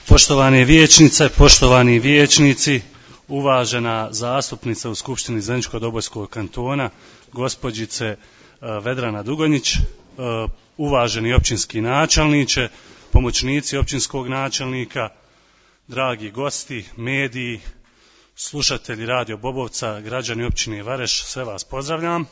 Poštovane vijećnice, poštovani vijećnici, uvažena zastupnica u Skupštini Zeničko-Dobojskog kantona, gospođice Vedrana Dugonjić, uvaženi općinski načelniče, pomoćnici općinskog načelnika, dragi gosti, mediji, slušatelji Radio Bobovca, građani općine Vareš, sve vas pozdravljam.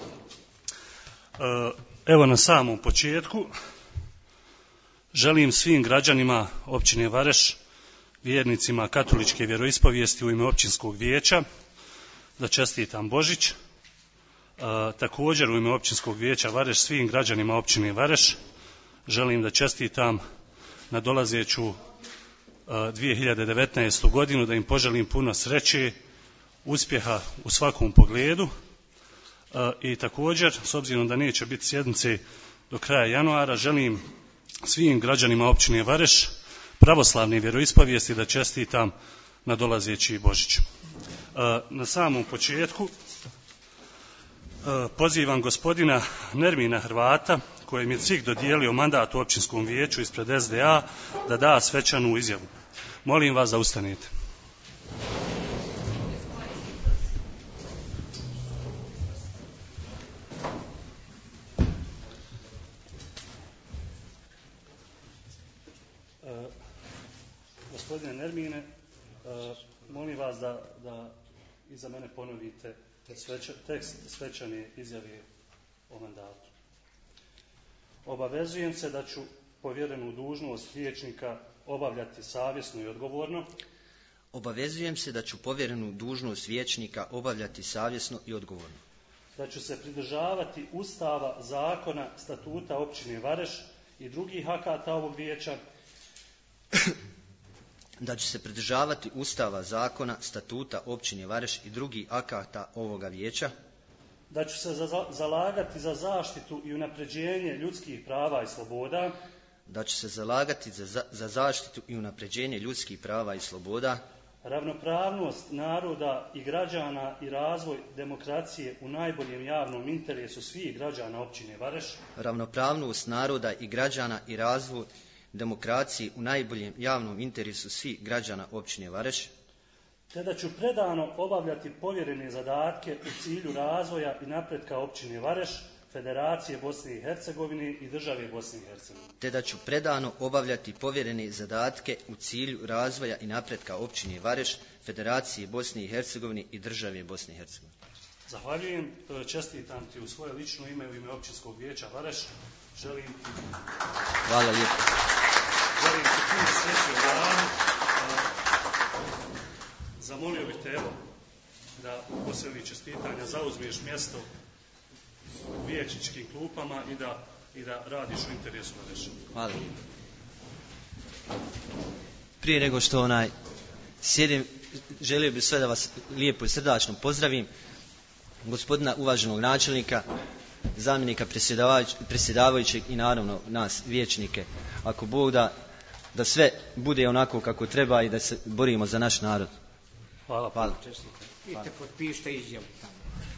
Evo na samom početku želim svim građanima općine Vareš, vjernicima katoličke vjeroispovijesti u ime općinskog vijeća da čestitam Božić. Također u ime općinskog vijeća Vareš svim građanima općine Vareš želim da čestitam na dolazeću 2019. godinu, da im poželim puno sreće, uspjeha u svakom pogledu i također, s obzirom da neće biti sjednice do kraja januara, želim svim građanima općine Vareš pravoslavne vjeroispovijesti da čestitam na dolazeći Božić. Na samom početku pozivam gospodina Nermina Hrvata, kojem je CIK dodijelio mandat u općinskom vijeću ispred SDA, da da svečanu izjavu. Molim vas da ustanete. Gospodine Nermine, molim vas da iza mene ponovite tekst svečane izjave o mandatu. Obavezujem se da ću povjerenu dužnost vijećnika obavljati savjesno i odgovorno. Obavezujem se da ću povjerenu dužnost vijećnika obavljati savjesno i odgovorno. Da ću se pridržavati Ustava, zakona, statuta općine Vareš i drugih akata ovog vijeća. Da ću se pridržavati Ustava, zakona, statuta općine Vareš i drugih akata ovoga vijeća. Da ću se zalagati za zaštitu i unapređenje ljudskih prava i sloboda. Da ću se zalagati za zaštitu i unapređenje ljudskih prava i sloboda. Ravnopravnost naroda i građana i razvoj demokracije u najboljem javnom interesu svih građana općine Vareš. Ravnopravnost naroda i građana i razvoj demokracije u najboljem javnom interesu svih građana općine Vareš. Te da ću predano obavljati povjerene zadatke u cilju razvoja i napretka općine Vareš, Federacije Bosne i Hercegovine i države Bosne i Hercegovine. Te da ću predano obavljati povjerene zadatke u cilju razvoja i napretka općine Vareš, Federacije Bosne i Hercegovine i države Bosne i Hercegovine. Zahvaljujem, čestitam ti u svoje lično ime, u ime općinskog vijeća Vareš. Želim ti... Hvala lijepo. Želim ti puno sreće u radu. Zamolio bih te, evo, da posljednjih čestitanja zauzmiješ mjesto u vijećničkim klupama i da radiš u interesu Vareša. Hvala lijepo. Prije nego što sjedim, želio bih sve da vas lijepo i srdačno pozdravim, gospodina uvaženog načelnika, zamjenika predsjedavajućeg i naravno nas vijećnike. Ako Bog da sve bude onako kako treba i da se borimo za naš narod. Hvala. Hvala. Idite, potpišite izjavu tamo.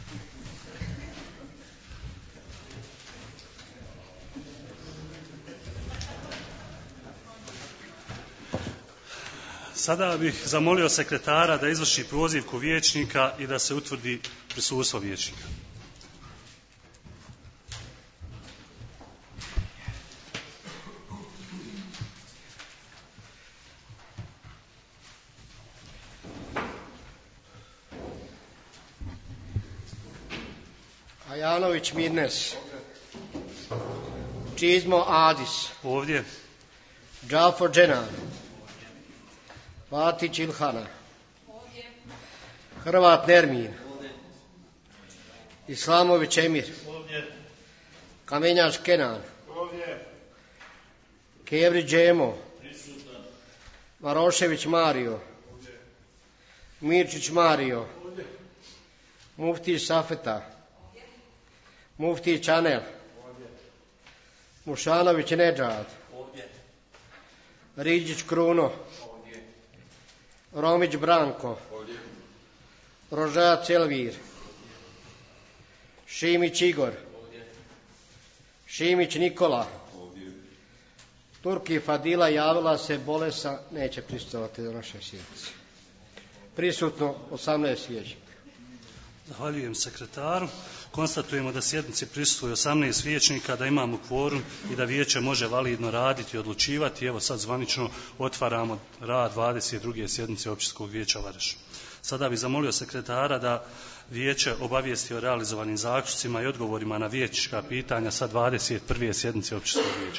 Sada bih zamolio sekretara da izvrši prozivku vijećnika i da se utvrdi prisustvo vijećnika. Ajanović Mirnes. Čizmo Adis. Ovdje. Džafor Dženan. Fatić Ilhana. Hrvat Nermin. Islamović Emir. Kamenjaš Kenan. Kevri Džemo. Marošević Mario. Mirčić Mario. Muftić Safeta. Mufti Čanel. Mušanović Nedžad. Riđić Kruno. Romić Branko. Rožajac Elvir. Šimić Igor. Šimić Nikola. Turki Fadila javila se bolesna, neće prisustvovati do naše sjednice. Prisutno 18 vijećnika. Zahvaljujem sekretaru. Konstatujemo da sjednici prisustvuje 18 vijećnika, da imamo kvorum i da vijeće može validno raditi i odlučivati. Evo sad zvanično otvaramo rad 22. sjednice Općinskog vijeća Vareš. Sada bih zamolio sekretara da vijeće obavijesti o realizovanim zaključcima i odgovorima na vijećnička pitanja sa 21. sjednice Općinskog vijeća.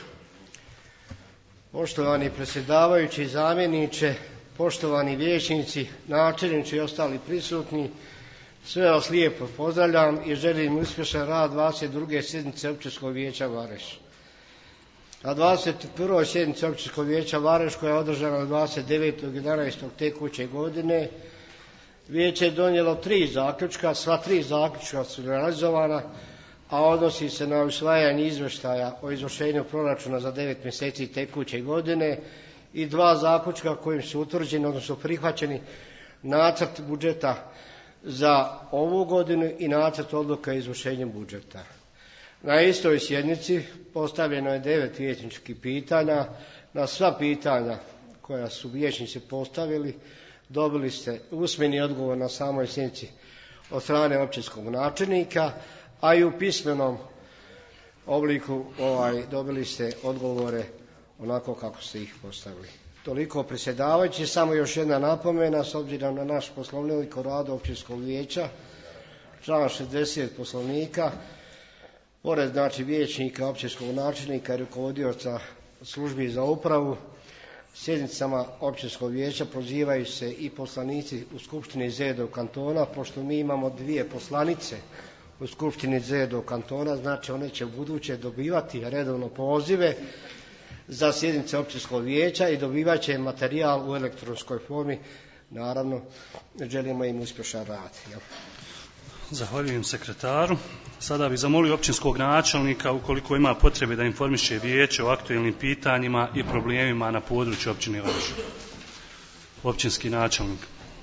Poštovani predsjedavajući, zamjeniče, poštovani vijećnici, načelnici i ostali prisutni, sve vas lijepo pozdravljam i želim uspješan rad 22. sjednice Općinskog vijeća Vareš. Na 21. sjednici Općinskog vijeća Vareš, koja je održana 29.11. tekuće godine, vijeće je donijelo 3 zaključka, sva 3 zaključka su realizovana, a odnosi se na usvajanje izvještaja o izvršenju proračuna za 9 mjeseci tekuće godine i 2 zaključka kojim su utvrđeni, odnosno prihvaćeni nacrt budžeta za ovu godinu i nacrt odluke o izvršenju budžeta. Na istoj sjednici postavljeno je 9 vijećničkih pitanja. Na sva pitanja koja su vijećnici postavili dobili ste usmeni odgovor na samoj sjednici od strane općinskog načelnika, a i u pismenom obliku dobili ste odgovore onako kako ste ih postavili. Toliko predsjedavajući, samo još jedna napomena s obzirom na naš poslovnik o radu općinskog vijeća, član 60 poslovnika, pored vijećnika, općinskog načelnika i rukovodioca službi za upravu, sjednicama općinskog vijeća prozivaju se i poslanici u Skupštini Zedov kantona, pošto mi imamo 2 poslanice u Skupštini Zedov kantona, znači one će u buduće dobivati redovno pozive za sjednice općinskog vijeća i dobivat će materijal u elektronskoj formi. Naravno, želimo im uspješan rad. Zahvaljujem sekretaru. Sada bih zamolio općinskog načelnika, ukoliko ima potrebe, da informiše vijeće o aktualnim pitanjima i problemima na području općine Vareš. Općinski načelnik.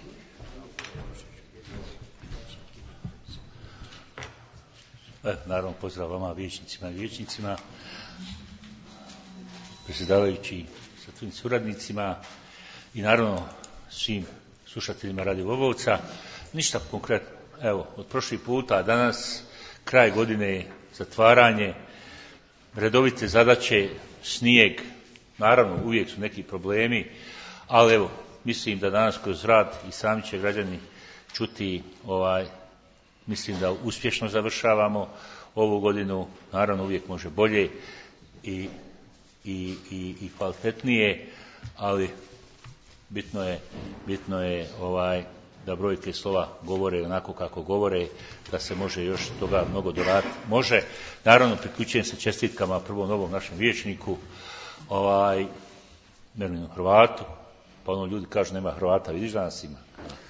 Naravno, pozdrav vama vijećnicima i vijećnicima, predsjedavajući sa svim suradnicima i naravno svim slušateljima Radio Vogovca. Ništa konkretno. Evo, od prošli puta danas, kraj godine, zatvaranje, redovite zadaće, snijeg, naravno uvijek su neki problemi, ali evo, mislim da danas kroz rad i sami će građani čuti, mislim da uspješno završavamo ovu godinu, naravno uvijek može bolje i kvalitetnije, ali bitno je da brojke slova govore onako kako govore, da se može još toga mnogo doraditi. Može, naravno priključujem se čestitkama prvom novom našem vijećniku, Merminu Hrvatu, pa ljudi kažu nema Hrvata, vidiš da nas ima.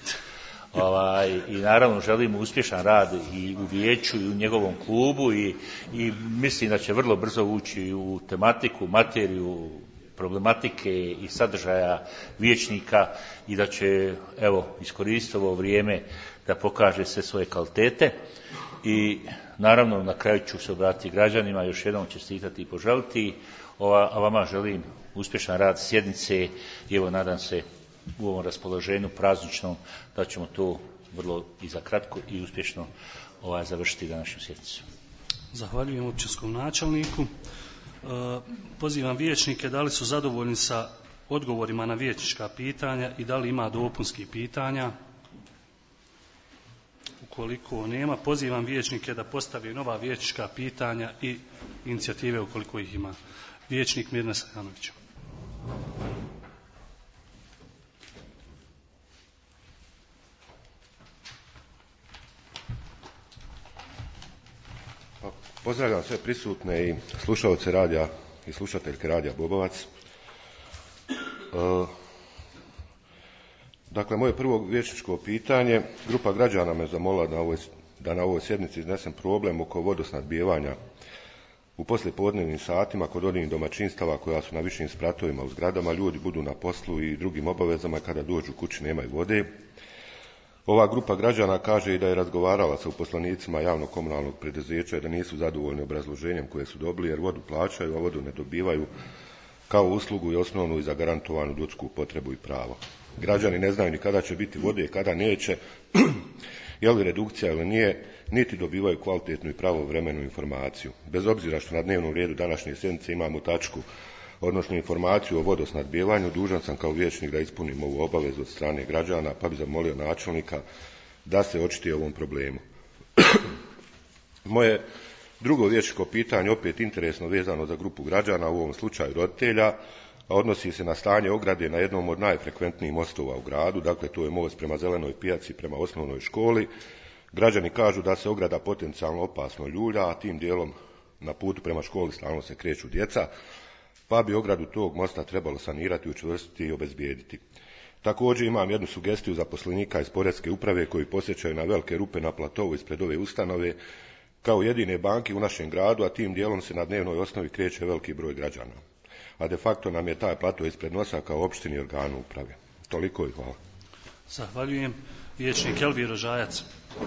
I naravno želimo uspješan rad i u vijeću i u njegovom klubu i mislim da će vrlo brzo ući u tematiku, materiju, problematike i sadržaja vijećnika i da će iskoristiti ovo vrijeme da pokaže sve svoje kvalitete i naravno na kraju ću se obratiti građanima, još jednom čestitati i poželiti, a vama želim uspješan rad sjednice i nadam se u ovom raspoloženju prazničnom da ćemo to vrlo i za kratko i uspješno završiti današnju sjednicu. Zahvaljujem općinskom načelniku. Pozivam vijećnike da li su zadovoljni sa odgovorima na vijećnička pitanja i da li ima dopunskih pitanja. Ukoliko nema, pozivam vijećnike da postave nova vijećnička pitanja i inicijative ukoliko ih ima. Vijećnik Mirna Sajanović. Pozdravljam sve prisutne i slušalce radija i slušateljke radija Bobovac. Dakle, moje prvo vijećničko pitanje, grupa građana me zamolila da na ovoj sjednici iznesem problem oko vodosnadbijevanja u poslijepodnevnim satima kod onih domaćinstava koja su na višim spratovima u zgradama, ljudi budu na poslu i drugim obavezama, kada dođu kući nemaju vode. Ova grupa građana kaže i da je razgovarala sa uposlenicima javnog komunalnog preduzeća i da nisu zadovoljni obrazloženjem koje su dobili jer vodu plaćaju, a vodu ne dobivaju kao uslugu i osnovnu i zagarantovanu ljudsku potrebu i pravo. Građani ne znaju ni kada će biti vode, kada neće, je li redukcija ili nije, niti dobivaju kvalitetnu i pravovremenu informaciju. Bez obzira što na dnevnom redu današnje sjednice imamo tačku, odnosno informaciju o vodosnabdijevanju, dužan sam kao vijećnik da ispunim ovu obavezu od strane građana, pa bi zamolio načelnika da se očituje ovom problemu. Moje drugo vijećničko pitanje, opet interesno vezano za grupu građana, u ovom slučaju roditelja, a odnosi se na stanje ograde na jednom od najfrekventnijih mostova u gradu, dakle to je most prema Zelenoj pijaci, prema osnovnoj školi. Građani kažu da se ograda potencijalno opasno ljulja, a tim dijelom na putu prema školi stalno se kreću djeca, pa bi ogradu tog mosta trebalo sanirati, učvrstiti i obezbijediti. Također imam jednu sugestiju zaposlenika iz Poreske uprave koji posjećaju na velike rupe na platovu ispred ove ustanove kao jedine banke u našem gradu, a tim dijelom se na dnevnoj osnovi kreće veliki broj građana. A de facto nam je taj plato ispred nosa kao opštini organu uprave. Toliko i hvala. Zahvaljujem. Vijećnik Elvir Žajac.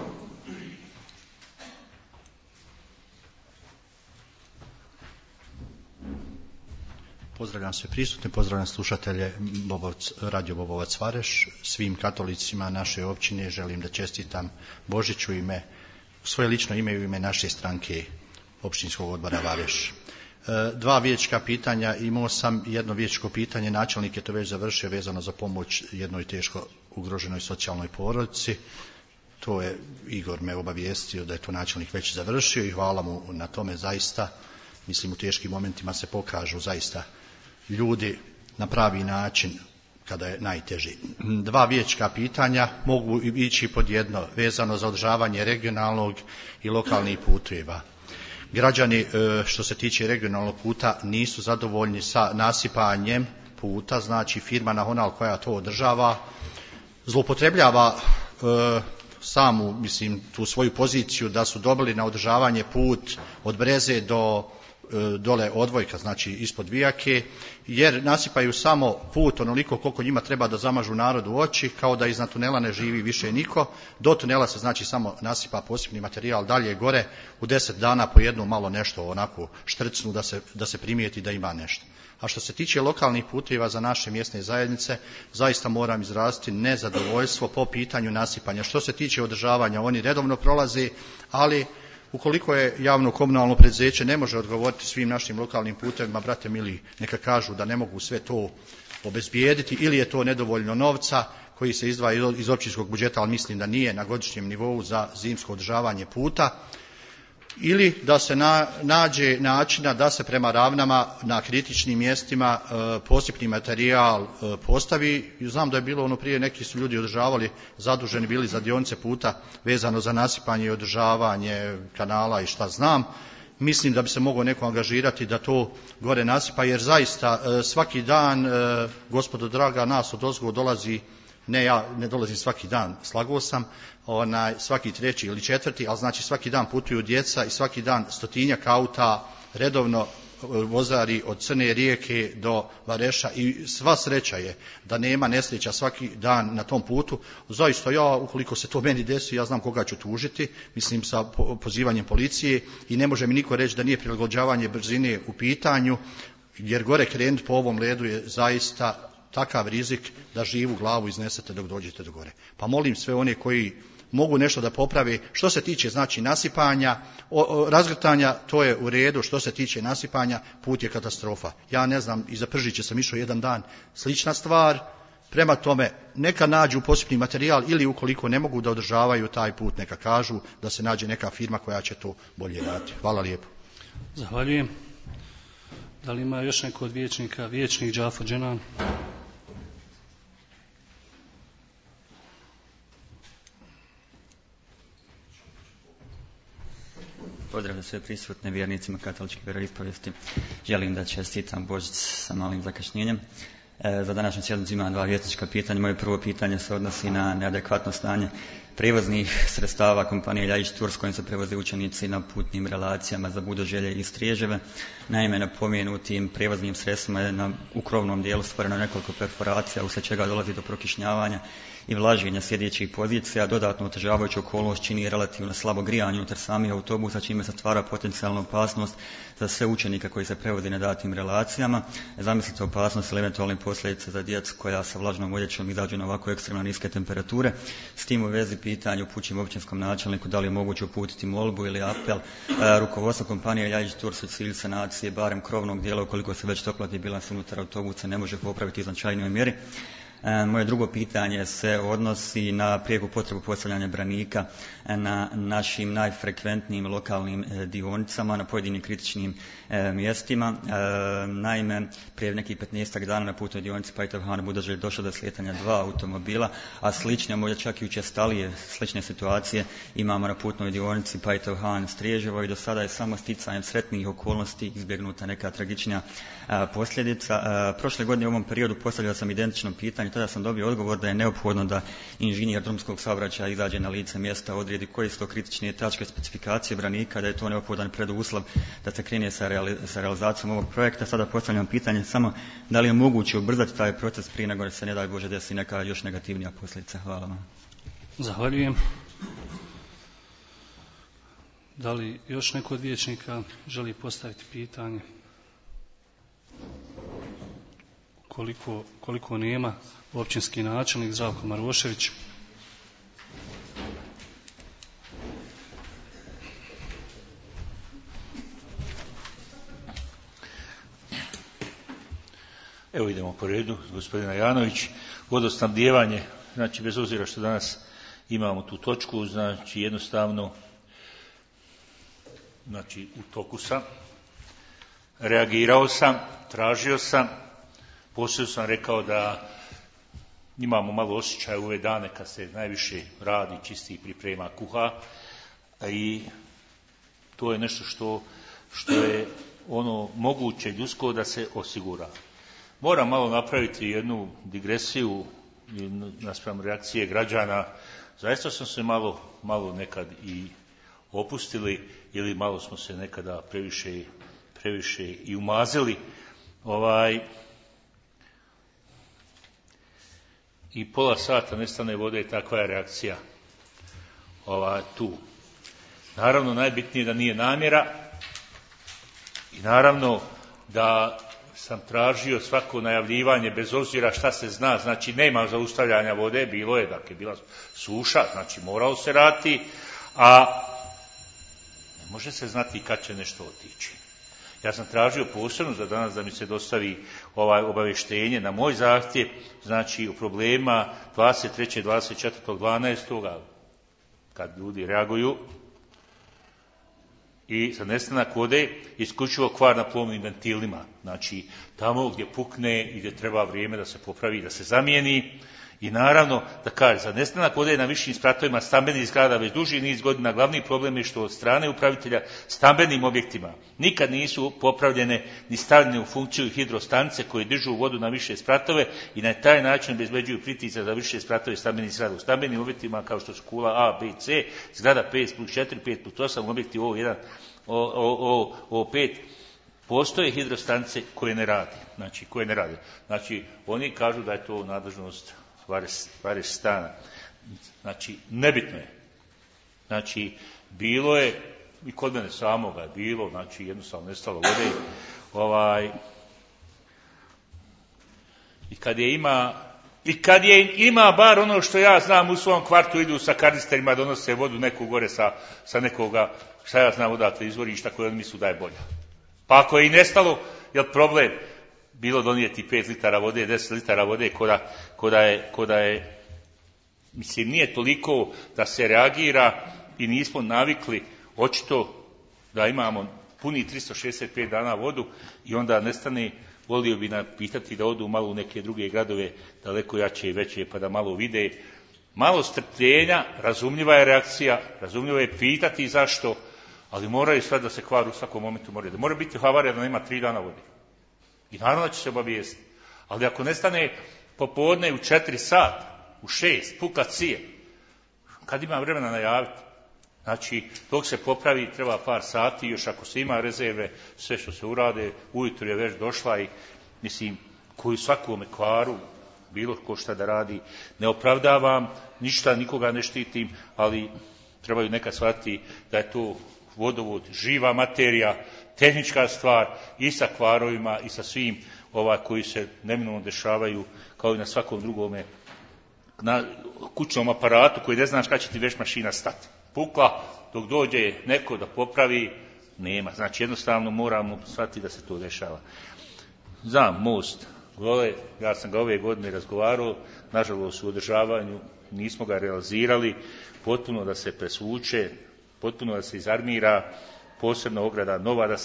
Pozdravljam sve prisutne, pozdravljam slušatelje Radio Bobovac Vareš, svim katolicima naše općine želim da čestitam Božić u svoje lično ime i u ime naše stranke općinskog odbora Vareš. Dva vijećka pitanja, imao sam jedno vijećko pitanje, načelnik je to već završio vezano za pomoć jednoj teško ugroženoj socijalnoj porodici. To je Igor me obavijestio da je to načelnik već završio i hvala mu na tome zaista. Mislim u teškim momentima se pokažu zaista ljudi na pravi način kada je najteži. Dva vijećka pitanja mogu ići pod jedno, vezano za održavanje regionalnog i lokalnih puteva. Građani što se tiče regionalnog puta nisu zadovoljni sa nasipanjem puta, znači firma Nahonal koja to održava zloupotrebljava samu, tu svoju poziciju da su dobili na održavanje put od Breze do dole odvojka, znači ispod Vijake, jer nasipaju samo put onoliko koliko njima treba da zamažu narodu oči, kao da iznad tunela ne živi više niko. Do tunela se znači samo nasipa posebni materijal, dalje gore u 10 dana po jednu malo nešto onako štrcnu da se primijeti da ima nešto. A što se tiče lokalnih puteva za naše mjesne zajednice, zaista moram izraziti nezadovoljstvo po pitanju nasipanja. Što se tiče održavanja, oni redovno prolaze, ali ukoliko je javno komunalno preduzeće ne može odgovoriti svim našim lokalnim putevima, brate mili, neka kažu da ne mogu sve to obezbijediti ili je to nedovoljno novca koji se izdvaja iz općinskog budžeta, ali mislim da nije na godišnjem nivou za zimsko održavanje puta, ili da se nađe načina da se prema ravnama na kritičnim mjestima posipni materijal postavi. Znam da je bilo prije, neki su ljudi održavali, zaduženi bili za dionice puta vezano za nasipanje i održavanje kanala i šta znam. Mislim da bi se mogao neko angažirati da to gore nasipa, jer zaista svaki dan, gospodo draga, nas odozgo dolazi, ne ja ne dolazim svaki dan, slagao sam, svaki treći ili četvrti, ali znači svaki dan putuju djeca i svaki dan 100-tinjak auta redovno vozari od Crne Rijeke do Vareša i sva sreća je da nema nesreća svaki dan na tom putu. Zaista ja, ukoliko se to meni desi, ja znam koga ću tužiti, mislim sa pozivanjem policije, i ne može mi niko reći da nije prilagođavanje brzine u pitanju, jer gore krenuti po ovom ledu je zaista takav rizik da živu glavu iznesete dok dođete do gore. Pa molim sve one koji mogu nešto da poprave. Što se tiče znači nasipanja, razgrtanja, to je u redu. Što se tiče nasipanja, put je katastrofa. Ja ne znam, iza Pržića sam išao jedan dan, slična stvar. Prema tome, neka nađu posebni materijal ili ukoliko ne mogu da održavaju taj put, neka kažu da se nađe neka firma koja će to bolje raditi. Hvala lijepo. Zahvaljujem. Da li ima još neko od vijećnika? Vijećnik Džafo Dženan. Pozdravljam sve prisutne vjernicima katoličke vjeroispovijesti. Želim da čestitam Božić sa malim zakašnjenjem. Za današnju sjednicu imam 2 vjesnička pitanja. Moje prvo pitanje se odnosi na neadekvatno stanje prijevoznih sredstava kompanije Ljajić Tours kojim se prevoze učenici na putnim relacijama za Budoželje i Striježeve. Naime, na pomenutim prijevoznim sredstvima je u krovnom dijelu stvoreno nekoliko perforacija uslijed čega dolazi do prokišnjavanja i vlaženja sjedećih pozicija. Dodatno otežavajuću okolnost čini relativno slabo grijanje unutar samih autobusa, čime se stvara potencijalna opasnost za sve učenike koji se prevoze na datim relacijama. Zamislite opasnost ili eventualne posljedice za djecu koja sa vlažnom odjećom izađu na ovako ekstremno niske temperature. S tim u vezi pitanje upućujem općinskom načelniku da li je moguće uputiti molbu ili apel rukovodstvo kompanije Ljajić Tours u cilju sanacije barem krovnog dijela ukoliko se već toplotni bilans unutar autobusa ne može popraviti u značajnoj mjeri. Moje drugo pitanje se odnosi na prijeku potrebu postavljanja branika na našim najfrekventnijim lokalnim dionicama, na pojedinim kritičnim mjestima. Naime, prije nekih 15 dana na putnoj dionici Pajtov-Han Budoželj došlo do slijetanja 2 automobila, a slične, možda čak i učestalije slične situacije imamo na putnoj dionici Pajtov-Han Striježevo i do sada je samo sticajem sretnih okolnosti izbjegnuta neka tragičnija posljedica. Prošle godine u ovom periodu postavljao sam identično pitanje, tada sam dobio odgovor da je neophodno da inženjer drumskog saobraćaja izađe na lice mjesta, odredi koje su to kritične tačke specifikacije branika, da je to neophodan preduslov da se krene sa realizacijom ovog projekta. Sada postavljam pitanje samo da li je moguće ubrzati taj proces prije nego se ne daj Bože desi neka još negativnija posljedica. Hvala vam. Zahvaljujem. Da li još neko od vijećnika želi postaviti pitanje? Koliko nema, općinski načelnik Zdravko Marošević. Evo idemo po redu, gospodina Janović. Vodosnabdijevanje, znači bez obzira što danas imamo tu točku, znači jednostavno, znači u toku sam, reagirao sam, tražio sam, poslije sam rekao da imamo malo osjećaja u ove dane kad se najviše radi, čisti i priprema, kuha, i to je nešto što je ono moguće ljudsko da se osigura. Moram malo napraviti jednu digresiju naspram reakcije građana. Zaista smo se malo nekad i opustili ili malo smo se nekada previše i umazili. I pola sata nestane vode, takva je reakcija tu. Naravno, najbitnije da nije namjera i naravno da sam tražio svako najavljivanje bez obzira šta se zna, znači nema zaustavljanja vode, bilo je, dakle bila suša, znači morao se raditi, a ne može se znati kad će nešto otići. Ja sam tražio posebno za danas da mi se dostavi obavještenje na moj zahtjev, znači o problema 23. 24. 12. kad ljudi reaguju i za nestanak vode isključivo kvar na plovnim ventilima, znači tamo gdje pukne i gdje treba vrijeme da se popravi, da se zamijeni. I naravno, da kaže, za nestanak vode na višim spratovima stambenih zgrada već duži niz godina glavni problem je što od strane upravitelja stambenim objektima nikad nisu popravljene ni stavljene u funkciju hidrostanice koje dižu vodu na više spratove i na taj način obezbeđuju pritisak za više spratove stambenih zgrada. U stambenim objektima kao što su kula A, B, C, zgrada 5+4, 5+8, objekti O1, O5, postoje hidrostanice koje ne rade. Znači, oni kažu da je to nadležnost Vares stana. Znači, nebitno je. Znači, bilo je, i kod mene samoga je bilo, znači, jednostavno nestalo vode. I kad je ima bar ono što ja znam, u svom kvartu idu sa kanisterima, donose vodu neku gore sa nekoga, šta ja znam odakle izvorišta koje oni mislu da je bolja. Pa ako je i nestalo, je problem bilo donijeti 5 litara vode, 10 litara vode, koda je, mislim, nije toliko da se reagira i nismo navikli očito da imamo puni 365 dana vodu i onda nestane. Volio bi pitati da odu malo u neke druge gradove, daleko jače i veće, pa da malo vide. Malo strpljenja, razumljiva je reakcija, razumljivo je pitati zašto, ali moraju sve da se kvar u svakom momentu mora. Da mora biti havarija da nema 3 dana vode. I naravno da će se obavijestiti. Ali ako nestane popodne u 4 sata, u 6, puka cije, kad ima vremena najaviti? Znači, dok se popravi, treba par sati, još ako se ima rezerve, sve što se urade, ujutro je već došla i, mislim, koju svakome kvaru, bilo ko šta da radi, ne opravdavam, ništa, nikoga ne štitim, ali trebaju nekad shvatiti da je to vodovod, živa materija, tehnička stvar i sa kvarovima i sa svim koji se neminovno dešavaju kao i na svakom drugome na kućnom aparatu koji ne znaš kada će ti veš mašina stati. Pukla, dok dođe neko da popravi, nema. Znači jednostavno moramo shvatiti da se to dešava. Znam, most Gole, ja sam ga ove godine razgovarao, nažalost u održavanju nismo ga realizirali, potpuno da se presvuče, potpuno da se izarmira, posebno ograda nova da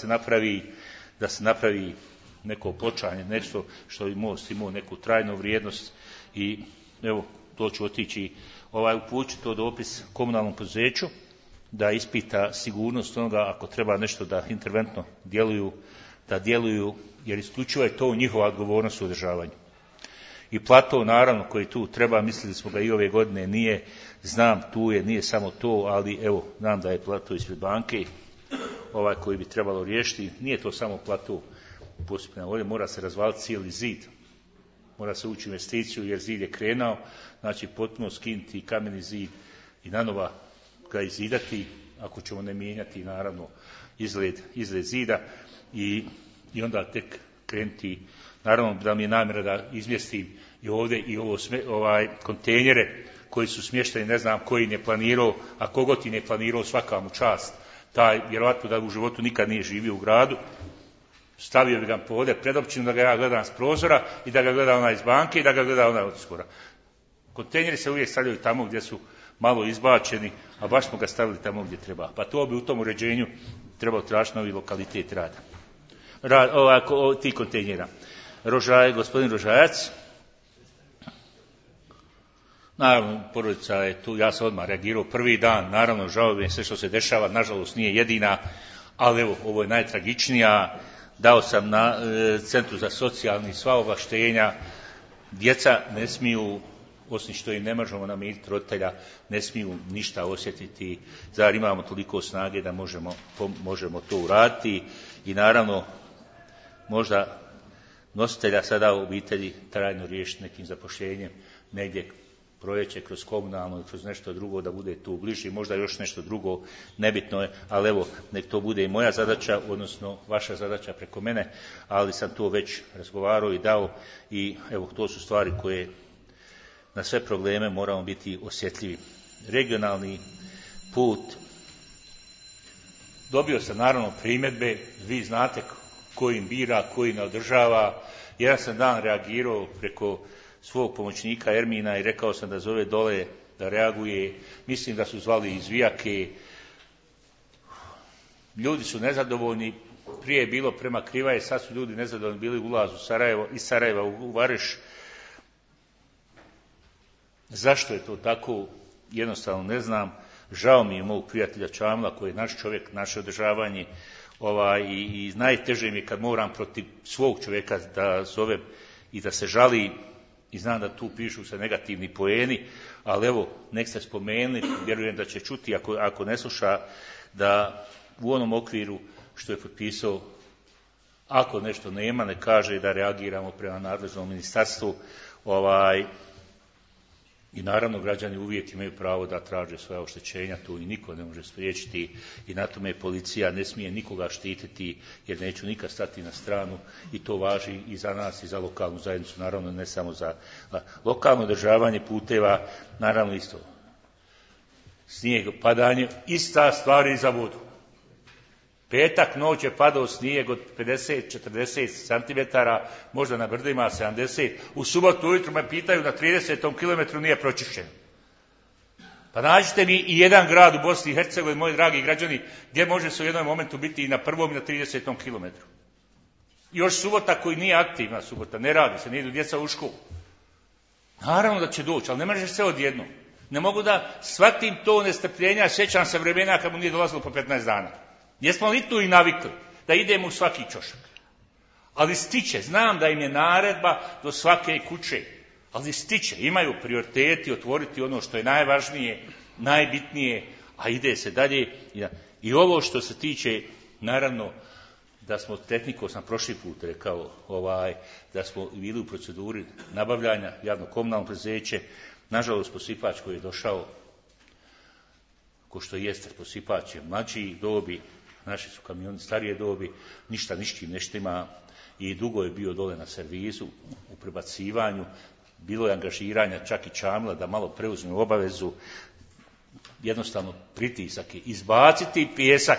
se napravi neko pločanje, nešto što bi most imao neku trajnu vrijednost i evo, to ću otići, upućiti to dopis komunalnom poduzeću da ispita sigurnost onoga ako treba nešto da interventno djeluju, jer isključivo je to njihova odgovornost u održavanju. I plato, naravno, koji tu treba, mislili smo ga i ove godine, nije, znam, tu je, nije samo to, ali evo, znam da je plato ispred banke, koji bi trebalo riješiti, nije to samo plato pospjena, ovdje mora se razvaliti cijeli zid, mora se ući u investiciju jer zid je krenuo, znači potpuno skinuti kameni zid i nanova ga izidati, ako ćemo ne mijenjati naravno izgled zida i onda tek krenuti, naravno da mi je namjera da izmjestim i ovdje i kontejnere koji su smješteni, ne znam koji ne planirao, a kogod ti ne planirao, svaka mu čast, taj vjerovatno da u životu nikad nije živio u gradu, stavio bi ga ovdje pred općinu da ga ja gledam s prozora i da ga gleda ona iz banke i da ga gleda ona od skora. Kontejneri se uvijek stavljaju tamo gdje su malo izbačeni, a baš smo ga stavili tamo gdje treba. Pa to bi u tom uređenju trebao tražiti novi lokalitet rada. Ti kontejnera. Gospodin Rožajac. Naravno, porodica je tu, ja sam odmah reagirao prvi dan, naravno žao mi je sve što se dešava, nažalost nije jedina, ali evo, ovo je najtragičnija. Dao sam na Centru za socijalni sva ovlaštenja, djeca ne smiju, osim što im ne možemo namiriti roditelja, ne smiju ništa osjetiti, zar imamo toliko snage da možemo to uraditi i naravno možda nositelja sada u obitelji trajno riješiti nekim zapošljenjem, negdje projeće kroz komunalno, kroz nešto drugo da bude tu bliži, možda još nešto drugo, nebitno je, ali evo, nek to bude i moja zadaća, odnosno vaša zadaća preko mene, ali sam to već razgovarao i dao i evo, to su stvari koje na sve probleme moramo biti osjetljivi. Regionalni put, dobio sam naravno primjedbe, vi znate ko im bira, ko im ne održava. Jedan sam dan reagirao preko svog pomoćnika Ermina i rekao sam da zove dole, da reaguje. Mislim da su zvali izvijake. Ljudi su nezadovoljni, prije je bilo prema Krivaje, sad su ljudi nezadovoljni bili u ulazu iz Sarajeva u Vareš. Zašto je to tako? Jednostavno ne znam. Žao mi je mog prijatelja Čamla koji je naš čovjek, naše održavanje i najteže mi je kad moram protiv svog čovjeka da zovem i da se žali i znam da tu pišu se negativni poeni, ali evo, nek ste spomenuli, vjerujem da će čuti ako ne sluša, da u onom okviru što je potpisao, ako nešto nema, ne kaže da reagiramo prema nadležnom ministarstvu, i naravno građani uvijek imaju pravo da traže svoja oštećenja, tu i niko ne može spriječiti i na tome policija ne smije nikoga štititi jer neću nikad stati na stranu i to važi i za nas i za lokalnu zajednicu, naravno ne samo za lokalno održavanje puteva, naravno isto. Snijeg, padanje, ista stvar i za vodu. Petak noć je padao snijeg od 50-40 cm, možda na brdima 70. U subotu ujutru me pitaju na 30. kilometru nije pročišćen. Pa nađite mi i jedan grad u Bosni i Hercegovini, moji dragi građani, gdje može se u jednom momentu biti i na prvom i na 30. kilometru. Još subota koji nije aktivna subota, ne radi se, ne idu djeca u školu. Naravno da će doći, ali ne može se odjednom. Ne mogu da shvatim to nestrpljenja, sjećam se vremena kad mu nije dolazilo po 15 dana. Jesmo li tu i navikli da idemo u svaki ćošak? Ali stiće, znam da im je naredba do svake kuće, ali stiće, imaju prioriteti otvoriti ono što je najvažnije, najbitnije, a ide se dalje. I ovo što se tiče, naravno, da smo tehnikom, sam prošli put rekao, da smo bili u proceduri nabavljanja javno-komunalno preduzeće, nažalost posipač koji je došao, ko što jeste, posipač je mlađi dobi, naši su kamioni starije dobi, ništa niškim ne štima i dugo je bio dole na servisu u prebacivanju, bilo je angažiranja čak i Čamila da malo preuzme obavezu, jednostavno pritisak je izbaciti pijesak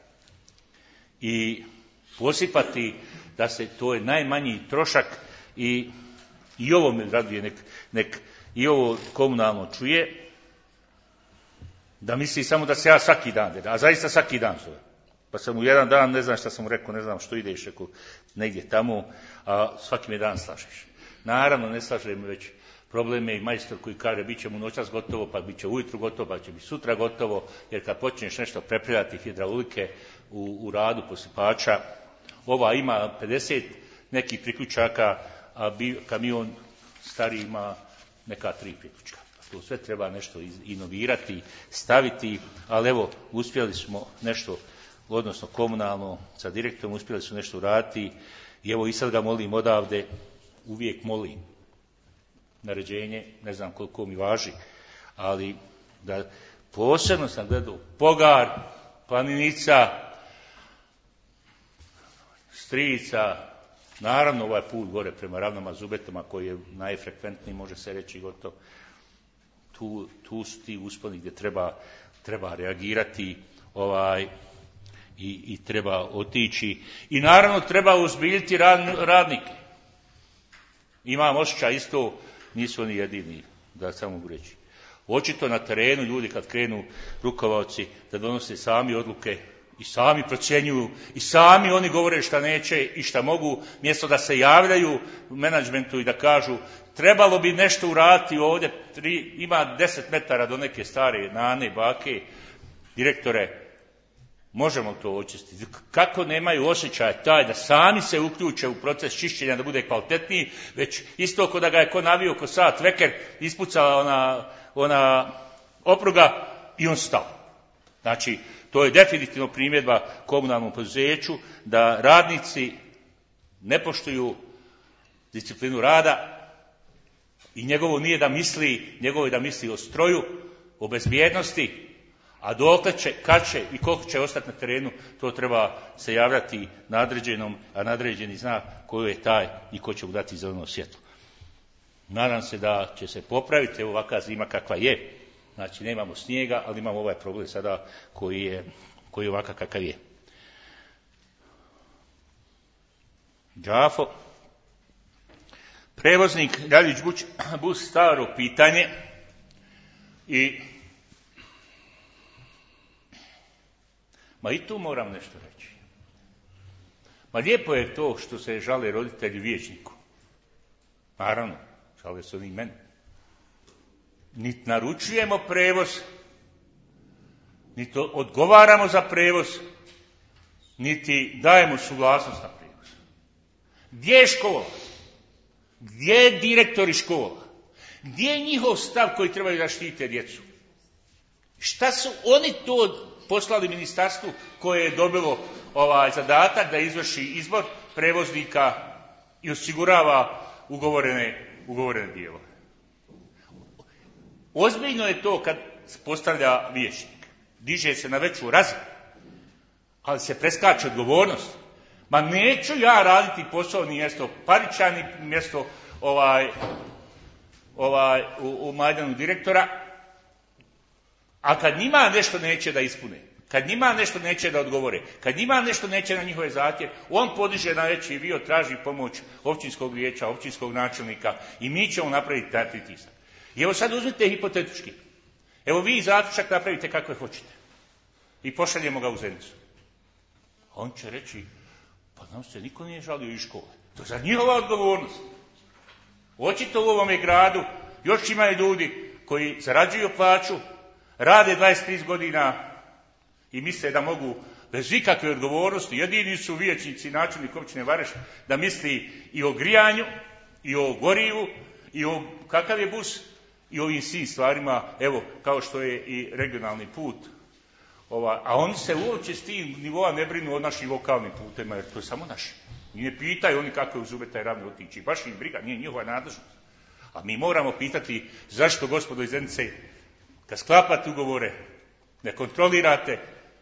i posipati da se, to je najmanji trošak i ovo me raduje, nek i ovo komunalno čuje, da misli samo da se ja svaki dan, a zaista svaki dan zove. Pa sam u jedan dan, ne znam šta sam mu rekao, ne znam što ideš, rekao, negdje tamo, a svaki me dan slažeš. Naravno, ne slažem već, problem je i majstor koji kaže bit će mu noćas gotovo, pa bit će ujutru gotovo, pa će biti sutra gotovo, jer kad počneš nešto prepravljati hidraulike u radu posipača, ova ima 50 nekih priključaka, a kamion stari ima neka 3 priključka. To sve treba nešto inovirati, staviti, ali evo, uspjeli smo nešto, odnosno komunalno sa direktorom, uspjeli su nešto uraditi i evo i sad ga molim odavde, uvijek molim, naređenje, ne znam koliko mi važi, ali da posebno sam gledao Pogar, Planica, Strica, naravno ovaj put gore prema Ravnama Zubetama koji je najfrekventniji, može se reći gotovo, tu su ti usponi gdje treba reagirati i treba otići. I naravno treba uzbiljiti radnike. Imam osjećaj isto, nisu oni jedini, da samo mogu reći. Očito na terenu ljudi kad krenu rukovaoci da donose sami odluke i sami procjenjuju i sami oni govore šta neće i šta mogu, mjesto da se javljaju u menadžmentu i da kažu trebalo bi nešto uraditi ovdje, ima 10 metara do neke stare nane, bake, direktore, možemo to očistiti. Kako nemaju osjećaj taj da sami se uključe u proces čišćenja da bude kvalitetniji, već isto ko da ga je ko navio ko sat veker, ispucala ona opruga i on stao. Znači, to je definitivno primjedba komunalnom poduzeću da radnici ne poštuju disciplinu rada i njegovo nije da misli, njegovo je da misli o stroju, o bezbjednosti, a dokle će, kad će i koliko će ostati na terenu, to treba se javljati nadređenom, a nadređeni zna ko je taj i ko će mu dati zeleno svjetlo. Nadam se da će se popraviti ovakva zima kakva je. Znači, nemamo snijega, ali imamo ovaj problem sada koji je ovakav kakav je. Đafo. Prevoznik Ljaljić bus, staro pitanje i tu moram nešto reći. Lijepo je to što se žale roditelji vijećniku. Naravno, žale se oni meni. Niti naručujemo prevoz, niti odgovaramo za prevoz, niti dajemo suglasnost na prevoz. Gdje je škola? Gdje je direktori škola? Gdje je njihov stav koji trebaju da štite djecu? Šta su oni to poslali ministarstvu koje je dobilo zadatak da izvrši izbor prevoznika i osigurava ugovorene dijelove? Ozbiljno je to kad postavlja vijećnik. Diže se na veću razinu, ali se preskače odgovornost. Ma neću ja raditi posao ni mjesto Parića, ni mjesto u Majdanu direktora, a kad njima nešto neće da ispune, kad njima nešto neće da odgovore, kad njima nešto neće na njihove zahtjeve, on podiže na veći vio, traži pomoć općinskog vijeća, općinskog načelnika i mi ćemo napraviti taj pritisak. I evo sad uzmite hipotetički. Evo vi zaključak napravite kakve hoćete. I pošaljemo ga u Zenicu. On će reći, pa nam se niko nije žalio iz škole. To je za njihova odgovornost. Očito u ovome gradu još imaju ljudi koji zarađuju plaću, rade 23 godina i misle da mogu bez ikakve odgovornosti. Jedini su vijećnici, načelnik općine Vareš da misli i o grijanju, i o gorivu, i o kakav je bus, i o ovim svim stvarima, evo, kao što je i regionalni put. A oni se uopće s tim nivoa ne brinu o našim lokalnim putima, jer to je samo naše. I ne pitaju oni kako je uz Ubeta ravno otići. Baš im briga, nije njihova nadležnost. A mi moramo pitati zašto, gospodo iz Zenice, kad sklapate ugovore, ne kontrolirate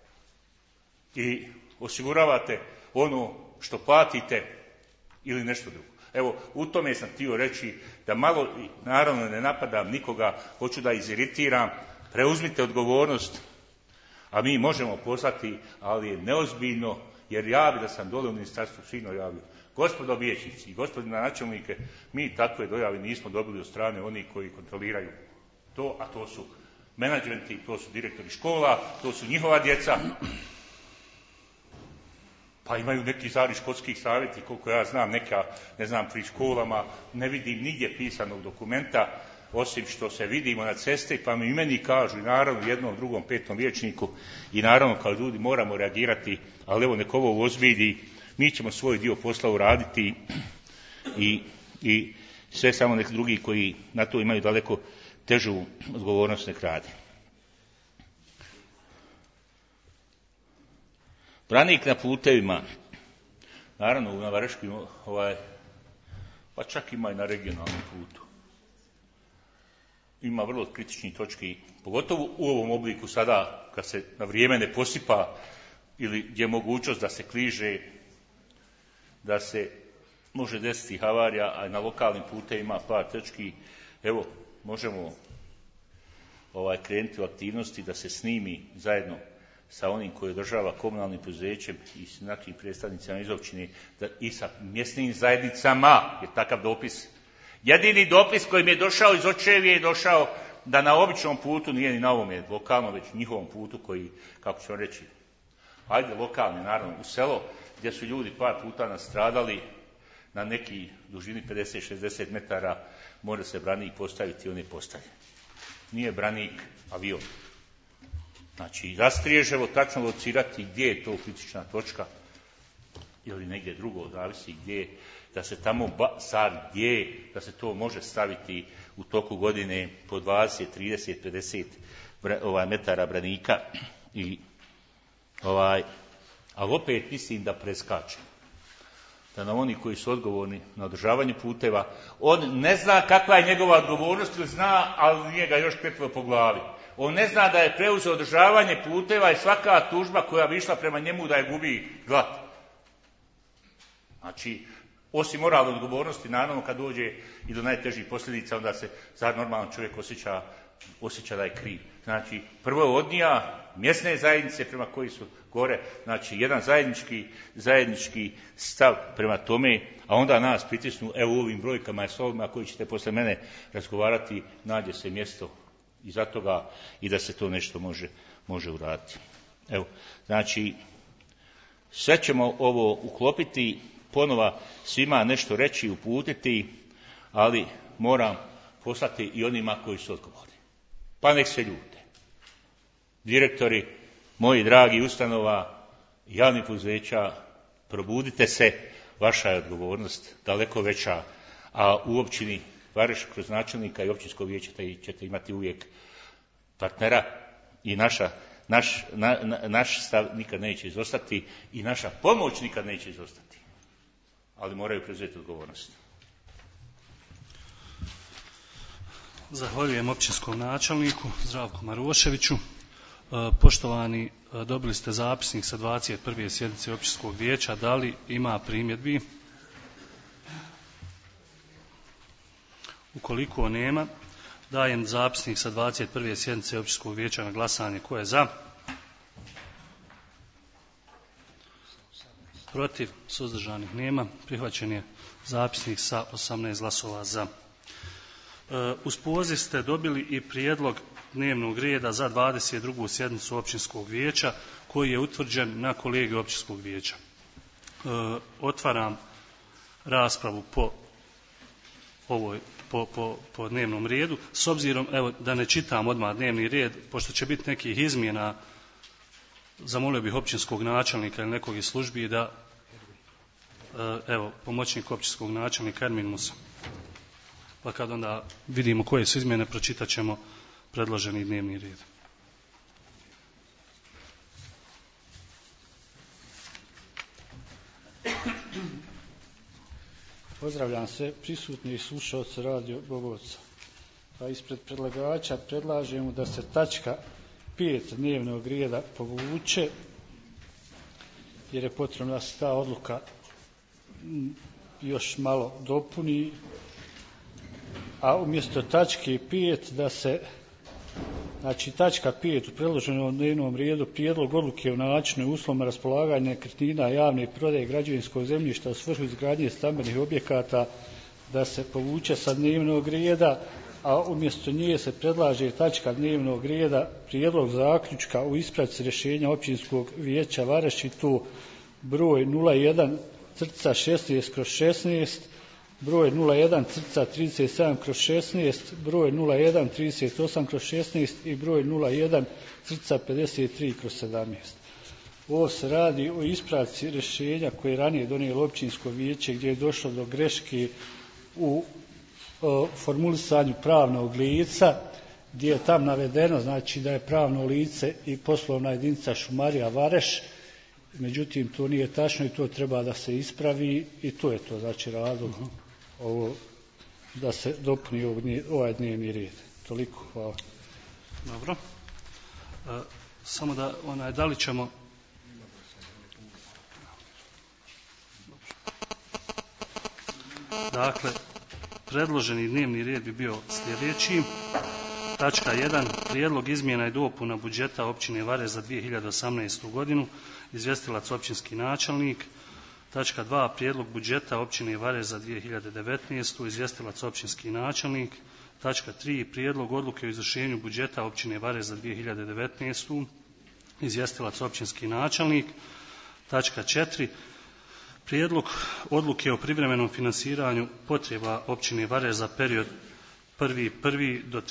i osiguravate ono što platite ili nešto drugo. Evo, u tome sam htio reći da malo, naravno ne napadam nikoga, hoću da iziritiram, preuzmite odgovornost, a mi možemo poslati, ali je neozbiljno, jer ja bi da sam dole u ministarstvu sigurno javio. Gospodo vijećnici i gospodine načelnike, mi takve dojave nismo dobili od strane onih koji kontroliraju to, a to su menadžmenti, to su direktori škola, to su njihova djeca. Pa imaju neki stari školskih savjeti, koliko ja znam, neka, ne znam, pri školama, ne vidim nigdje pisanog dokumenta, osim što se vidimo na ceste, pa mi meni kažu, i naravno jednom, drugom, petom vijećniku, i naravno kao ljudi moramo reagirati, ali evo nek ovo ozbilji, mi ćemo svoj dio posla uraditi i sve samo nek drugi koji na to imaju daleko težu odgovornost nek radi. Branik na putevima, naravno na Vareškim, pa čak ima i na regionalnom putu. Ima vrlo kritičnih točki, pogotovo u ovom obliku sada, kad se na vrijeme ne posipa ili gdje je mogućnost da se kliže, da se može desiti havarija, a na lokalnim putevima par točki. Evo, možemo krenuti u aktivnosti da se snimi zajedno sa onim koji održava komunalnim poduzećem i s našim predstavnicama iz općine i sa mjesnim zajednicama, je takav dopis. Jedini dopis koji mi je došao iz Očevije je došao da na običnom putu, nije ni na ovome lokalnom, već njihovom putu koji, kako ću reći, ajde lokalni, naravno, u selo gdje su ljudi par puta nastradali na neki dužini 50-60 metara, mora se branik postaviti i on je postavljen. Nije branik avion. Znači, Rastriježevo tačno locirati gdje je to kritična točka ili negdje drugo, zavisi gdje, da se tamo sad gdje, da se to može staviti u toku godine po 20, 30, 50 metara branika. Ali opet mislim da preskače. Da na oni koji su odgovorni na održavanje puteva, on ne zna kakva je njegova odgovornost, ili zna, ali nije ga još pepilo po glavi. On ne zna da je preuzeo održavanje puteva i svaka tužba koja bi išla prema njemu da je gubi glad. Znači, osim moralne odgovornosti, naravno kad dođe i do najtežih posljedica, onda se zar normalan čovjek osjeća da je kriv. Znači, prvo odnija mjesne zajednice prema koji su gore, znači jedan zajednički stav prema tome, a onda nas pritisnu, evo u ovim brojkama i s ovima koji ćete posle mene razgovarati, nađe se mjesto iza toga i da se to nešto može uraditi. Evo, znači, sve ćemo ovo uklopiti, ponova svima nešto reći, uputiti, ali moram poslati i onima koji su odgovorni. Pa nek se ljute. Direktori, moji dragi ustanova, javnih poduzeća, probudite se, vaša je odgovornost daleko veća, a u općini Vareš kroz načelnika i općinsko vijeće ćete imati uvijek partnera i naš stav nikad neće izostati i naša pomoć nikad neće izostati. Ali moraju preuzeti odgovornost. Zahvaljujem općinskom načelniku Zdravku Maroševiću. Poštovani, dobili ste zapisnik sa 21. sjednice općinskog vijeća. Da li ima primjedbi? Ukoliko nema, dajem zapisnik sa 21. sjednice općinskog vijeća na glasanje. Ko je za? Protiv? Suzdržanih nema. Prihvaćen je zapisnik sa 18 glasova za. Uz poziv ste dobili i prijedlog dnevnog reda za 22. sjednicu općinskog vijeća koji je utvrđen na kolegiju općinskog vijeća. Otvaram raspravu po dnevnom redu. S obzirom, evo, da ne čitam odmah dnevni red, pošto će biti nekih izmjena zamolio bih općinskog načelnika ili nekog iz službi da, evo, pomoćnik općinskog načelnika Ermin Musa. Pa kad onda vidimo koje su izmjene, pročitat ćemo predloženi dnevni red. Pozdravljam sve prisutni i slušalce Radio Bobovca. Pa ispred predlagača predlažemo da se tačka 5 dnevnog reda povuče, jer je potrebno da se ta odluka još malo dopuni, a umjesto tačke 5 da se, znači tačka 5 u predloženom dnevnom redu prijedlog odluke o načinu i uslovima raspolaganja nekretnina javne prodaje građevinskog zemljišta u svrhu izgradnje stambenih objekata da se povuče sa dnevnog reda, a umjesto nje se predlaže tačka dnevnog reda prijedlog zaključka u ispravci rješenja općinskog vijeća Vareš i to broj 01/16/16, broj 01/37/16, broj 01/38/16 i broj 01/53/17. Ovo se radi o ispravci rješenja koje je ranije donijelo općinsko vijeće, gdje je došlo do greške u formulisanju pravnog lica, gdje je tam navedeno, znači, da je pravno lice i poslovna jedinica Šumarija Vareš. Međutim, to nije tačno i to treba da se ispravi i to je to, znači, razlog ovo da se dopuni ovaj dnevni red. Toliko, hvala. Dobro. Samo da da li ćemo... Dakle, predloženi dnevni red bi bio sljedeći. Tačka 1. Prijedlog izmjena i dopuna budžeta općine Vareš za 2018. godinu. Izvjestilac općinski načelnik. Tačka 2. Prijedlog budžeta općine Vareš za 2019. Izvjestilac općinski načelnik. Tačka 3. Prijedlog odluke o izvršenju budžeta općine Vareš za 2019. Izvjestilac općinski načelnik. Tačka 4. Prijedlog odluke o privremenom financiranju potreba općine Vareš za period 1.1. do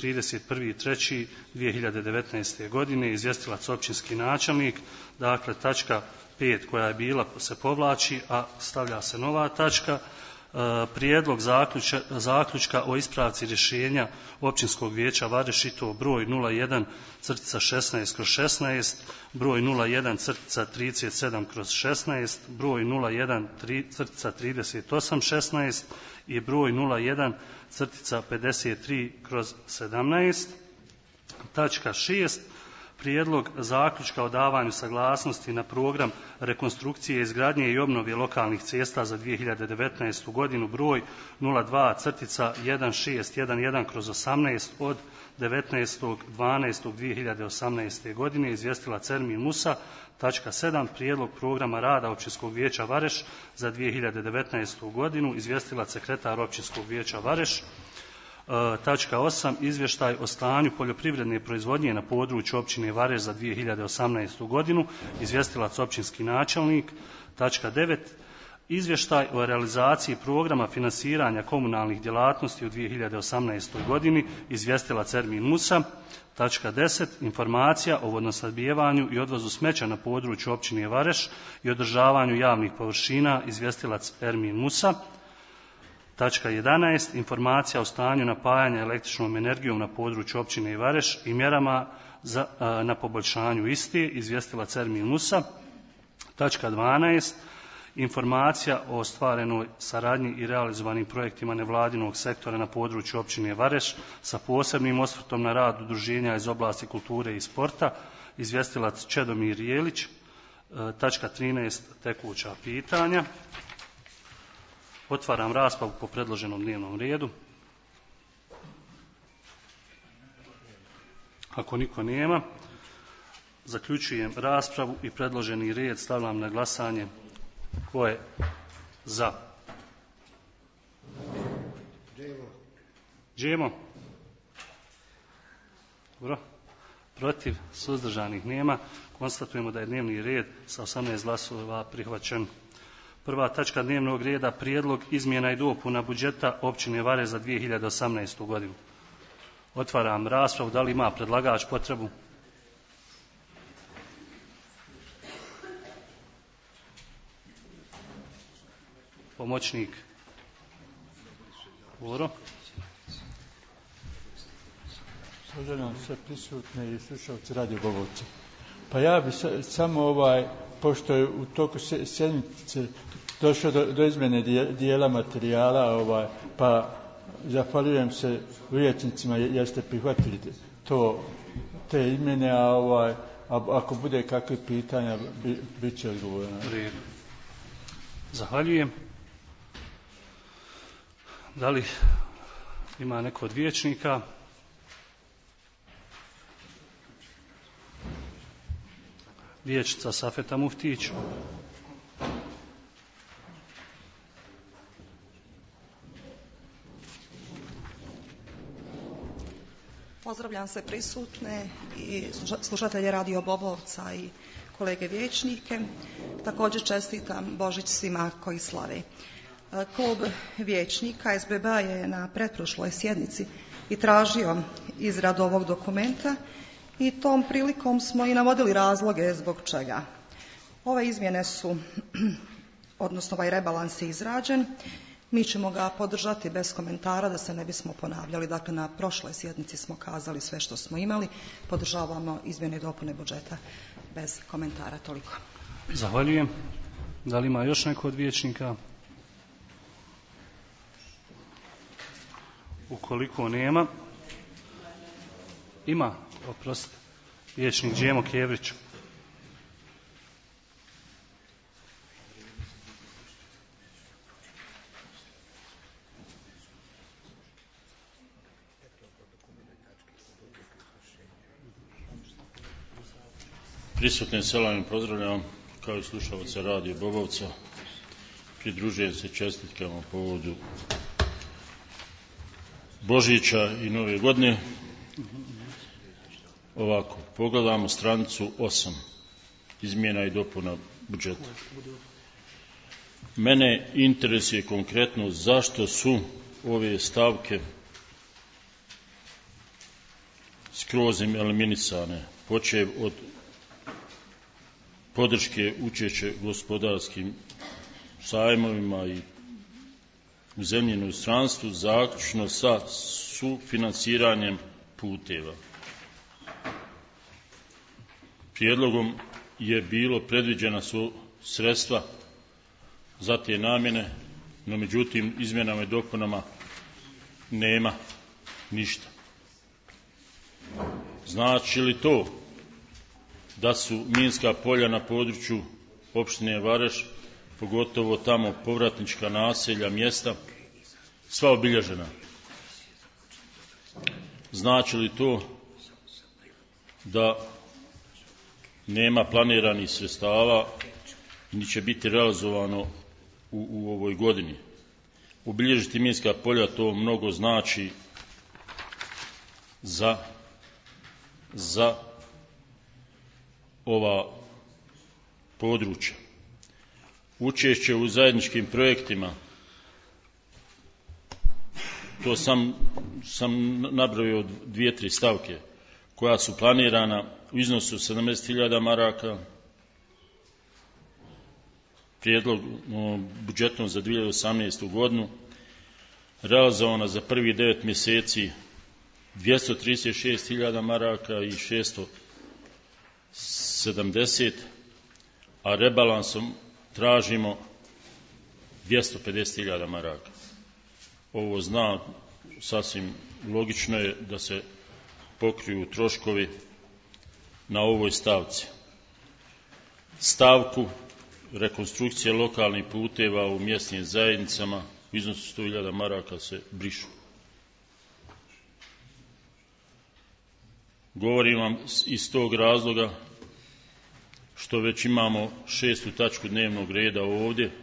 31.3.2019. godine. Izvjestilac općinski načelnik. Dakle, tačka 5 koja je bila se povlači, a stavlja se nova tačka. Prijedlog zaključka o ispravci rješenja općinskog vijeća Vareš i to broj 01/16/16, broj 01/37/16, broj 01/38/16 i broj 01/53/17. Tačka 6. Prijedlog zaključka o davanju saglasnosti na program rekonstrukcije, izgradnje i obnove lokalnih cesta za 2019. godinu broj 02/1611/18 od 19.12.2018. godine. Izvjestilac Ermin Musa. Tačka 7. Prijedlog programa rada općinskog vijeća Vareš za 2019. godinu. Izvjestilac sekretar općinskog vijeća Vareš. Tačka 8. Izvještaj o stanju poljoprivredne proizvodnje na području općine Vareš za 2018. godinu. Izvjestilac općinski načelnik. Tačka 9. Izvještaj o realizaciji programa financiranja komunalnih djelatnosti u 2018. godini. Izvjestilac Ermin Musa. Tačka 10. Informacija o vodosnabdijevanju i odvozu smeća na području općine Vareš i održavanju javnih površina. Izvjestilac Ermin Musa. Tačka 11. Informacija o stanju napajanja električnom energijom na području općine Vareš i mjerama na poboljšanju iste. Izvjestilac Ermin Musa. Tačka 12. Informacija o ostvarenoj saradnji i realizovanim projektima nevladinog sektora na području općine Vareš sa posebnim osvrtom na rad udruženja iz oblasti kulture i sporta. Izvjestilac Čedomir Jelić. Tačka 13. Tekuća pitanja. Otvaram raspravu po predloženom dnevnom redu. Ako niko nema, zaključujem raspravu i predloženi red stavljam na glasanje. Ko je za? Džemo. Dobro. Protiv, suzdržanih nema. Konstatujemo da je dnevni red sa 18 glasova prihvaćen. Prva tačka dnevnog reda, prijedlog izmjena i dopuna budžeta općine Vareš za 2018. godinu. Otvaram raspravu. Da li ima predlagač potrebu? pomoćnik Boro. Pozdravljam sve prisutne i slušalci Radio Bobovca. Pa ja bi samo pošto je u toku sjednice došlo do izmjene dijela materijala, pa zahvaljujem se vijećnicima jer ste prihvatili te izmjene, a ako bude kakvih pitanja, bit će odgovoreno. Zahvaljujem. Da li ima neko od vijećnika? Vijećnica Safeta Muftić. Pozdravljam sve prisutne i slušatelje Radio Bobovca i kolege vijećnike. Također čestitam Božić svima koji slave. Klub vijećnika SBB-a je na pretprošloj sjednici i tražio izradu ovog dokumenta i tom prilikom smo i navodili razloge zbog čega. Ove izmjene su, odnosno ovaj rebalans je izrađen. Mi ćemo ga podržati bez komentara da se ne bismo ponavljali. Dakle, na prošloj sjednici smo kazali sve što smo imali. Podržavamo izmjene i dopune budžeta bez komentara. Toliko. Zahvaljujem. Da li ima još neko od vijećnika? Ukoliko nema, ima, oprostite, vijećnik Džemo Kjevrić. Prisutne selam pozdravljam kao i slušalce Radio Bobovca. Pridružujem se čestitkama povodu Božića i Nove godine. Ovako, pogledamo stranicu 8, izmjena i dopuna budžeta. Mene interesuje konkretno zašto su ove stavke skroz eliminisane, počev od podrške učešće gospodarskim sajmovima i u zemlji i inostranstvu, zaključno sa sufinanciranjem puteva. Prijedlogom je bilo predviđena su sredstva za te namjene, no međutim izmjenama i dopunama nema ništa. Znači li to da su minska polja na području opštine Vareš, pogotovo tamo povratnička naselja, mjesta, sva obilježena? Znači li to da nema planiranih sredstava ni će biti realizovano u ovoj godini? Obilježiti minska polja, to mnogo znači za ova područja. Učešće u zajedničkim projektima, to sam nabrojio 2-3 stavke koja su planirana u iznosu 70.000 maraka, prijedlog budžetom za 2018. godinu, realizovana za prvih 9 mjeseci 236.000 maraka i 670, a rebalansom tražimo 250.000 maraka. Ovo zna, sasvim logično je da se pokriju troškovi na ovoj stavci. Stavku rekonstrukcije lokalnih puteva u mjesnim zajednicama u iznosu 100.000 maraka se brišu. Govorim vam iz tog razloga što već imamo 6. tačku dnevnog reda ovdje.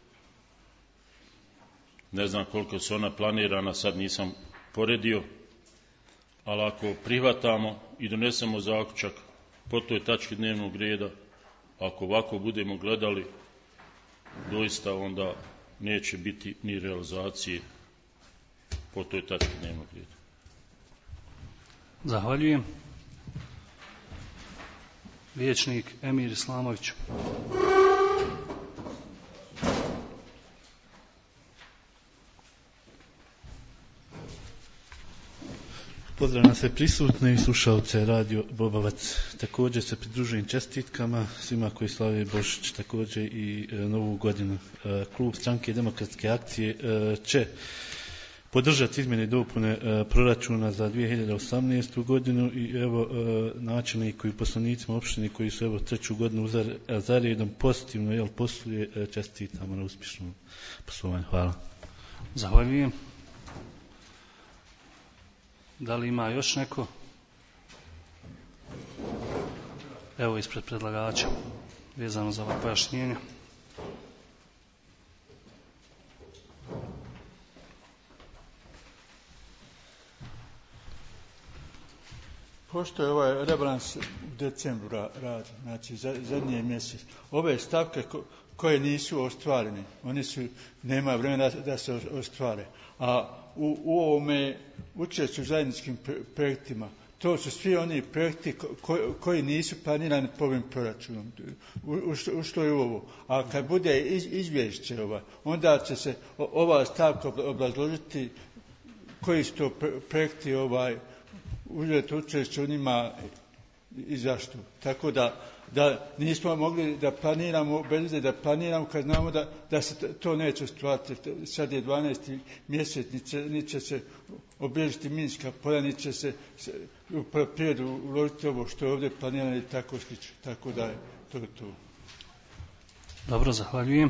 Ne znam koliko su ona planirana, sad nisam poredio, ali ako prihvatamo i donesemo zaključak po toj tački dnevnog reda, ako ovako budemo gledali, doista onda neće biti ni realizacije po toj tački dnevnog reda. Zahvaljujem. Vijećnik Emir Islamović. Pozdravljam sve prisutne i slušalce Radio Bobovac. Također se pridružujem čestitkama svima koji slave Božić, također i Novu godinu. Klub Stranke demokratske akcije će podržati izmjene i dopune proračuna za 2018. godinu i evo načelniku i poslanicima opštine koji su evo 3. godinu za redom pozitivno posluje, čestitamo na uspješnom poslovanju. Hvala. Zahvaljujem. Da li ima još neko? Evo ispred predlagača, vezano za ova pojašnjenja. Pošto je ovaj rebalans u decembru radi, znači zadnji mjesec, ove stavke koje nisu ostvarene, one nema vremena da se ostvare. A u ovome učešću zajedničkim projektima, to su svi oni projekti koji nisu planirani po ovim proračunom. U što je ovo? A kad bude izvješće onda će se ova stavka obrazložiti koji su to projekti uzeti učešće u njima i zašto. Tako da nismo mogli da planiramo, bez da planiramo kad znamo da se to neće ostvariti. Sad je 12. mjesec, ni će se obilježiti minska polja, ni će se u poljoprivredu uložiti ovo što je ovdje planirano i tako slično. Tako da je to. Dobro, zahvaljujem.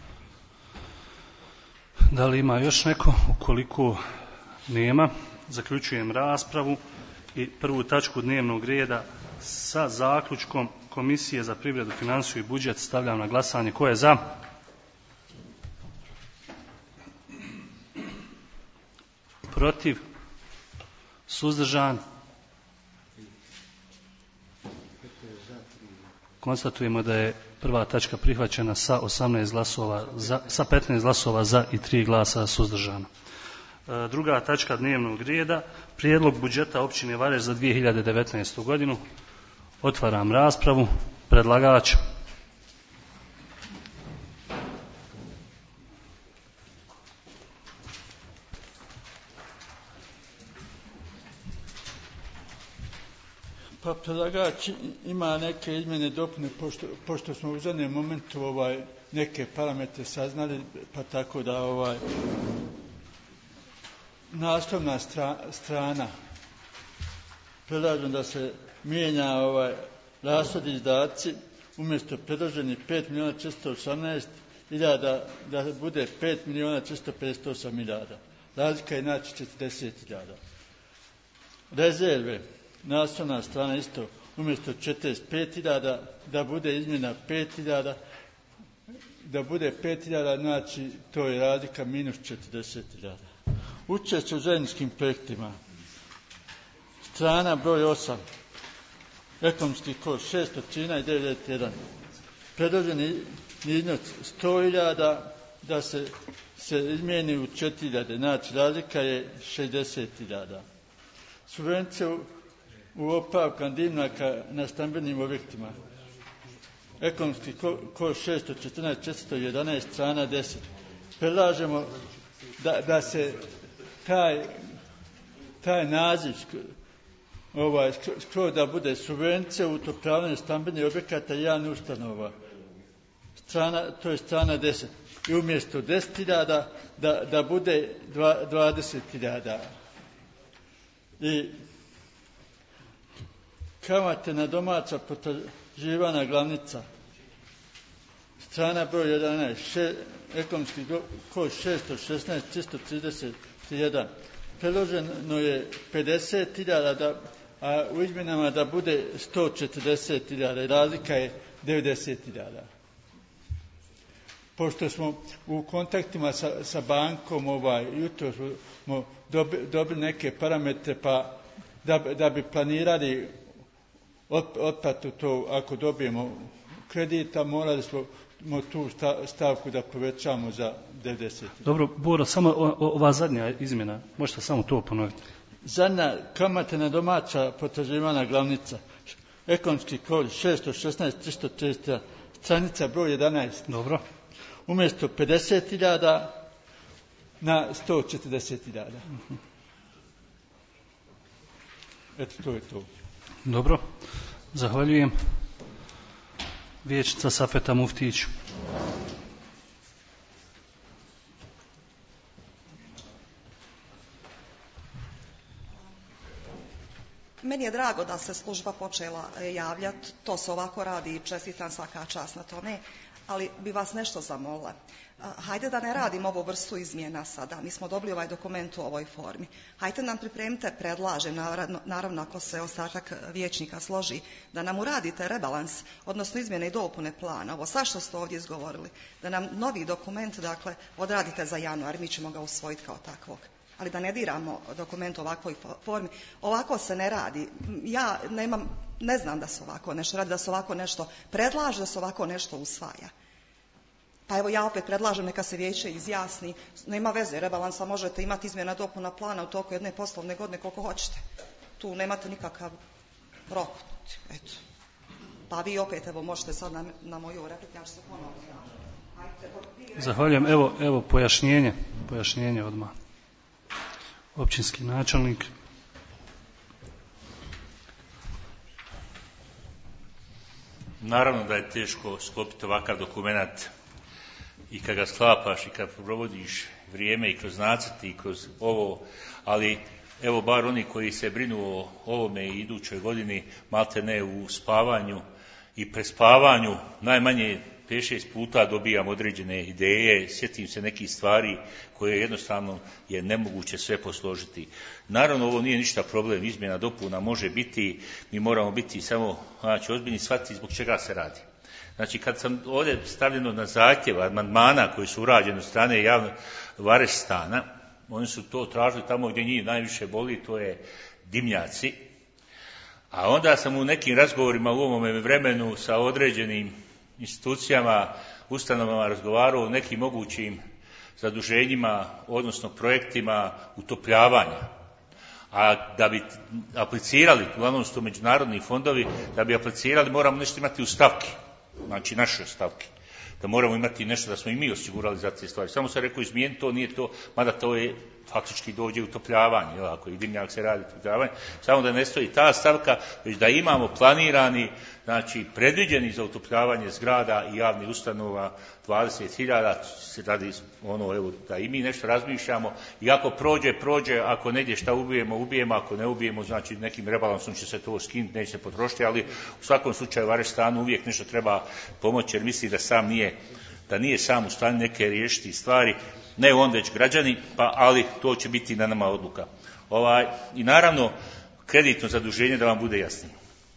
Da li ima još neko? Ukoliko nema, zaključujem raspravu i prvu tačku dnevnog reda sa zaključkom Komisije za privredu, finansiju i budžet stavljam na glasanje. Ko je za? Protiv? Suzdržan? Konstatujemo da je prva tačka prihvaćena sa 15 glasova za i 3 glasa suzdržana. Druga tačka dnevnog reda, prijedlog budžeta općine Vareš za 2019. godinu. Otvaram raspravu. Predlagač. Pa predlagač ima neke izmjene dopune, pošto smo u zadnjem momentu neke parametre saznali, pa tako da naslovna strana predlažem da se mijenja rashodi i izdaci umjesto predloženih 5.418.000 da bude 5.458.000. Razlika je znači 40.000. Rezerve, naslovna strana isto, umjesto 45.000 da bude izmjena 5.000, da bude 5.000, znači to je razlika minus 40.000. Učešće u zajedničkim projektima. Strana broj 8. Ekonomski kod 613.991. Predloženi iznos 100.000 da se izmijeni u 4.000. Znači razlika je 60.000. Subvencije u opravkan dimnjaka na stambenim objektima. Ekonomski kod 614.411. Strana 10. Predlažemo da se taj naziv skoro da bude subvencija u upravljanju stambenih objekata i javnih ustanova. To je strana 10. I umjesto 10.000 da bude 20.000. I kamate na domaća potraživana glavnica. Strana broj 11. Ekonomski kod 616.331. Predloženo je 50.000, a u izmjenama da bude 140.000. Razlika je 90.000. Pošto smo u kontaktima sa bankom jutro smo dobili neke parametre, pa da bi planirali otplatu to ako dobijemo kredita, morali smo tu stavku da povećamo za 90. Dobro, Boro, samo ova zadnja izmjena, možete samo to ponoviti? Zadnja kamate na domaća potraživana glavnica. Ekonomski kod 616.330. Stranica broj 11. Dobro. Umjesto 50.000 na 140.000. Eto, to je to. Dobro, zahvaljujem. Vijećnica Safeta Muftić. Meni je drago da se služba počela javljati, to se ovako radi i čestitam svaka čast na tome, ali bi vas nešto zamolila. Hajde da ne radimo ovu vrstu izmjena sada, mi smo dobili ovaj dokument u ovoj formi. Hajde nam pripremite, predlažem, naravno ako se ostatak vijećnika složi, da nam uradite rebalans, odnosno izmjene i dopune plana, ovo sad što ste ovdje izgovorili, da nam novi dokument, dakle, odradite za januar, mi ćemo ga usvojiti kao takvog. Ali da ne diramo dokument u ovakvoj formi. Ovako se ne radi. Ja ne znam da se ovako nešto radi, da se ovako nešto predlaže, da se ovako nešto usvaja. Pa evo ja opet predlažem neka se vijeće izjasni. Nema veze, rebalansa možete imati izmjena dopuna plana u toku jedne poslovne godine koliko hoćete. Tu nemate nikakav rok. Eto. Pa vi opet evo možete sad na moju repliku, ja ću se ponovno javiti. Zahvaljujem. Evo pojašnjenje odmah. Općinski načelnik. Naravno da je teško sklopiti ovakav dokumenat i kad ga sklapaš i kad provodiš vrijeme i kroz nacrt i kroz ovo, ali evo bar oni koji se brinu o ovome i idućoj godini malte ne u spavanju i prespavanju najmanje 5-6 puta dobijam određene ideje, sjetim se nekih stvari koje jednostavno je nemoguće sve posložiti. Naravno, ovo nije ništa problem, izmjena dopuna može biti, mi moramo biti samo ozbiljni, shvatiti zbog čega se radi. Znači, kad sam ovdje stavljeno na zahtjev amandmana koji su urađeni od strane Varešstana, oni su to tražili tamo gdje njih najviše boli, to je dimnjaci. A onda sam u nekim razgovorima u ovome vremenu sa određenim institucijama, ustanovama razgovarao o nekim mogućim zaduženjima, odnosno projektima utopljavanja. A da bi aplicirali, uglavnom su to međunarodni fondovi, da bi aplicirali moramo nešto imati u stavki, znači naše stavke. Da moramo imati nešto da smo i mi osigurali za te stvari. Samo sam rekao izmijeniti to, nije to, mada to je faktički dođe utopljavanje, ako i dimnjak se radi utopljavanje, samo da ne stoji ta stavka, već da imamo planirani, znači predviđeni za utopljavanje zgrada i javnih ustanova 20.000, se radi ono, evo, da i mi nešto razmišljamo i ako prođe, ako negdje šta ubijemo, ako ne ubijemo, znači nekim rebalansom će se to skinuti, neće se potrošiti, ali u svakom slučaju Varešstanu uvijek nešto treba pomoći, jer misli da nije sam u stanju neke riješiti stvari, ne on već građani, ali to će biti na nama odluka. I naravno, kreditno zaduženje da vam bude jasnije.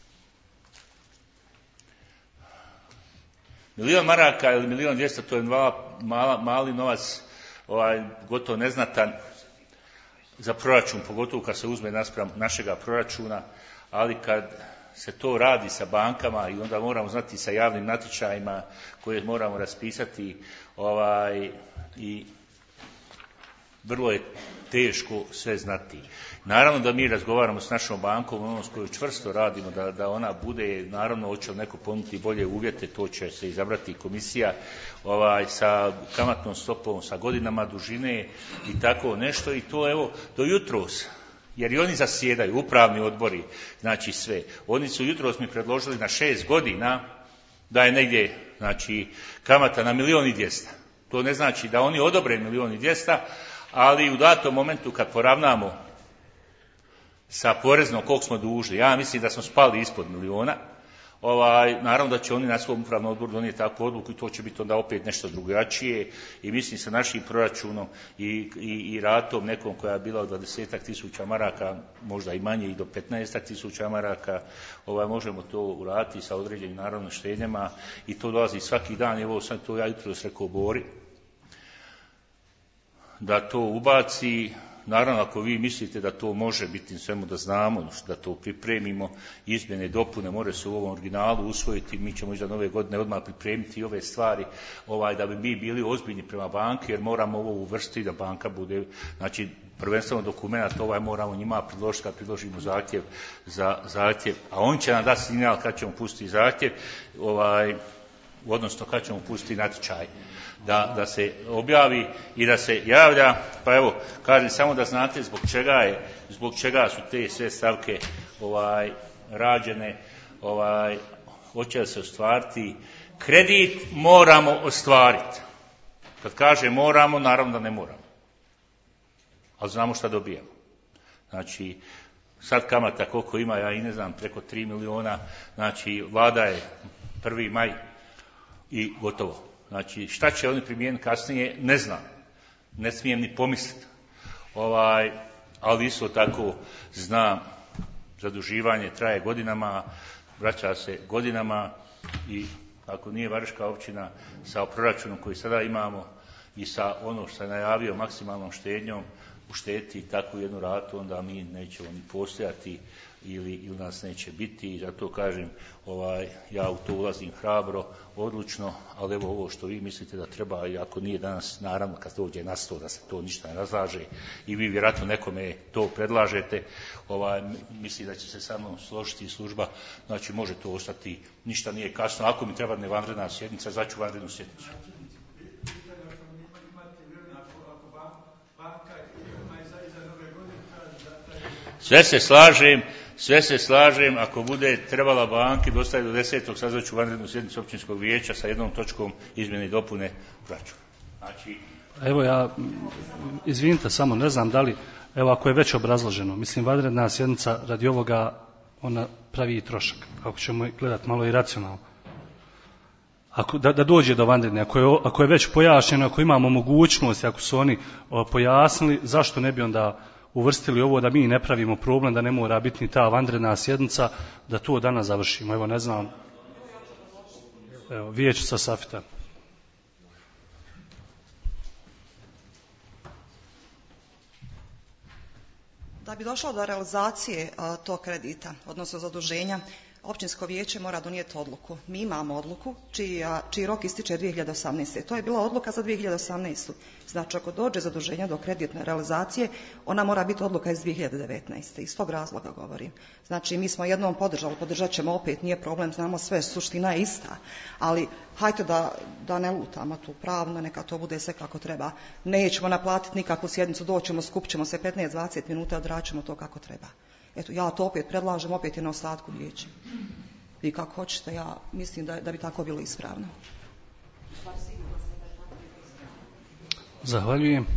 1.000.000 maraka ili 1.200.000, to je mali novac, gotovo neznatan za proračun, pogotovo kad se uzme naspram našega proračuna, ali kad se to radi sa bankama i onda moramo znati sa javnim natječajima koje moramo raspisati i vrlo je teško sve znati. Naravno da mi razgovaramo s našom bankom, ono s kojoj čvrsto radimo, da ona bude, naravno hoće li neko ponuditi bolje uvjete, to će se izabrati komisija sa kamatnom stopom, sa godinama dužine i tako nešto i to evo do jutros. Jer i oni zasjedaju, upravni odbori, znači sve. Oni su jutros mi predložili na 6 godina da je negdje, znači, kamata na 1.200.000. To ne znači da oni odobre 1.200.000, ali u datom momentu kad poravnamo sa poreznom koliko smo dužni, ja mislim da smo spali ispod 1.000.000, naravno da će oni na svom upravnom odboru donijeti takvu odluku i to će biti onda opet nešto drugačije i mislim sa našim proračunom i ratom nekom koja je bila od 20.000 maraka, možda i manje i do 15.000 maraka, možemo to uraditi sa određenim naravno štednjama i to dolazi svaki dan, evo sam to ja jutros rekao Bori, da to ubaci. Naravno, ako vi mislite da to može biti svemu da znamo, da to pripremimo, izmjene i dopune more se u ovom originalu usvojiti, mi ćemo iza nove godine odmah pripremiti ove stvari, da bi mi bili ozbiljni prema banki, jer moramo ovo uvrstiti da banka bude, znači, prvenstveno dokument, moramo njima predložiti kad predložimo zahtjev za zahtjev, a on će nam dati signal kad ćemo pustiti zahtjev, odnosno kad ćemo pustiti natječaj. Da se objavi i da se javlja, pa evo, kažem samo da znate zbog čega su te sve stavke rađene, hoće li se ostvariti. Kredit moramo ostvariti. Kad kaže moramo, naravno da ne moramo. Ali znamo šta dobijamo. Znači, sad kamata koliko ima, ja i ne znam, preko 3 miliona, znači vlada je 1. maj i gotovo. Znači, šta će oni primijeniti kasnije, ne znam. Ne smijem ni pomisliti. Ali isto tako znam, zaduživanje traje godinama, vraća se godinama i ako nije Varaždinska općina sa proračunom koji sada imamo i sa ono što je najavio maksimalnom štednjom uštediti takvu jednu ratu, onda mi nećemo ni postojati ili nas neće biti. I zato kažem, ja u to ulazim hrabro, odlučno, ali evo ovo što vi mislite da treba, i ako nije danas, naravno kad dođe na sto da se to ništa ne razlaže i vi vjerojatno nekome to predlažete, misli da će se sa mnom složiti služba, znači može to ostati, ništa nije kasno. Ako mi treba vanredna sjednica, zaću vanrednu sjednicu. Sve se slažem, ako bude trebala banki dostaviti do 10. sazvaću vanrednu sjednicu općinskog vijeća sa jednom točkom izmjene i dopune proračuna. Znači... Evo ja, izvinite samo, ne znam da li, evo ako je već obrazloženo, mislim vanredna sjednica radi ovoga, ona pravi i trošak, ako ćemo gledati malo i racionalno. Da dođe do vanredne, ako je već pojašnjeno, ako imamo mogućnost, ako su oni pojasnili, zašto ne bi onda uvrstili ovo da mi ne pravimo problem, da ne mora biti ni ta vanredna sjednica, da to danas završimo. Evo ne znam, evo, vijeće sa Safita. Da bi došlo do realizacije tog kredita, odnosno zaduženja, općinsko vijeće mora donijeti odluku. Mi imamo odluku čiji rok ističe 2018. To je bila odluka za 2018. Znači, ako dođe zaduženja do kreditne realizacije, ona mora biti odluka iz 2019. Iz tog razloga govorim. Znači, mi smo jednom podržat ćemo opet, nije problem, znamo sve, suština je ista. Ali, hajte da ne lutamo tu pravno, neka to bude sve kako treba. Nećemo naplatiti nikakvu sjednicu, doćemo, skupit ćemo se 15-20 minuta, odraćemo to kako treba. Eto, ja to opet predlažem, opet je na ostatku vijeća. Vi kako hoćete, ja mislim da bi tako bilo ispravno. Zahvaljujem.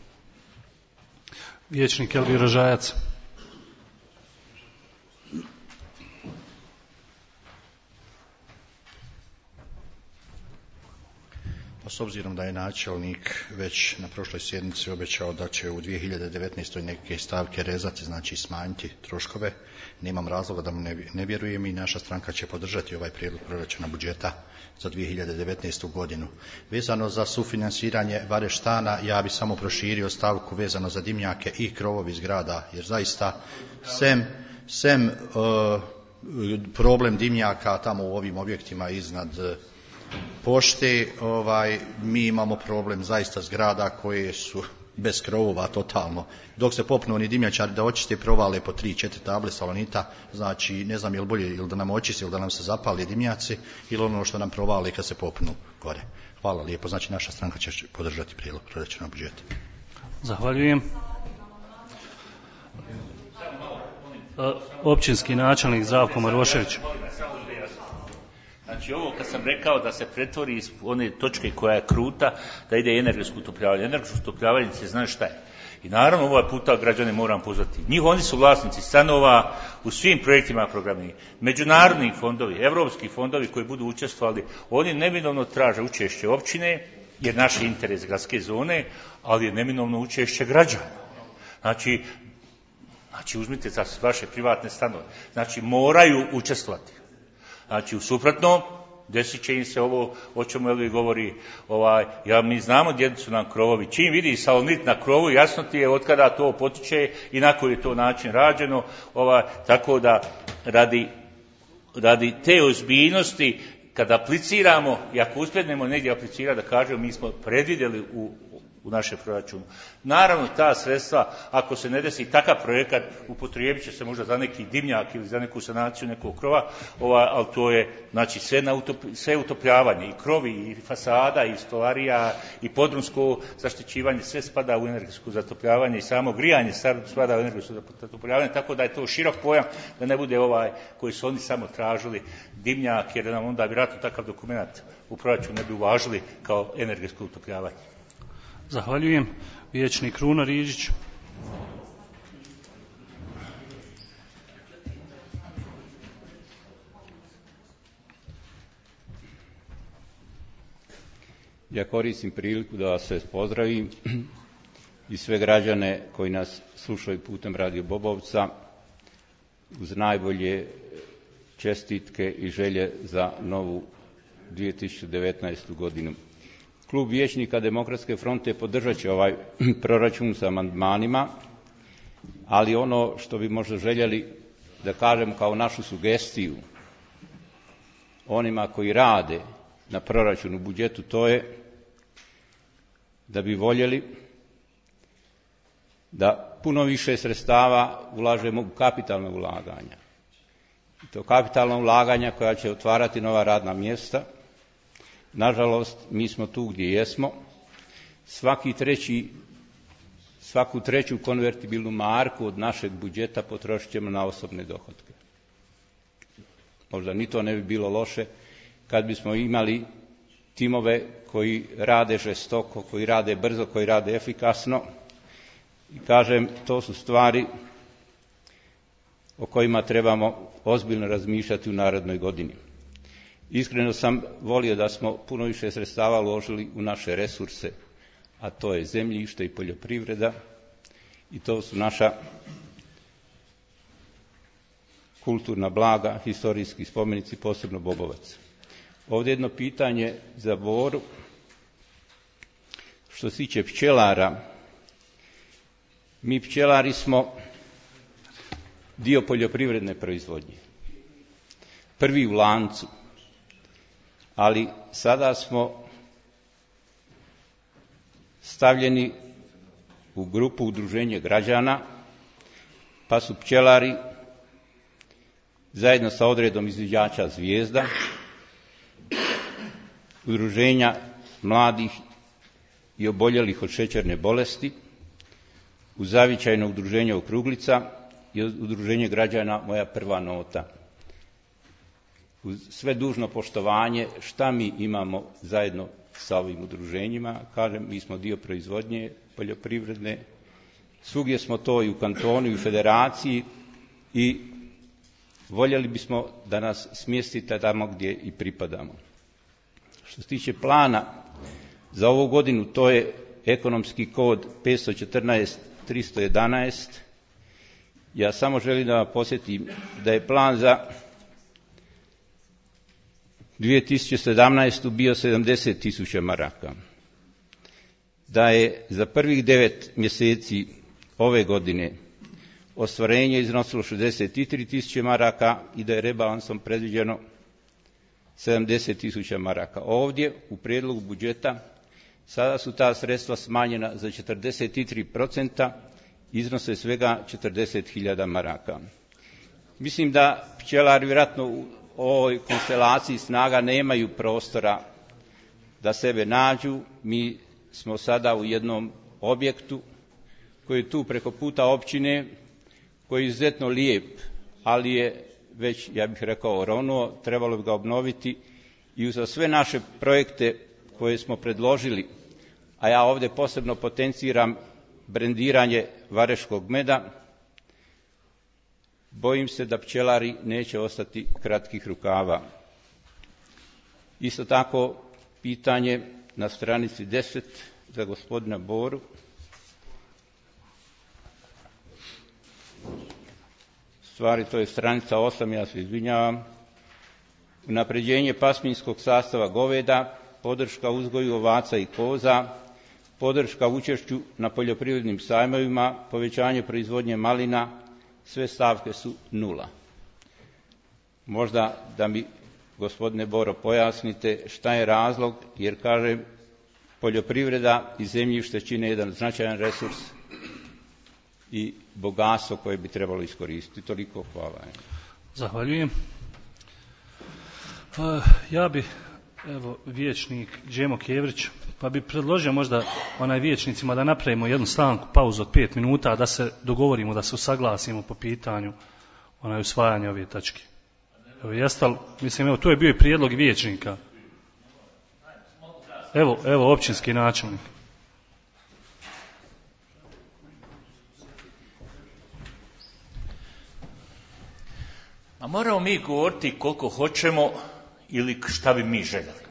Vijećnik Elvira Žajac. S obzirom da je načelnik već na prošloj sjednici obećao da će u 2019. neke stavke rezati, znači smanjiti troškove, nemam razloga da mu ne vjerujem i naša stranka će podržati ovaj prijedlog proračuna budžeta za 2019. godinu. Vezano za sufinansiranje Vareštana, ja bi samo proširio stavku vezano za dimnjake i krovovi zgrada, jer zaista sem problem dimnjaka tamo u ovim objektima iznad pošte, mi imamo problem zaista zgrada koje su bez krovova totalno. Dok se popnu oni dimnjačari da očiste provale po 3-4 table salonita, znači ne znam je li bolje ili da nam očiste ili da nam se zapali dimnjaci ili ono što nam provale kad se popnu gore. Hvala lijepo, znači naša stranka će podržati prijedlog proračuna budžeta. Zahvaljujem. Općinski načelnik Zdravko Marošević. Znači ovo kad sam rekao da se pretvori iz one točke koja je kruta, da ide energetsko utopljavanje. Energetsko utopljavanje se zna šta je. I naravno ovaj puta građane moram pozvati. Oni su vlasnici stanova u svim projektima programi. Međunarodni fondovi, evropski fondovi koji budu učestvovali, oni neminovno traže učešće općine, jer naš je interes gradske zone, ali je neminovno učešće građana. Znači uzmite za vaše privatne stanove. Znači moraju učestvovati. Znači, u suprotnom, desit će im se ovo, o čemu Elvi govori, mi znamo gdje su nam krovovi. Čim vidi salonit na krovu, jasno ti je od kada to potiče i na koji je to način rađeno, tako da radi te ozbiljnosti, kada apliciramo, i ako uspjednemo negdje aplicirati, da kažemo, mi smo predvidjeli u našem proračunu. Naravno, ta sredstva, ako se ne desi takav projekat, upotrijebit će se možda za neki dimnjak ili za neku sanaciju nekog krova, ali to je znači sve utopljavanje, i krovi, i fasada, i stolarija, i podrumsko zaštićivanje, sve spada u energetsko zatopljavanje i samo grijanje spada u energetsko zatopljavanje, tako da je to širok pojam, da ne bude koji su oni samo tražili dimnjak, jer nam onda vjerojatno takav dokument u proračunu ne bi uvažili kao energetsko utopljavanje. Zahvaljujem. Vijećnik Kruno Riđić. Ja koristim priliku da vas sve pozdravim i sve građane koji nas slušaju putem Radio Bobovca uz najbolje čestitke i želje za novu 2019. godinu. Klub vijećnika Demokratske fronte podržat će ovaj proračun sa amandmanima, ali ono što bi možda željeli da kažem kao našu sugestiju onima koji rade na proračunu, budžetu, to je da bi voljeli da puno više sredstava ulažemo u kapitalna ulaganja. I to kapitalna ulaganja koja će otvarati nova radna mjesta. Nažalost, mi smo tu gdje jesmo. Svaku treću konvertibilnu marku od našeg budžeta potrošit ćemo na osobne dohotke. Možda ni to ne bi bilo loše kad bismo imali timove koji rade žestoko, koji rade brzo, koji rade efikasno. I kažem, to su stvari o kojima trebamo ozbiljno razmišljati u narednoj godini. Iskreno sam volio da smo puno više sredstava uložili u naše resurse, a to je zemljište i poljoprivreda, i to su naša kulturna blaga, historijski spomenici, posebno Bobovac. Ovdje jedno pitanje za Boru. Što se tiče pčelara, mi pčelari smo dio poljoprivredne proizvodnje, prvi u lancu, ali sada smo stavljeni u grupu udruženja građana, pa su pčelari zajedno sa odredom izviđača Zvijezda, udruženja mladih i oboljelih od šećerne bolesti, uz zavičajno udruženje Okruglica i udruženje građana Moja prva nota. Uz sve dužno poštovanje, šta mi imamo zajedno sa ovim udruženjima? Kažem, mi smo dio proizvodnje poljoprivredne, svugdje smo to i u kantonu i u federaciji i voljeli bismo da nas smjestite tamo gdje i pripadamo. Što se tiče plana za ovu godinu, to je ekonomski kod 514-311. Ja samo želim da vam podsjetim da je plan za 2017. bio 70.000 maraka. Da je za prvih 9 mjeseci ove godine ostvarenje iznosilo 63.000 maraka i da je rebalansom predviđeno 70.000 maraka. Ovdje u prijedlogu budžeta sada su ta sredstva smanjena za 43%, iznose svega 40.000 maraka. Mislim da pčelari vjerojatno u ovoj konstelaciji snaga nemaju prostora da sebe nađu. Mi smo sada u jednom objektu koji je tu preko puta općine, koji je izuzetno lijep, ali je već, ja bih rekao, ronuo, trebalo bi ga obnoviti i za sve naše projekte koje smo predložili, a ja ovdje posebno potenciram brendiranje vareškog meda, bojim se da pčelari neće ostati kratkih rukava. Isto tako, pitanje na stranici 10 za gospodina Boru. Stvari, to je stranica 8, ja se izvinjavam. Unapređenje pasminskog sastava goveda, podrška uzgoju ovaca i koza, podrška učešću na poljoprivrednim sajmovima, povećanje proizvodnje malina, sve stavke su 0. Možda da mi, gospodine Boro, pojasnite šta je razlog, jer kažem, poljoprivreda i zemljište čine jedan značajan resurs i bogatstvo koje bi trebalo iskoristiti. Toliko, hvala. Zahvaljujem. Ja bi, evo, vijećnik Đemo Kevrić, pa bi predložio možda vijećnicima da napravimo jednu stanku, pauzu od 5 minuta, da se dogovorimo, da se usaglasimo po pitanju usvajanja ove tačke. Evo, tu je bio i prijedlog vijećnika. Evo općinski načelnik. A moramo mi govoriti koliko hoćemo ili šta bi mi željeli.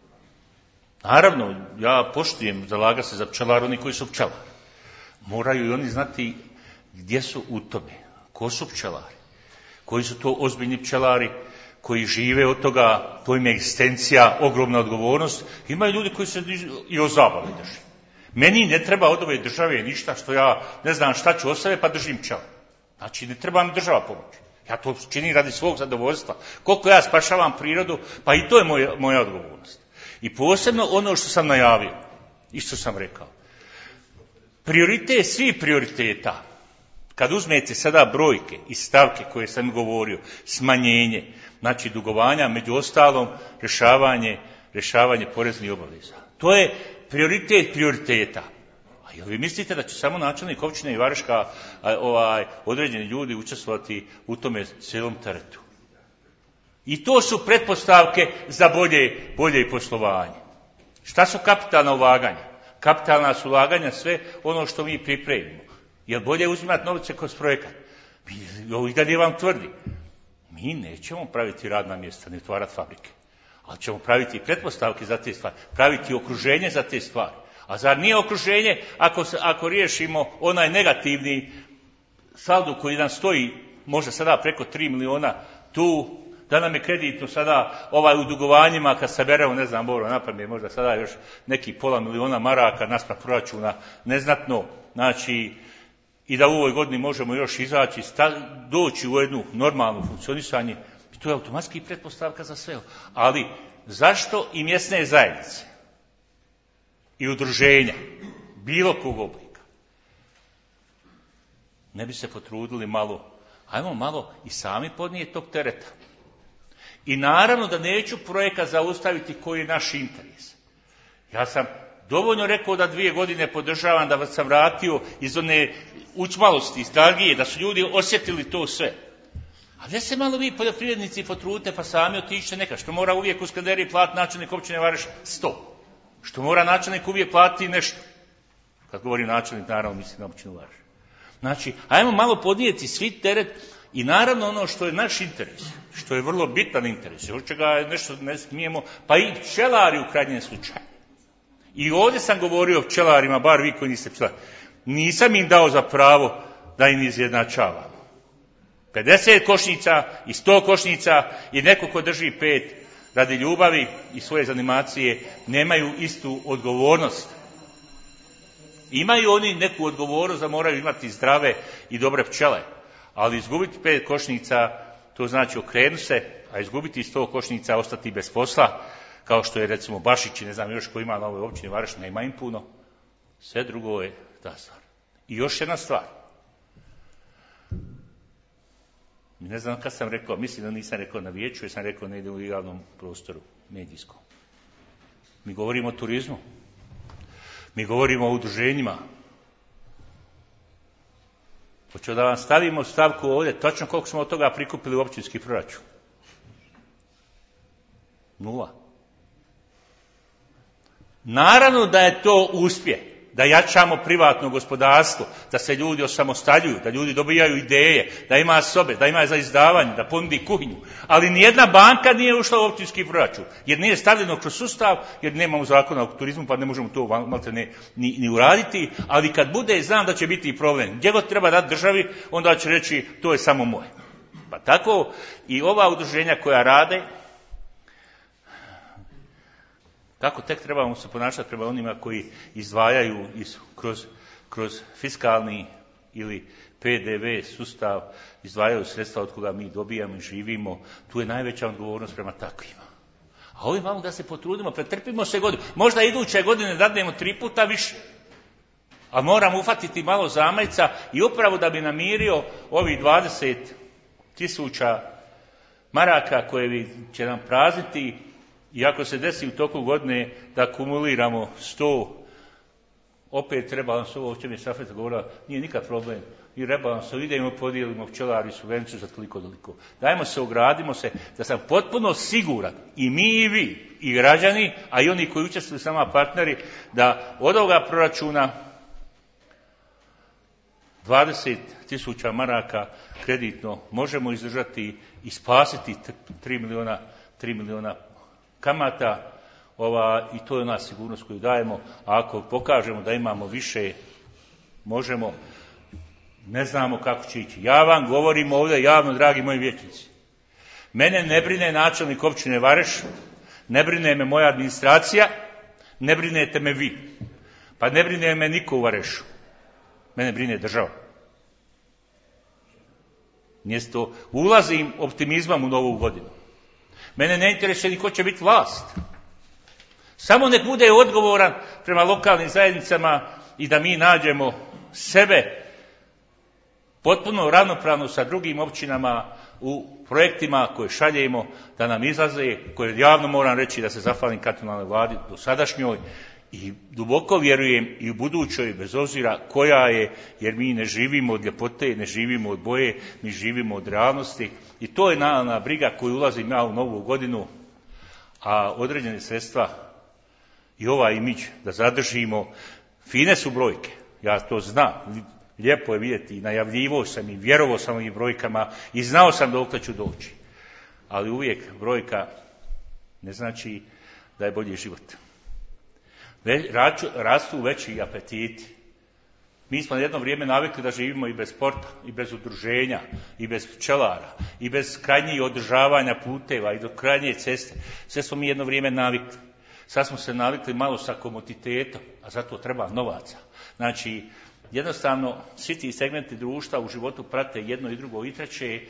Naravno, ja poštujem, zalaga se za pčelar oni koji su pčelari. Moraju i oni znati gdje su u tome, ko su pčelari, koji su to ozbiljni pčelari, koji žive od toga, to im je egzistencija, ogromna odgovornost. Imaju ljudi koji se i o zabavi drži. Meni ne treba od ove države ništa što ja ne znam šta ću od sebe pa držim pčela. Znači ne treba mi država pomoći. Ja to činim radi svog zadovoljstva. Koliko ja spašavam prirodu, pa i to je moja odgovornost. I posebno ono što sam najavio i što sam rekao. Prioritet svih prioriteta, kad uzmete sada brojke i stavke koje sam govorio, smanjenje, znači dugovanja, među ostalom rješavanje poreznih obaveza. To je prioritet prioriteta. A jel vi mislite da će samo načelnik općine i Vareška određeni ljudi učestvovati u tome cijelom teretu? I to su pretpostavke za bolje poslovanje. Šta su kapitalna ulaganja? Kapitalna su ulaganja sve ono što mi pripremimo. Jel bolje uzimati novce kroz projekat? I dalje vam tvrdi. Mi nećemo praviti radna mjesta, ne otvarati fabrike. Ali ćemo praviti pretpostavke za te stvari. Praviti okruženje za te stvari. A zar nije okruženje ako riješimo onaj negativni saldo koji nam stoji možda sada preko 3 miliona tu, da nam je kreditno sada u dugovanjima kad saberemo, ne znam, napamet možda sada još neki pola miliona maraka naspram proračuna neznatno, znači i da u ovoj godini možemo još izaći, doći u jednu normalnu funkcionisanje, to je automatski pretpostavka za sve. Ali zašto i mjesne zajednice i udruženja bilo kog oblika ne bi se potrudili ajmo malo i sami podnijeti tog tereta. I naravno da neću projekat zaustaviti koji je naš interes. Ja sam dovoljno rekao da 2 godine podržavam, da sam vratio iz one učmalosti, iz dalgije, da su ljudi osjetili to sve. A gdje se malo vi poljoprivrednici potrudite pa sami otičite neka, što mora uvijek u Skanderiji platiti načelnik općine Vareš 100. Što mora načelnik uvijek platiti nešto. Kad govori načelnik, naravno mislim na općinu Vareš. Znači, ajmo malo podnijeti svi teret i naravno ono što je naš interes, što je vrlo bitan interes, od čega nešto ne smijemo, pa i pčelari u krajnjem slučaju. I ovdje sam govorio o pčelarima, bar vi koji niste pčelari. Nisam im dao za pravo da im izjednačavamo. 50 košnica i 100 košnica i neko ko drži 5 radi ljubavi i svoje zanimacije nemaju istu odgovornost. Imaju oni neku odgovornost da moraju imati zdrave i dobre pčele, ali izgubiti 5 košnica, to znači okrenuti se, a izgubiti 100 košnica, ostati bez posla, kao što je recimo Bašić, ne znam još ko ima na ovoj općini Vareš, nema im puno. Sve drugo je ta stvar. I još jedna stvar. Ne znam kad sam rekao, mislim da nisam rekao na vijeću, jer sam rekao negdje u javnom prostoru, medijskom. Mi govorimo o turizmu. Mi govorimo o udruženjima. Hoćemo da vam stavimo stavku ovdje, točno koliko smo od toga prikupili u općinski proračun. 0. Naravno da je to uspjeh, da jačamo privatno gospodarstvo, da se ljudi osamostaljuju, da ljudi dobijaju ideje, da ima sobe, da ima za izdavanje, da ponudi kuhinju. Ali nijedna banka nije ušla u općinski proračun, jer nije stavljeno kroz sustav, jer nemamo zakona o turizmu, pa ne možemo to maltene ni uraditi, ali kad bude, znam da će biti problem. Gdje god treba dati državi, onda će reći to je samo moje. Pa tako i ova udruženja koja rade, kako tek trebamo se ponašati prema onima koji izdvajaju kroz fiskalni ili PDV sustav, izdvajaju sredstva od koga mi dobijamo i živimo, tu je najveća odgovornost prema takvima. A ovim malo da se potrudimo, pretrpimo se godinu. Možda iduće godine dadnemo 3 puta više. A moramo ufatiti malo zamajca i upravo da bi namirio ovih 20.000 maraka koje će nam prazniti i ako se desi u toku godine da akumuliramo 100, opet rebalans, ovo o čem je Safeta govorila, nije nikad problem. I rebalansom idemo, podijelimo pčelari subvenciju za toliko. Dajmo se, ogradimo se, da sam potpuno siguran, i mi i vi, i građani, a i oni koji učestvuju sama partneri, da od ovoga proračuna 20.000 maraka kreditno možemo izdržati i spasiti 3 milijuna kamata, i to je ona sigurnost koju dajemo, a ako pokažemo da imamo više, možemo, ne znamo kako će ići. Ja vam govorim ovdje javno, dragi moji vijećnici. Mene ne brine načelnik općine Vareš, ne brine me moja administracija, ne brinete me vi. Pa ne brine me niko u Varešu. Mene brine država. Mjesto ulazim optimizmom u novu godinu. Mene ne interesuje ni ko će biti vlast. Samo nek bude odgovoran prema lokalnim zajednicama i da mi nađemo sebe potpuno ravnopravno sa drugim općinama u projektima koje šaljemo, da nam izlaze, koje javno moram reći da se zahvalim kantonalnoj vladi do sadašnjoj i duboko vjerujem i u budućoj, bez obzira koja je, jer mi ne živimo od ljepote, ne živimo od boje, mi živimo od realnosti i to je naravna briga koju ulazim ja u novu godinu, a određene sredstva i ovaj imidž da zadržimo. Fine su brojke, ja to znam, lijepo je vidjeti i najavljivao sam i vjerovao sam ovim brojkama i znao sam dokle ću doći. Ali uvijek brojka ne znači da je bolji život. Rastu veći apetiti. Mi smo jedno vrijeme navikli da živimo i bez sporta, i bez udruženja, i bez pčelara, i bez krajnjih održavanja puteva i do krajnje ceste. Sve smo mi jedno vrijeme navikli. Sad smo se navikli malo sa komoditetom, a zato treba novaca. Znači, jednostavno, svi ti segmenti društva u životu prate jedno i drugo i treće.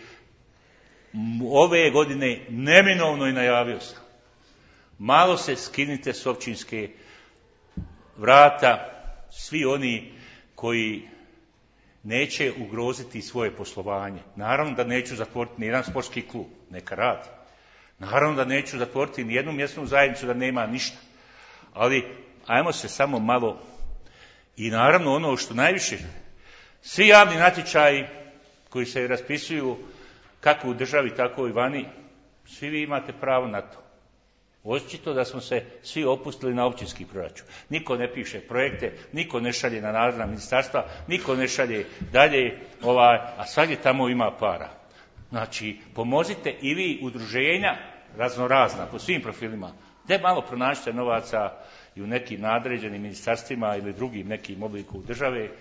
Ove godine neminovno i najavio sam. Malo se skinite s općinske vrata, svi oni koji neće ugroziti svoje poslovanje. Naravno da neću zatvoriti nijedan sportski klub, neka radi. Naravno da neću zatvoriti nijednu mjesnu zajednicu da nema ništa. Ali ajmo se samo malo i naravno ono što najviše, svi javni natječaji koji se raspisuju kako u državi tako i vani, svi vi imate pravo na to. Očito da smo se svi opustili na općinski proračun. Niko ne piše projekte, niko ne šalje na nadležna ministarstva, niko ne šalje dalje, a svagdje tamo ima para. Znači, pomozite i vi udruženja raznorazna po svim profilima. Gdje malo pronađite novaca i u nekim nadređenim ministarstvima ili drugim nekim obliku države,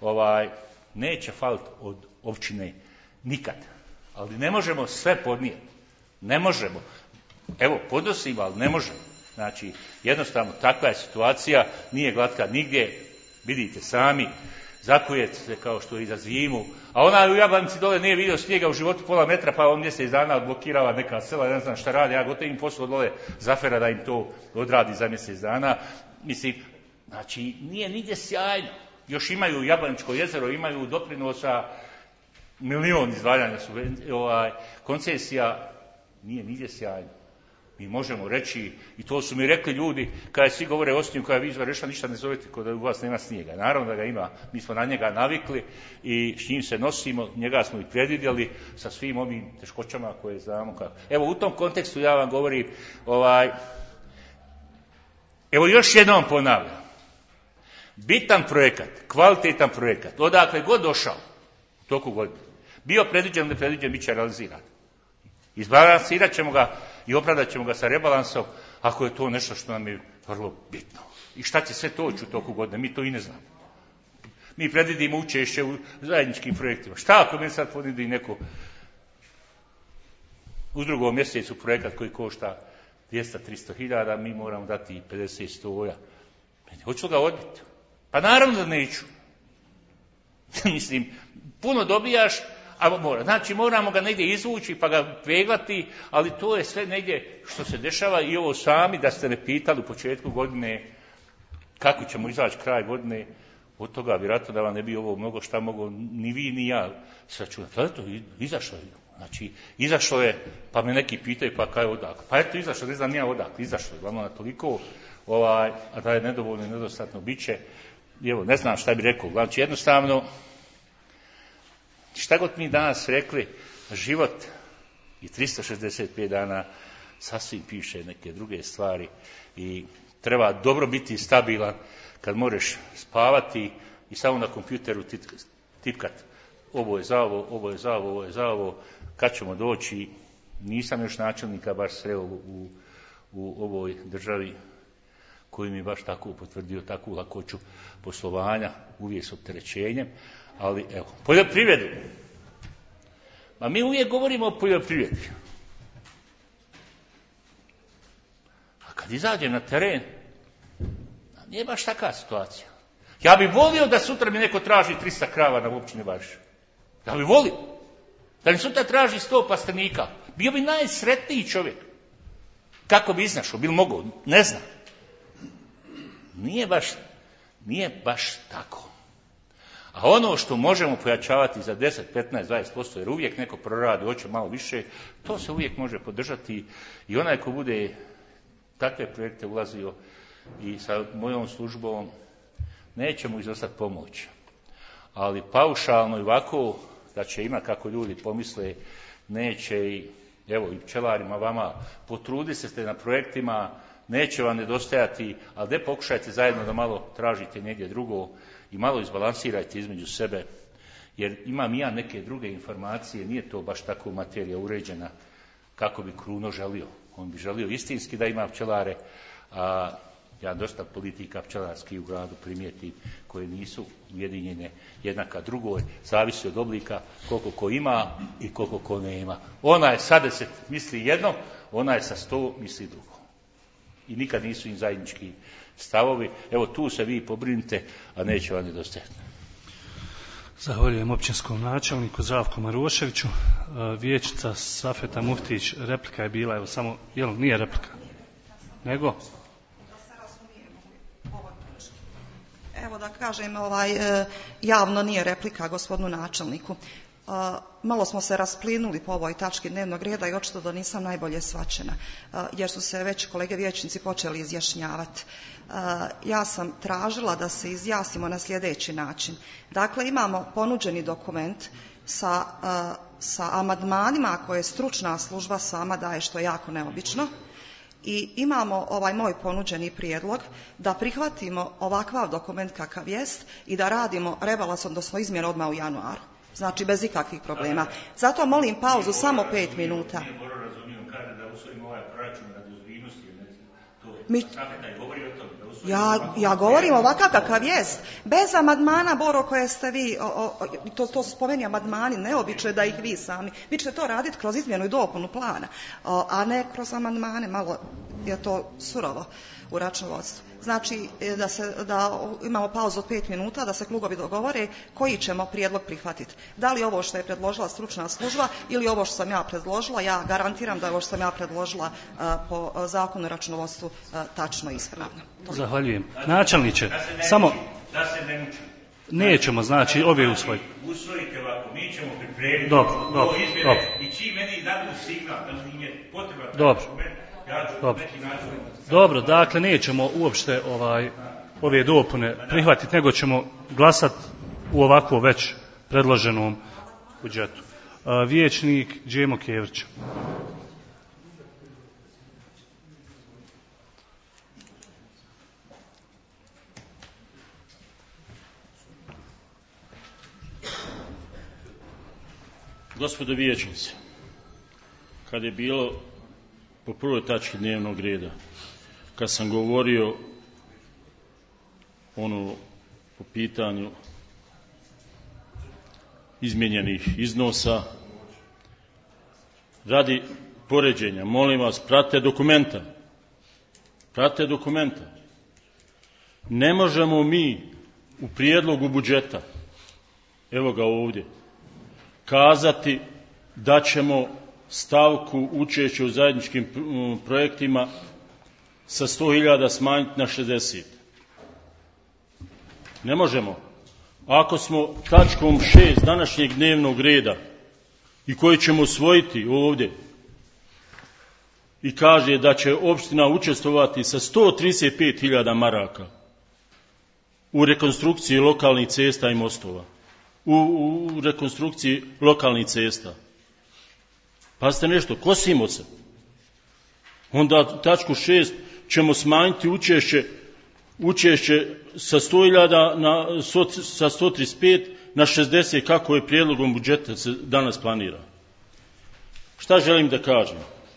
neće faliti od općine nikad. Ali ne možemo sve podnijeti. Ne možemo. Evo, podnosimo, ali ne možemo. Znači, jednostavno, takva je situacija, nije glatka nigdje, vidite sami, zakujete se kao što i za zimu, a ona u Jablanici dole nije vidio snijega u životu pola metra, pa on mjesec dana odblokirala neka sela, ne znam šta radi, ja gotovim posao dole Zafera da im to odradi za mjesec dana. Mislim, znači, nije nigdje sjajno. Još imaju Jablaničko jezero, imaju doprinosa, milion izdvajanja koncesija, nije nigdje sjajno. Mi možemo reći, i to su mi rekli ljudi, kada svi govore o sniju, kada vi izvareša, ništa ne zovete kod da u vas nema snijega. Naravno da ga ima, mi smo na njega navikli i s njim se nosimo, njega smo i predvidjeli sa svim ovim teškoćama koje znamo kako. Evo, u tom kontekstu ja vam govorim, evo još jednom ponavljam, bitan projekat, kvalitetan projekat, odakle god došao u toku godine, bio predviđen, nepredviđen, bit će realiziran. Izbalansirat ćemo ga i opravdat ćemo ga sa rebalansom ako je to nešto što nam je vrlo bitno. I šta će sve toći u toku godine, mi to i ne znamo. Mi predvidimo učešće u zajedničkim projektima. Šta ako mi sad ponudi neko u drugom mjesecu projekat koji košta 200-300 hiljada, mi moramo dati 50-100. Hoću ga odbiti? Pa naravno da neću. Mislim, puno dobijaš, Znači moramo ga negdje izvući pa ga peglati, ali to je sve negdje što se dešava i ovo sami da ste me pitali u početku godine kako ćemo izaći kraj godine, od toga vjerojatno da vam ne bi ovo mnogo šta mogo ni vi ni ja sačunati. Ali to izašlo je. Znači, izašlo je, pa me neki pitaju pa kaj odakle. Pa eto izašlo, ne znam nija odakle, izašlo je. Glavno na toliko, a da je nedovoljno i nedostatno biće. I evo, ne znam šta bi rekao. Znači, jednostavno, šta god mi danas rekli, život i 365 dana sasvim piše neke druge stvari i treba dobro biti stabilan kad možeš spavati i samo na kompjuteru tipkat ovo je za ovo, ovo je za ovo, ovo je za ovo, kad ćemo doći. Nisam još načelnika baš sreo u ovoj državi koji mi baš tako potvrdio takvu lakoću poslovanja, uvijek s opterećenjem, ali evo, poljoprivredu. Ma mi uvijek govorimo o poljoprivredi. A kad izađem na teren, nije baš takva situacija. Ja bih volio da sutra mi neko traži 300 krava na općini Varš. Ja bih volio. Da mi sutra traži 100 plastenika. Bio bi najsretniji čovjek. Kako bi iznašao? Bil mogao? Ne znam. Nije baš tako. A ono što možemo pojačavati za 10, 15, 20%, jer uvijek neko proradi, hoće malo više, to se uvijek može podržati i onaj ko bude takve projekte ulazio i sa mojom službom, neće mu izostati pomoć. Ali paušalno i ovako, da će ima kako ljudi pomisle, neće i pčelarima vama, potrudite se na projektima, neće vam nedostajati, ali da pokušajte zajedno da malo tražite negdje drugo i malo izbalansirajte između sebe, jer imam ja neke druge informacije, nije to baš tako materija uređena kako bi Kruno želio. On bi želio istinski da ima pčelare, a ja dosta politika pčelarskih u gradu primijetim koje nisu ujedinjene jednaka drugoj, zavisi od oblika koliko ko ima i koliko ko nema. Onaj sa 10 misli jedno, onaj sa 100 misli drugo. I nikad nisu im zajednički stavovi. Evo tu se vi pobrinite, a neće vam nedostajati. Zahvaljujem općinskom načelniku Zdravku Maroševiću. Vijećnica Safeta Muftić, replika je bila, evo samo, nije replika? Nego? Evo da kažem, javno nije replika gospodinu načelniku. Malo smo se rasplinuli po ovoj tački dnevnog reda i očito da nisam najbolje shvaćena, jer su se već kolege vijećnici počeli izjašnjavati. Ja sam tražila da se izjasnimo na sljedeći način. Dakle, imamo ponuđeni dokument sa amandmanima koje stručna služba sama daje, što je jako neobično. I imamo ovaj moj ponuđeni prijedlog da prihvatimo ovakav dokument kakav jest i da radimo rebalans, odnosno izmjene odmah u januaru. Znači bez ikakvih problema. Zato molim pauzu samo 5 minuta. Ja govorim ovakav kakav jest. Bez amandmana, Boro, koje ste vi, to su spomeni amandmani, neobično je da ih vi sami. Vi ćete to raditi kroz izmjenu i dopunu plana, a ne kroz amandmane. Malo je to surovo u računovodstvu. Znači da imamo pauzu od 5 minuta, da se klubovi dogovore koji ćemo prijedlog prihvatiti. Da li ovo što je predložila stručna služba ili ovo što sam ja predložila. Ja garantiram da je ovo što sam ja predložila po zakonu o računovodstvu tačno i ispravno. Zahvaljujem. Načelniče, samo... Da se ne mučimo. Nećemo, znači, ove usvojiti. Usvojite ovako, mi ćemo pripremiti Dobro. I čim meni dadu signal da im je potreban Dobro, dakle nećemo uopšte ove dopune prihvatiti, nego ćemo glasati u ovako već predloženom budžetu. Vijećnik Džemo Kevrć. Gospodo vijećnici, kad je bilo po prvoj tački dnevnog reda, kad sam govorio po pitanju izmijenjenih iznosa, radi poređenja, molim vas, pratite dokumenta. Ne možemo mi u prijedlogu budžeta, evo ga ovdje, kazati da ćemo stavku učešća u zajedničkim projektima sa 100.000 smanjiti na 60. Ne možemo. Ako smo tačkom 6 današnjeg dnevnog reda i koji ćemo usvojiti ovdje i kaže da će opština učestvovati sa 135.000 maraka u rekonstrukciji lokalnih cesta i mostova, u rekonstrukciji lokalnih cesta. Pazite nešto, kosimo se. Onda tačku 6 ćemo smanjiti učešće sa 100.000 sa 135 na 60 kako je prijedlogom budžeta se danas planira. Šta želim da kažem?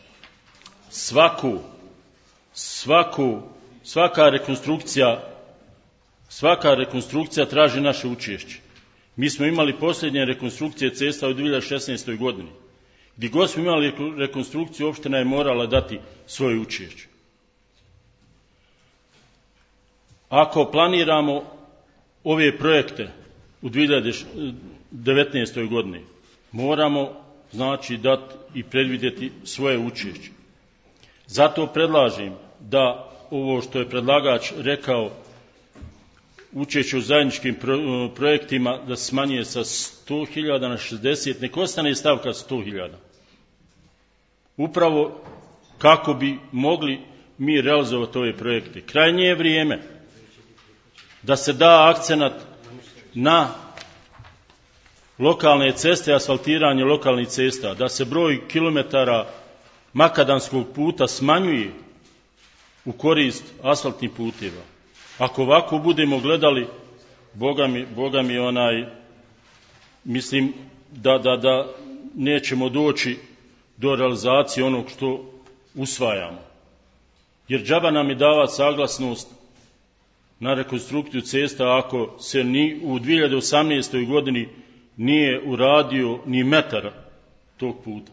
Svaka rekonstrukcija traži naše učešće. Mi smo imali posljednje rekonstrukcije cesta u 2016. godini. Gdje god smo imali rekonstrukciju, opština je morala dati svoje učešće. Ako planiramo ove projekte u 2019. godini, moramo znači dati i predvidjeti svoje učešće. Zato predlažem da ovo što je predlagač rekao, učešće u zajedničkim projektima da se smanjuje sa 100.000 na 60, nek ostane stavka 100.000. Upravo kako bi mogli mi realizovati ove projekte. Krajnje je vrijeme da se da akcenat na lokalne ceste, asfaltiranje lokalnih cesta, da se broj kilometara makadamskog puta smanjuje u korist asfaltnih puteva. Ako ovako budemo gledali, Boga mi mislim da nećemo doći do realizacije onog što usvajamo. Jer džaba nam je davati saglasnost na rekonstrukciju cesta ako se ni u 2018. godini nije uradio ni metar tog puta.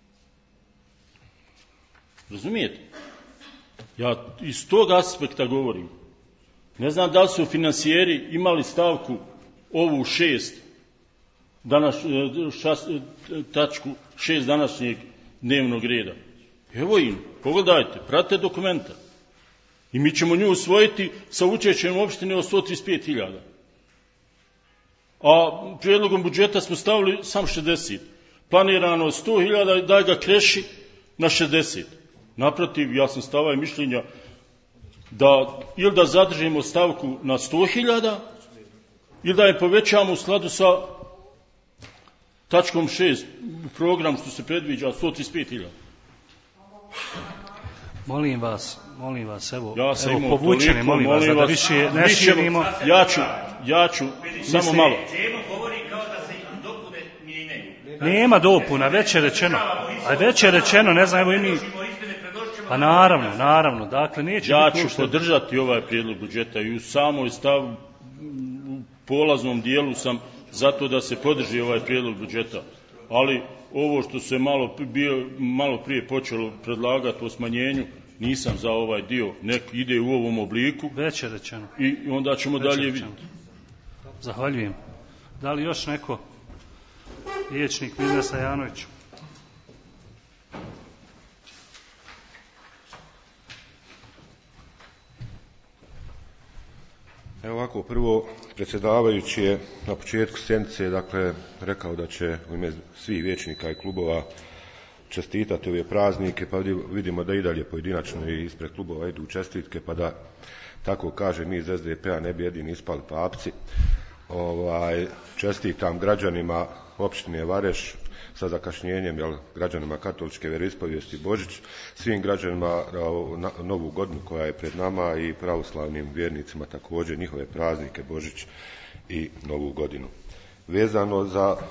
Razumijete? Ja iz tog aspekta govorim. Ne znam da li su finansijeri imali stavku ovu 6, tačku 6 današnjeg dnevnog reda. Evo im, pogledajte, pratite dokumenta. I mi ćemo nju usvojiti sa učešćem opštine od 135.000. A prijedlogom budžeta smo stavili sam 60. Planirano 100.000 da ga kreši na 60. Naprotiv, ja sam stava i mišljenja da ili da zadržimo stavku na 100.000 ili da je povećamo u skladu sa tačkom 6 program što se predviđa 135.000. Molim vas, evo povučeni, molim vas, da više ne širimo. Ja ću samo malo. Nema dopuna, već je rečeno, ne znam, evo i mi. Pa naravno, dakle neće. Ja ću podržati ovaj prijedlog budžeta i u samoj stavu, u polaznom dijelu sam zato da se podrži ovaj prijedlog budžeta. Ali ovo što se malo prije počelo predlagati o smanjenju, nisam za ovaj dio, nek ide u ovom obliku. Već je rečeno. I onda ćemo dalje vidjeti. Zahvaljujem. Da li još neko? Vijećnik Mirna Stajanović. Evo ovako, prvo predsjedavajući je na početku sjednice rekao da će u ime svih vijećnika i klubova čestitati ove praznike, pa vidimo da i dalje pojedinačno i ispred klubova idu čestitke, pa da tako kaže mi iz SDP-a ne bi jedini ispali papci. Čestitam građanima opštine Vareš sa zakašnjenjem, građanima katoličke vjeroispovijesti Božić, svim građanima novu godinu koja je pred nama i pravoslavnim vjernicima također njihove praznike Božić i novu godinu. Vezano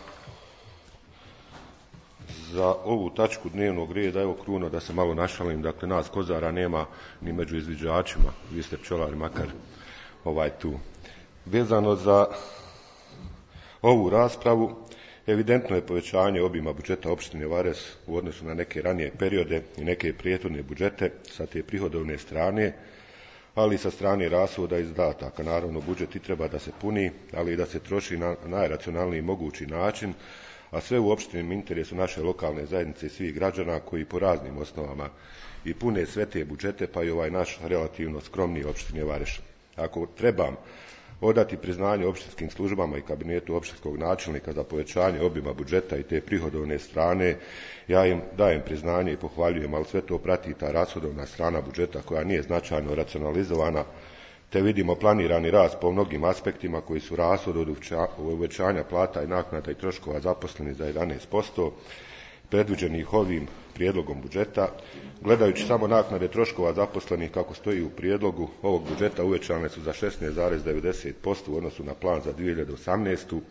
za ovu tačku dnevnog reda, evo Kruno, da se malo našalim, dakle nas kozara nema ni među izviđačima, vi ste pčelari makar tu. Vezano za ovu raspravu, evidentno je povećanje obima budžeta opštine Vares u odnosu na neke ranije periode i neke prethodne budžete sa te prihodovne strane, ali i sa strane rashoda i izdataka. Naravno, budžet i treba da se puni, ali i da se troši na najracionalniji mogući način, a sve u opštenom interesu naše lokalne zajednice i svih građana koji po raznim osnovama i pune sve te budžete, pa i ovaj naš relativno skromni opštine Vareš. Ako trebam odati priznanje opštinskim službama i kabinetu opštinskog načelnika za povećanje obima budžeta i te prihodovne strane, ja im dajem priznanje i pohvaljujem, ali sve to prati ta rashodovna strana budžeta koja nije značajno racionalizovana, te vidimo planirani rast po mnogim aspektima koji su rashod od uvećanja plata i naknada i troškova zaposlenih za 11%, predviđenih ovim prijedlogom budžeta. Gledajući samo naknade troškova zaposlenih kako stoji u prijedlogu ovog budžeta uvećane su za 16,90% u odnosu na plan za 2018.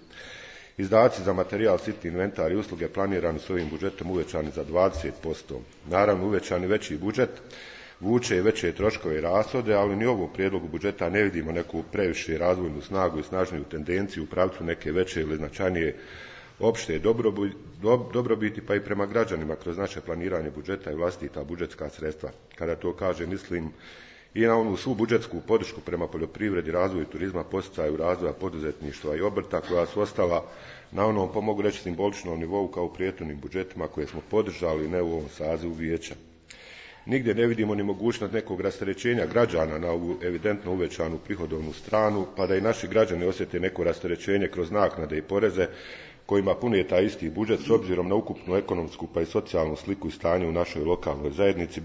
Izdaci za materijal, sitni inventar i usluge planirani s ovim budžetom uvećani za 20%. Naravno, uvećani veći budžet vuče i veće troškove i rashode, ali ni u ovom prijedlogu budžeta ne vidimo neku previše razvojnu snagu i snažniju tendenciju u pravcu neke veće ili značajnije opšte dobrobiti, pa i prema građanima kroz naše planiranje budžeta i vlastita budžetska sredstva. Kada to kažem, mislim i na onu svu budžetsku podršku prema poljoprivredi, razvoju turizma, podsticaju razvoja poduzetništva i obrta koja su ostala na onom, pa mogu reći, simboličnom nivou kao u prethodnim budžetima koje smo podržali, ne u ovom sazivu vijeća. Nigdje ne vidimo ni mogućnost nekog rasterećenja građana na ovu evidentno uvećanu prihodovnu stranu, pa da i naši građani osjete neko rasterećenje kroz naknade i poreze kojima pune taj isti budžet s obzirom na ukupnu ekonomsku pa i socijalnu sliku i stanje u našoj lokalnoj zajednici,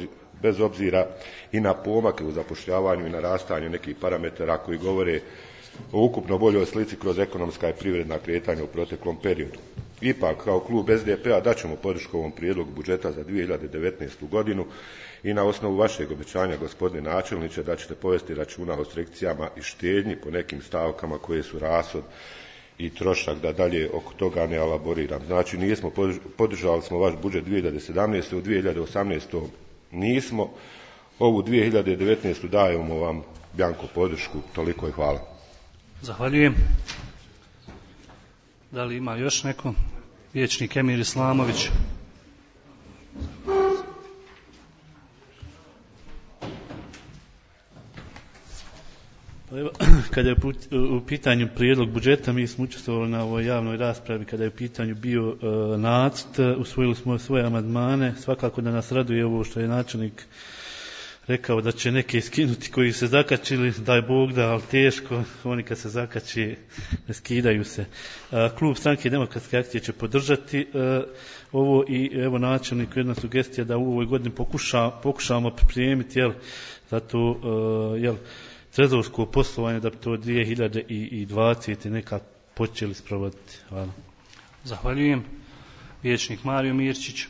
bez obzira i na pomake u zapošljavanju i na rastanju nekih parametara koji govore o ukupno boljoj slici kroz ekonomska i privredna kretanja u proteklom periodu. Ipak, kao klub SDP-a daćemo podršku ovom prijedlogu budžeta za 2019. godinu i na osnovu vašeg obećanja, gospodine načelniče, da ćete povesti računa o restrikcijama i štednji po nekim stavkama koje su rashod i trošak, da dalje oko toga ne elaboriram. Znači, nismo podržali smo vaš budžet 2017. u 2018. nismo. Ovu 2019. dajemo vam bjanko podršku. Toliko i hvala. Zahvaljujem. Da li ima još neko? Vijećnik Emir Islamović. Pa evo, kada je u pitanju prijedlog budžeta, mi smo učestvovali na ovoj javnoj raspravi, kada je u pitanju bio nacrt, usvojili smo svoje amandmane. Svakako da nas raduje ovo što je načelnik rekao da će neke skinuti koji se zakačili, daj Bog da, ali teško, oni kad se zakači ne skidaju se. Klub Stranke demokratske akcije će podržati ovo i evo načelniku jedna sugestija da u ovoj godini pokušamo pripremiti za to trezorsko poslovanje da bi to 2020. nekako počeli sprovoditi. Hvala. Zahvaljujem. Vijećnik Mario Mirčić.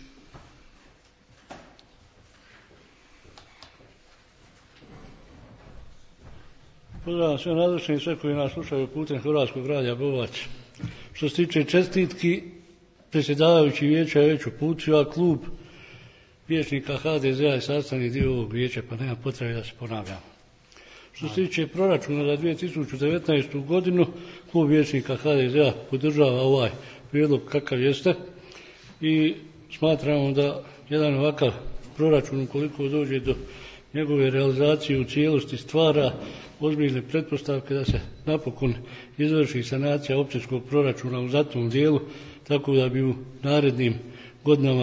Pozdravam sve nazočne i sve koji nas slušaju putem Hrvatskog radija Bovac. Što se tiče čestitki, predsjedavajući vijeća je već uputio, a klub vijećnika HDZ-a je sastavni dio ovog vijeća, pa nema potrebe da se ponavljamo. Što se tiče proračuna za 2019. godinu, klub vijećnika HDZ-a podržava ovaj prijedlog kakav jeste i smatramo da jedan ovakav proračun, ukoliko dođe do njegove realizacije u cijelosti, stvara ozbiljne pretpostavke da se napokon izvrši sanacija općinskog proračuna u zatom dijelu, tako da bi u narednim godinama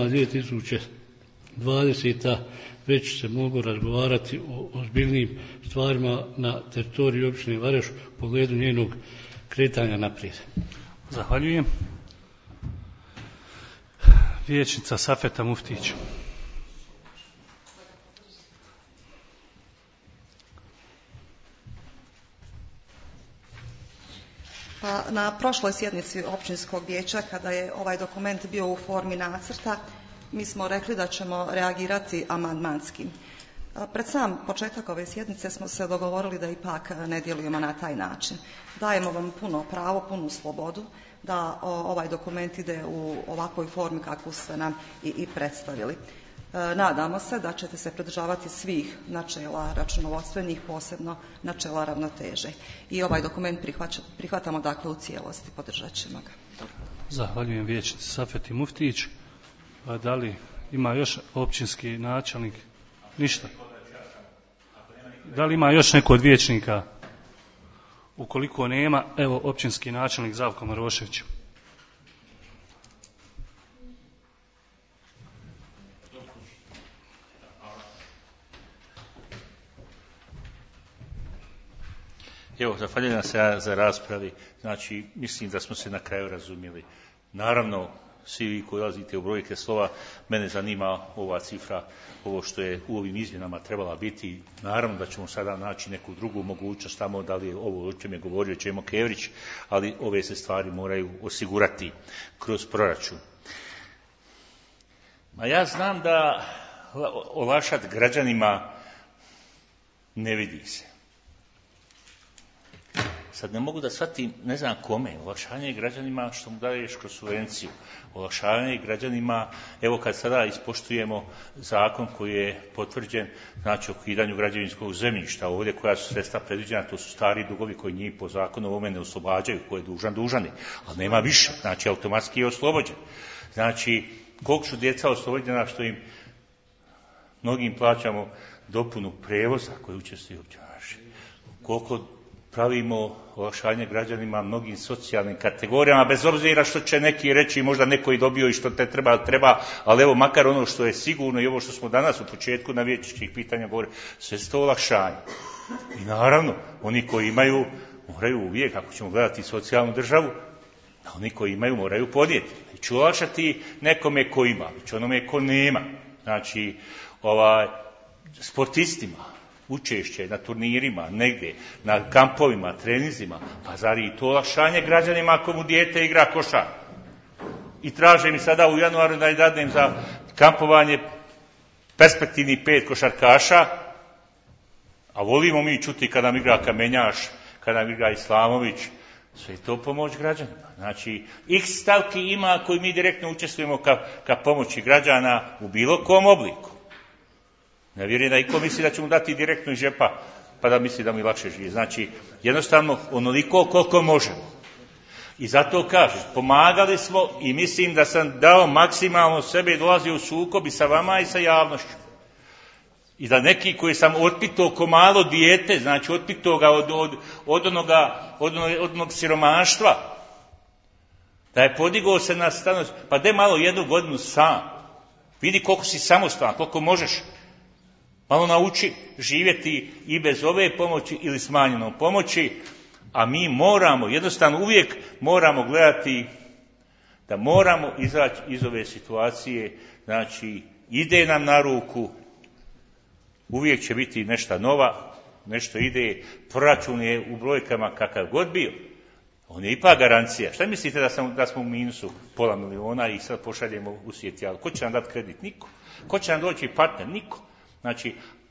2020. već se moglo razgovarati o ozbiljnim stvarima na teritoriju općine Vareš u pogledu njenog kretanja naprijed. Zahvaljujem. Vijećnica Safeta Muftić. Pa na prošloj sjednici općinskog vijeća, kada je ovaj dokument bio u formi nacrta, mi smo rekli da ćemo reagirati amandmanski. Pred sam početak ove sjednice smo se dogovorili da ipak ne djelujemo na taj način. Dajemo vam puno pravo, punu slobodu da ovaj dokument ide u ovakvoj formi kakvu ste nam i predstavili. Nadamo se da ćete se pridržavati svih načela računovodstvenih, posebno načela ravnoteže. I ovaj dokument prihvatamo dakle u cijelosti, podržat ćemo ga. Zahvaljujem vijećnici Safeti Muftić. Da li ima još općinski načelnik? Ništa. Da li ima još neko od vijećnika? Ukoliko nema, evo općinski načelnik Zavko Marošević. Evo, zahvaljujem se za raspravi. Znači, mislim da smo se na kraju razumjeli. Naravno, svi vi koji ulazite u brojke slova, mene zanima ova cifra, ovo što je u ovim izmjenama trebala biti. Naravno da ćemo sada naći neku drugu mogućnost, tamo da li je ovo o čem je govorio Čemo Kevrić, ali ove se stvari moraju osigurati kroz proračun. Ma ja znam da olakšati građanima ne vidi se. Sad ne mogu da shvatim, ne znam kome, olakšavanje građanima što mu daješ kroz subvenciju, olakšavanje građanima, evo kad sada ispoštujemo zakon koji je potvrđen, znači o ukidanju građevinskog zemljišta, ovdje koja su sredstva predviđena, to su stari dugovi koji njih po zakonu ovome ne oslobađaju, ko je dužan je, ali nema više, znači automatski je oslobođen. Znači, koliko su djeca oslobođena što im mnogim plaćamo dopunu prevoza koji učestvuju naši, koliko pravimo olakšanje građanima mnogim socijalnim kategorijama, bez obzira što će neki reći, možda neko i dobio i što te treba, ali evo makar ono što je sigurno i ovo što smo danas u početku na vijećničkih pitanja govorili, sve su to olakšanje. I naravno, oni koji imaju, moraju uvijek, ako ćemo gledati socijalnu državu, oni koji imaju moraju podnijeti. I ću olakšati nekome ko ima, i ću onome ko nema. Znači, sportistima, učešće na turnirima, negdje, na kampovima, treninzima, pa zar i to olakšanje građanima ako mu dijete igra košarku? I traže mi sada u januaru da dadnem za kampovanje perspektivnih 5 košarkaša, a volimo mi čuti kada nam igra Kamenjaš, kada nam igra Islamović, sve je to pomoć građanima. Znači, x stavki ima koji mi direktno učestvujemo ka pomoći građana u bilo kom obliku. Ne vjerujem da iko misli da će mu dati direktno iz džepa, pa da misli da mi lakše živi. Znači, jednostavno, onoliko koliko možemo. I zato kažem, pomagali smo i mislim da sam dao maksimalno sebe i dolazio u sukob i sa vama i sa javnošću. I da neki koji sam otpitao ko malo dijete, znači otpitao ga od onog siromaštva, da je podigao se na stanost, pa de malo 1 godinu sam. Vidi koliko si samostalan, koliko možeš. Malo nauči živjeti i bez ove pomoći ili smanjenom pomoći, a mi moramo, jednostavno uvijek moramo gledati da moramo izaći iz ove situacije, znači ide nam na ruku, uvijek će biti nešto nova, nešto ide, proračun je u brojkama kakav god bio, on je ipak garancija. Šta mislite da smo u minusu pola miliona i sad pošaljemo u svijet? Ko će nam dati kredit? Niko. Ko će nam doći partner? Niko. Znači,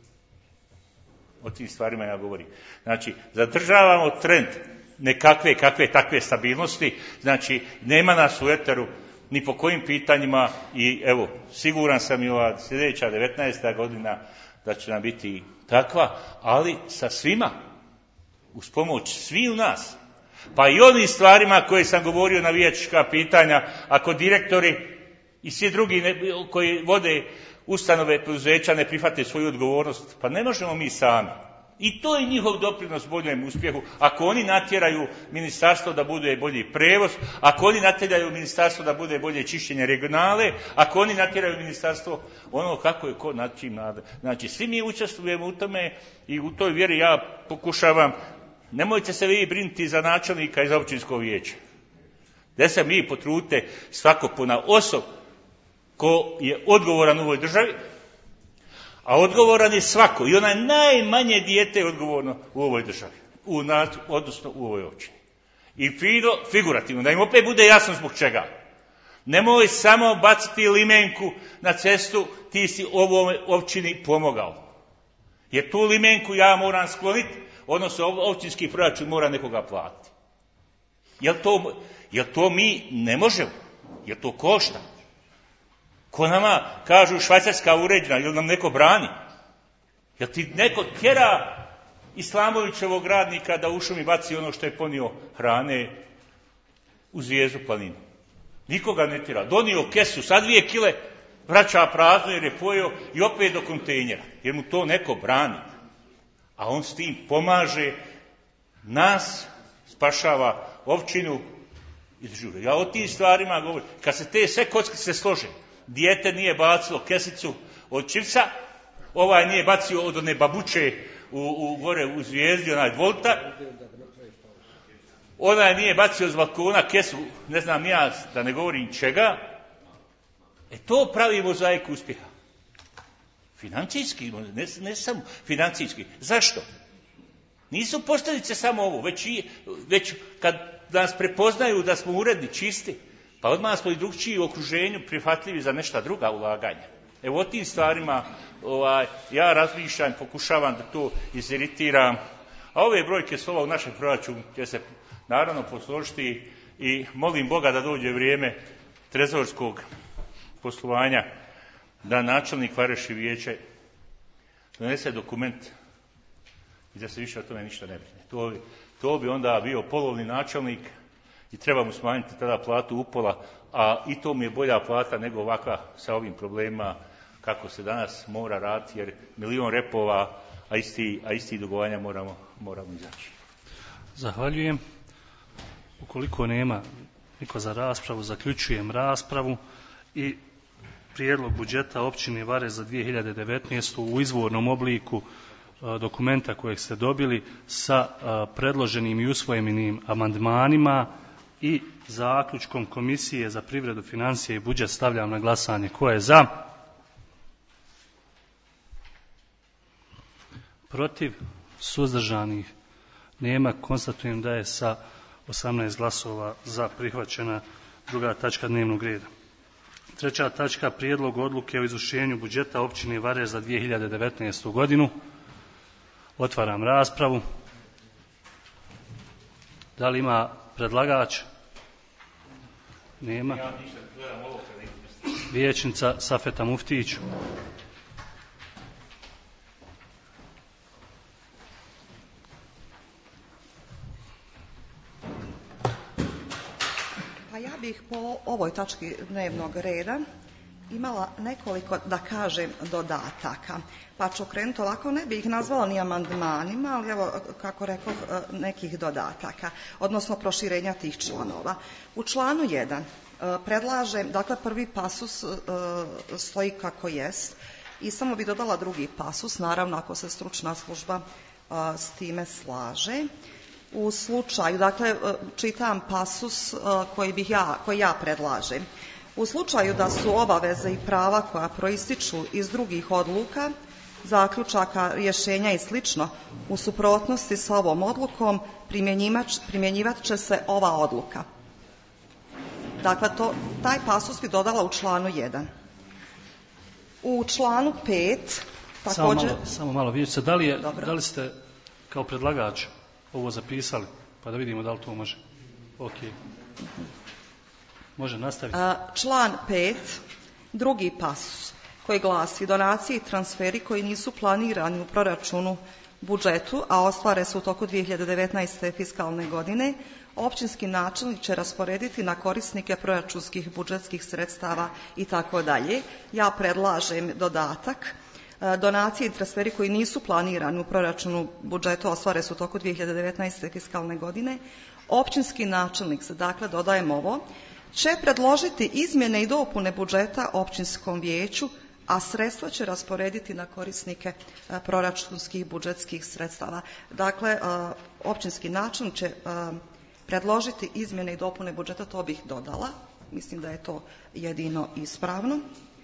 o tim stvarima ja govorim. Znači, zadržavamo trend nekakve, takve stabilnosti, znači, nema nas u eteru ni po kojim pitanjima i evo, siguran sam i ova sljedeća 19. godina da će nam biti takva, ali sa svima, uz pomoć svi u nas, pa i onim stvarima koje sam govorio na vijećnička pitanja, ako direktori i svi drugi koji vode ustanove poduzeća ne prihvate svoju odgovornost, pa ne možemo mi sami. I to je njihov doprinos boljem uspjehu. Ako oni natjeraju ministarstvo da bude bolji prevoz, ako oni natjeraju ministarstvo da bude bolje čišćenje regionale, ako oni natjeraju ministarstvo ono kako je ko nad čim nada. Znači, svi mi učestvujemo u tome i u toj vjeri ja pokušavam, nemojte se vi brinuti za načelnika i za općinsko vijeće. Da se mi potrudite svako ponaosob ko je odgovoran u ovoj državi, a odgovoran je svako, i onaj najmanje dijete je odgovorno u ovoj državi, odnosno u ovoj općini. I figurativno, da im opet bude jasno zbog čega. Nemoj samo baciti limenku na cestu, ti si ovoj općini pomogao. Jer tu limenku ja moram skloniti, odnosno općinski proračun mora nekoga platiti. Jel to mi ne možemo? Jel to košta? Ko nama kažu Švajcarska uređena, ili nam neko brani? Jel ti neko tjera Islamovićevog radnika da u šumi baci ono što je ponio hrane u Zvijezdu planinu? Nikoga ne tjera. Donio kesu sa 2 kile, vraća prazno jer je pojeo i opet do kontejnera. Jer mu to neko brani. A on s tim pomaže nas, spašava općinu iz žure. Ja o tim stvarima govorim. Kad se te sve kockice slože, dijete nije bacilo kesicu od čipsa, ovaj nije bacio od one babuče gore u Zvijezdi, onaj Volta, onaj nije bacio z balkona kesu, ne znam ja, da ne govorim čega, to pravi mozaik uspjeha. Financijski, ne samo financijski. Zašto? Nisu posljedice samo ovo, već kad nas prepoznaju da smo uredni, čisti, pa odmah smo i drugčiji u okruženju prihvatljivi za nešta druga ulaganja. Evo o tim stvarima ja razmišljam, pokušavam da to iziritiram, a ove brojke slova u našem proračunu će se naravno posložiti i molim Boga da dođe vrijeme trezorskog poslovanja, da načelnik Vareš i vijeće donese dokument i da se više o tome ništa ne brine. To bi onda bio polovni načelnik i treba mu smanjiti tada platu upola, a i to mi je bolja plata nego ovakva sa ovim problemima kako se danas mora raditi, jer 1.000.000 repova, a isti dugovanja moramo izaći. Zahvaljujem. Ukoliko nema niko za raspravu, zaključujem raspravu i prijedlog budžeta općine Vareš za 2019. u izvornom obliku dokumenta kojeg ste dobili sa predloženim i usvojenim amandmanima i zaključkom Komisije za privredu, financije i budžet stavljam na glasanje. Ko je za? Protiv? Suzdržanih? Nema. Konstatujem da je sa 18 glasova za prihvaćena druga tačka dnevnog reda. Treća tačka, prijedlog odluke o izvršenju budžeta općine Vareš za 2019. godinu. Otvaram raspravu. Da li ima predlagač? Nema. Vijećnica Safeta Muftić. Pa ja bih po ovoj tački dnevnog reda imala nekoliko, da kažem, dodataka. Pa ću krenuti ovako, ne bih ih nazvala ni amandmanima, ali evo, kako rekao, nekih dodataka, odnosno proširenja tih članova. U članu 1 predlažem, dakle prvi pasus stoji kako jest i samo bi dodala drugi pasus, naravno ako se stručna služba s time slaže. U slučaju, dakle čitam pasus koji ja predlažem. U slučaju da su obaveze i prava koja proističu iz drugih odluka, zaključaka, rješenja i slično u suprotnosti s ovom odlukom primjenjivat će se ova odluka. Dakle, taj pasus bi dodala u članu 1. U članu 5 također... Samo malo, vidite, da li ste kao predlagač ovo zapisali, pa da vidimo da li to može. Ok. Može nastaviti. Član 5, drugi pasus, koji glasi: donacije i transferi koji nisu planirani u proračunu budžetu, a ostvare se u toku 2019. fiskalne godine, općinski načelnik će rasporediti na korisnike proračunskih budžetskih sredstava i tako dalje. Ja predlažem dodatak: donacije i transferi koji nisu planirani u proračunu budžetu, ostvare se u toku 2019. fiskalne godine, općinski načelnik, dakle dodajem ovo, će predložiti izmjene i dopune budžeta općinskom vijeću, a sredstva će rasporediti na korisnike proračunskih budžetskih sredstava. Dakle, općinski načelnik će predložiti izmjene i dopune budžeta, to bih dodala. Mislim da je to jedino ispravno.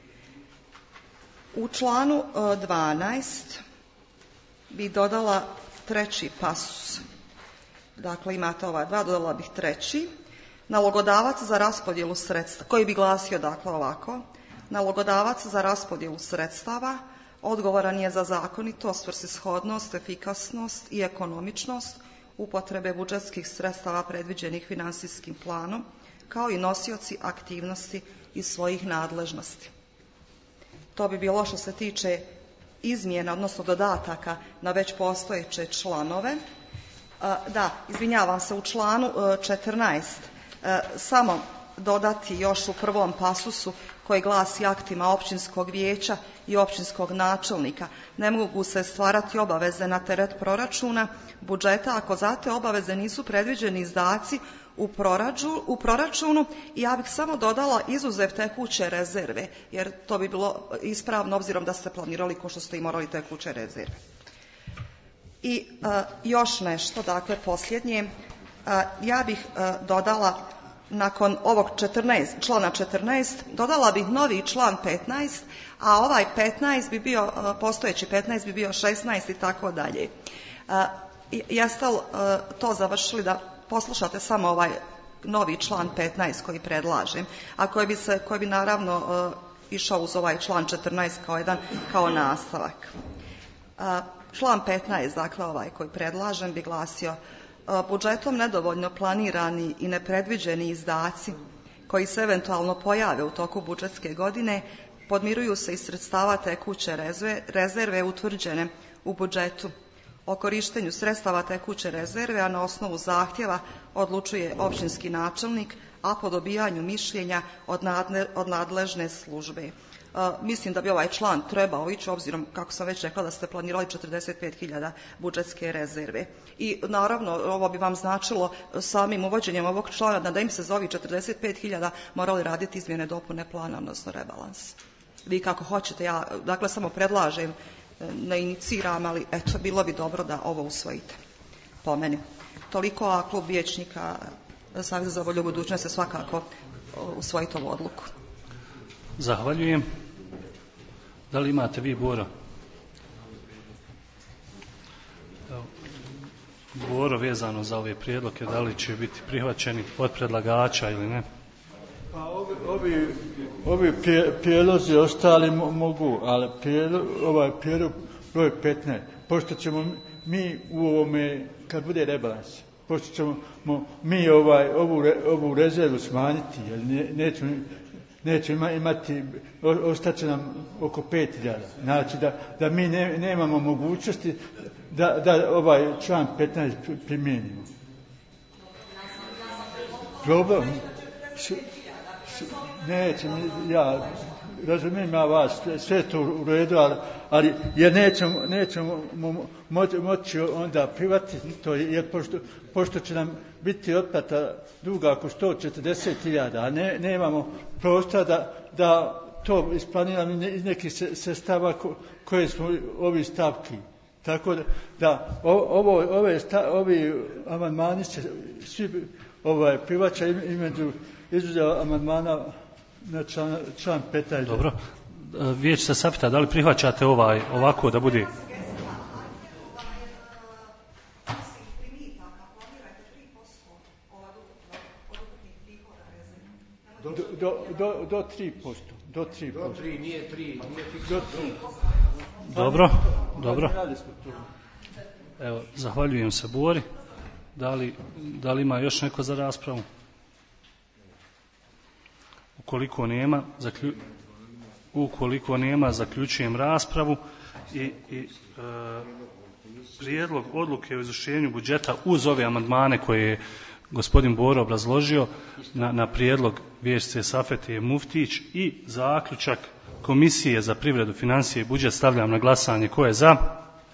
U članu 12 bi dodala treći pasus. Dakle, imate ova dva, dodala bih treći. Nalogodavac za raspodjelu sredstava, koji bi glasio dakle ovako: nalogodavac za raspodjelu sredstava odgovoran je za zakonitost, svrsishodnost, efikasnost i ekonomičnost upotrebe budžetskih sredstava predviđenih financijskim planom, kao i nosioci aktivnosti iz svojih nadležnosti. To bi bilo što se tiče izmjena, odnosno dodataka na već postojeće članove. Izvinjavam se, u članu 14 samo dodati još u prvom pasusu koji glasi: aktima općinskog vijeća i općinskog načelnika ne mogu se stvarati obaveze na teret proračuna budžeta ako za te obaveze nisu predviđeni izdaci u proračunu, i ja bih samo dodala izuzev tekuće rezerve, jer to bi bilo ispravno obzirom da ste planirali ko što ste i morali tekuće rezerve. I još nešto, dakle posljednje, ja bih dodala nakon ovog člana 14, dodala bih novi član 15, a ovaj 15 bi bio, postojeći 15 bi bio 16 i tako dalje. Jeste li to završili da poslušate samo ovaj novi član 15 koji predlažem, a koji bi naravno išao uz ovaj član 14 kao nastavak. Član 15, dakle ovaj koji predlažem, bi glasio: budžetom nedovoljno planirani i nepredviđeni izdaci koji se eventualno pojave u toku budžetske godine podmiruju se iz sredstava tekuće rezerve utvrđene u budžetu. O korištenju sredstava tekuće rezerve, a na osnovu zahtjeva odlučuje općinski načelnik, a po dobijanju mišljenja od nadležne službe. Mislim da bi ovaj član trebao ići, obzirom, kako sam već rekla, da ste planirali 45.000 budžetske rezerve. I naravno, ovo bi vam značilo samim uvođenjem ovog člana da im se za ovih 45.000 morali raditi izmjene dopune plana, odnosno rebalans. Vi kako hoćete, ja dakle samo predlažem, ne iniciram, ali eto, bilo bi dobro da ovo usvojite. Po meni. Toliko, a klub vijećnika Saveza za volju budućnosti svakako usvojiti ovu odluku. Zahvaljujem. Da li imate vi, Boro? Boro, vezano za ove prijedloge, da li će biti prihvaćeni od predlagača ili ne? Pa ovi prijedlozi ostali mogu, ali ovaj prijedlog broj 15, pošto ćemo mi u ovome, kad bude rebalans, pošto ćemo mi ovu rezervu smanjiti, jer nećemo imati, ostaće nam oko 5.000. Znači da mi nemamo mogućnosti da ovaj član 15 primijenimo. Problem? Ja razumijem ja vas, sve to u redu, ali jer nećemo moći onda privatiti to, jer pošto će nam biti otplata duga oko 140.000, a nemamo prostora da to isplaniramo iz nekih sredstava koje smo ovi stavki. Tako da ovi amandmani će svi prihvaćaju izuzev amandmana na član 15. Dobro. Vijeć se sapita, da li prihvaćate ovako da bude? Do 3%. Do 3, nije 3. Dobro. Evo, zahvaljujem se, Bori. Da li ima još neko za raspravu? Ukoliko nema, zaključujem raspravu i prijedlog odluke o izvršenju budžeta uz ove amandmane koje je gospodin Boro obrazložio na prijedlog vijećnice Safetije Muftić i zaključak Komisije za privredu, financije i budžet stavljam na glasanje. Ko je za?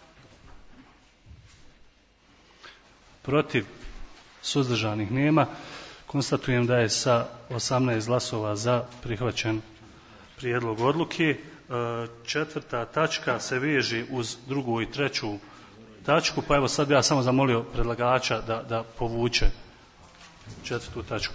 Protiv? Suzdržanih nema. Konstatujem da je sa 18 glasova za prihvaćen prijedlog odluke. 4. tačka se veže uz 2. i 3. tačku, pa evo sad ja samo zamolio predlagača da povuče 4. tačku.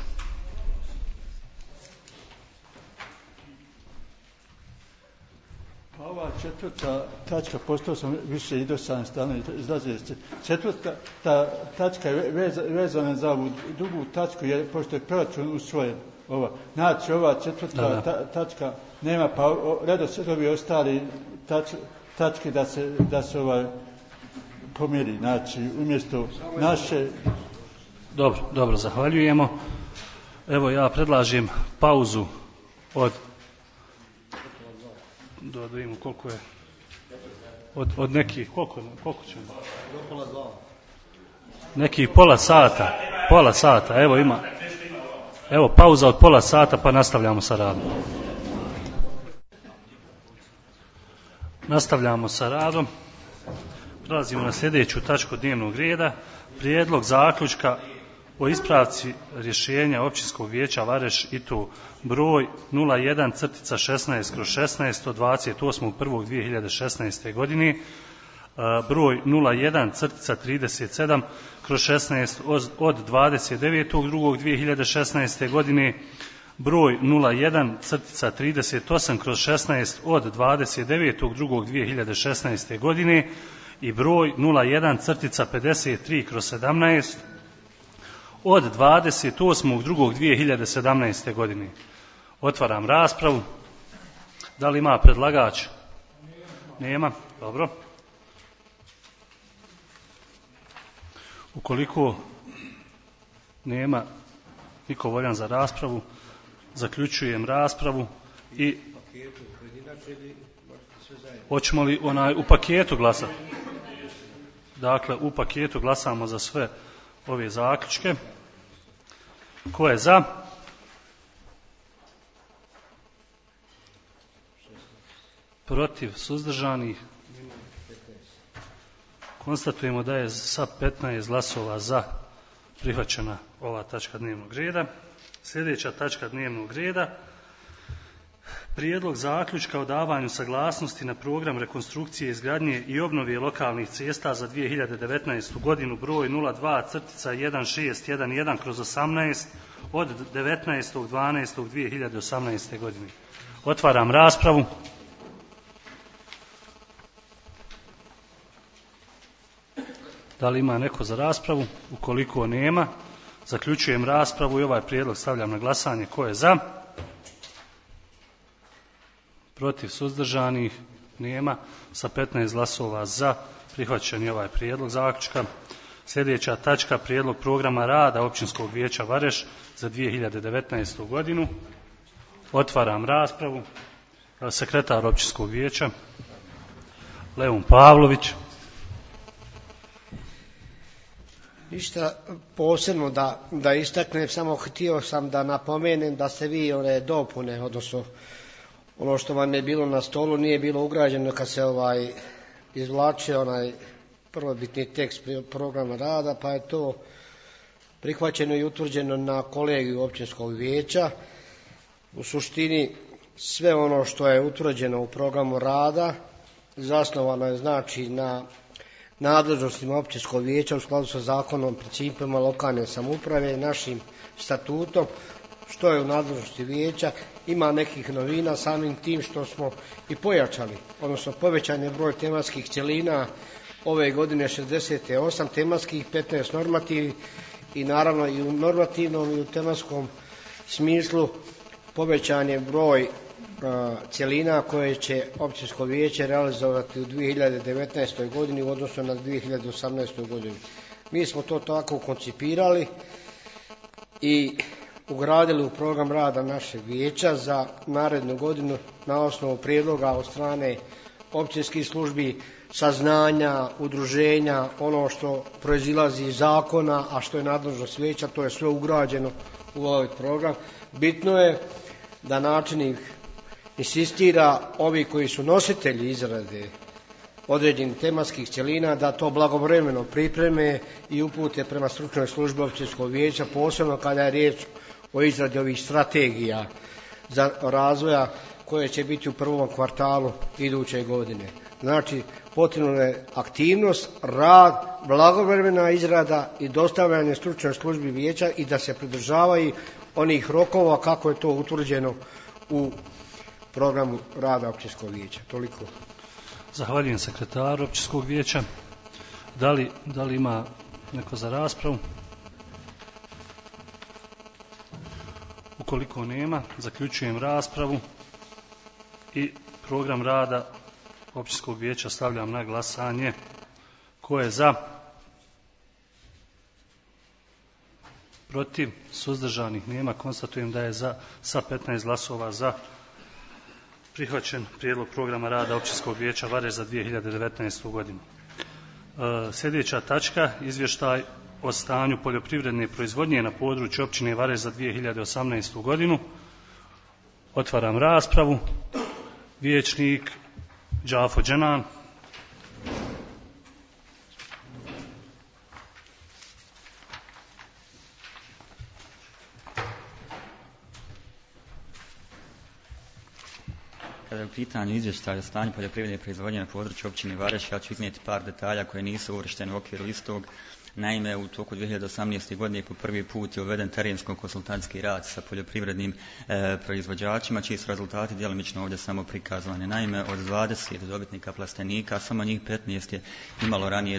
Ova 4. tačka, postao sam više i dosadan stalno izlazio. 4. tačka je vezana za ovu 2. tačku, jer pošto je proračun usvojen. Znači, ova 4. tačka nema, pa redoslijedovi ostali tačke da se pomiri. Znači, umjesto naše... Dobro, zahvaljujemo. Evo, ja predlažem pauzu da vidimo koliko je od nekih, koliko ćemo? Nekih pola sata, evo pauza od pola sata pa nastavljamo sa radom. Nastavljamo sa radom. Prelazimo na sljedeću tačku dnevnog reda. Prijedlog zaključka o ispravci rješenja Općinskog vijeća Vareš i to broj 01/16/16 od 28.1.2016. godine, broj 01-37/16 od 29.2.2016. godine, broj 01-38/16 od 29.2.2016. godine i broj 01-53/17 od 28.2.2017. godine. Otvaram raspravu. Da li ima predlagač? Nema. Dobro. Ukoliko nema niko voljan za raspravu, zaključujem raspravu i hoćemo li u paketu glasati? Dakle, u paketu glasamo za sve ove zaključke. Ko je za? Protiv, suzdržanih? Konstatujemo da je sa 15 glasova za prihvaćena ova tačka dnevnog reda. Sljedeća tačka dnevnog reda: Prijedlog zaključka o davanju saglasnosti na program rekonstrukcije, izgradnje i obnove lokalnih cesta za 2019. godinu broj 02-1611/18 od 19.12.2018. godine. Otvaram raspravu. Da li ima neko za raspravu? Ukoliko nema, zaključujem raspravu i ovaj prijedlog stavljam na glasanje. Ko je za? Protiv, suzdržanih? Nema. Sa 15 glasova za prihvaćen je ovaj prijedlog zaključka. Sljedeća tačka: Prijedlog programa rada Općinskog vijeća Vareš za 2019. godinu. Otvaram raspravu. Sekretar Općinskog vijeća Leon Pavlović. Ništa posebno da istaknem, samo htio sam da napomenem da ste vi one dopune, odnosno ono što vam je bilo na stolu nije bilo ugrađeno kad se izvlačio onaj prvobitni tekst programa rada, pa je to prihvaćeno i utvrđeno na kolegiju Općinskog vijeća. U suštini sve ono što je utvrđeno u programu rada zasnovano je znači na nadležnostima Općinskog vijeća u skladu sa zakonom, principima lokalne samouprave, našim statutom, što je u nadležnosti vijeća. Ima nekih novina samim tim što smo i pojačali, odnosno povećan je broj tematskih cjelina ove godine 68 tematskih, 15 normativnih i naravno i u normativnom i u tematskom smislu povećan je broj cjelina koje će Općinsko vijeće realizovati u 2019. godini u odnosu na 2018. godinu. Mi smo to tako koncipirali i ugradili u program rada našeg vijeća za narednu godinu na osnovu prijedloga od strane općinskih službi, saznanja, udruženja, ono što proizilazi iz zakona, a što je nadležnost vijeća, to je sve ugrađeno u ovaj program. Bitno je da načelnik insistira, ovi koji su nositelji izrade određenih tematskih cjelina, da to blagovremeno pripreme i upute prema stručnoj službi Općinskog vijeća, posebno kada je riječ o izradi ovih strategija za razvoja koje će biti u prvom kvartalu iduće godine. Znači, potrebna je aktivnost, rad, blagovremena izrada i dostavljanje stručnoj službi vijeća i da se pridržavaju onih rokova kako je to utvrđeno u programu rada Općinskog vijeća. Toliko. Zahvaljujem sekretaru Općinskog vijeća. Da li ima neko za raspravu? Ukoliko nema, zaključujem raspravu i program rada Općinskog vijeća stavljam na glasanje. Ko je za? Protiv? Suzdržanih nema. Konstatujem da je sa 15 glasova za prihvaćen prijedlog programa rada Općinskog vijeća Vareš za 2019. godinu. Sljedeća tačka: Izvještaj o stanju poljoprivredne proizvodnje na području općine Vareš za 2018. godinu. Otvaram raspravu. Vijećnik Đafo Dženan. Kada je u pitanju izvještaja o stanju poljoprivredne proizvodnje na području općine Vareš, ja ću iznijeti par detalja koje nisu uvrštene u okviru istog. Naime, u toku 2018. godine po prvi put je uveden terensko-konsultantski rad sa poljoprivrednim proizvođačima, čiji su rezultati djelomično ovdje samo prikazani. Naime, od 20 dobitnika plastenika, samo njih 15 je imalo ranije,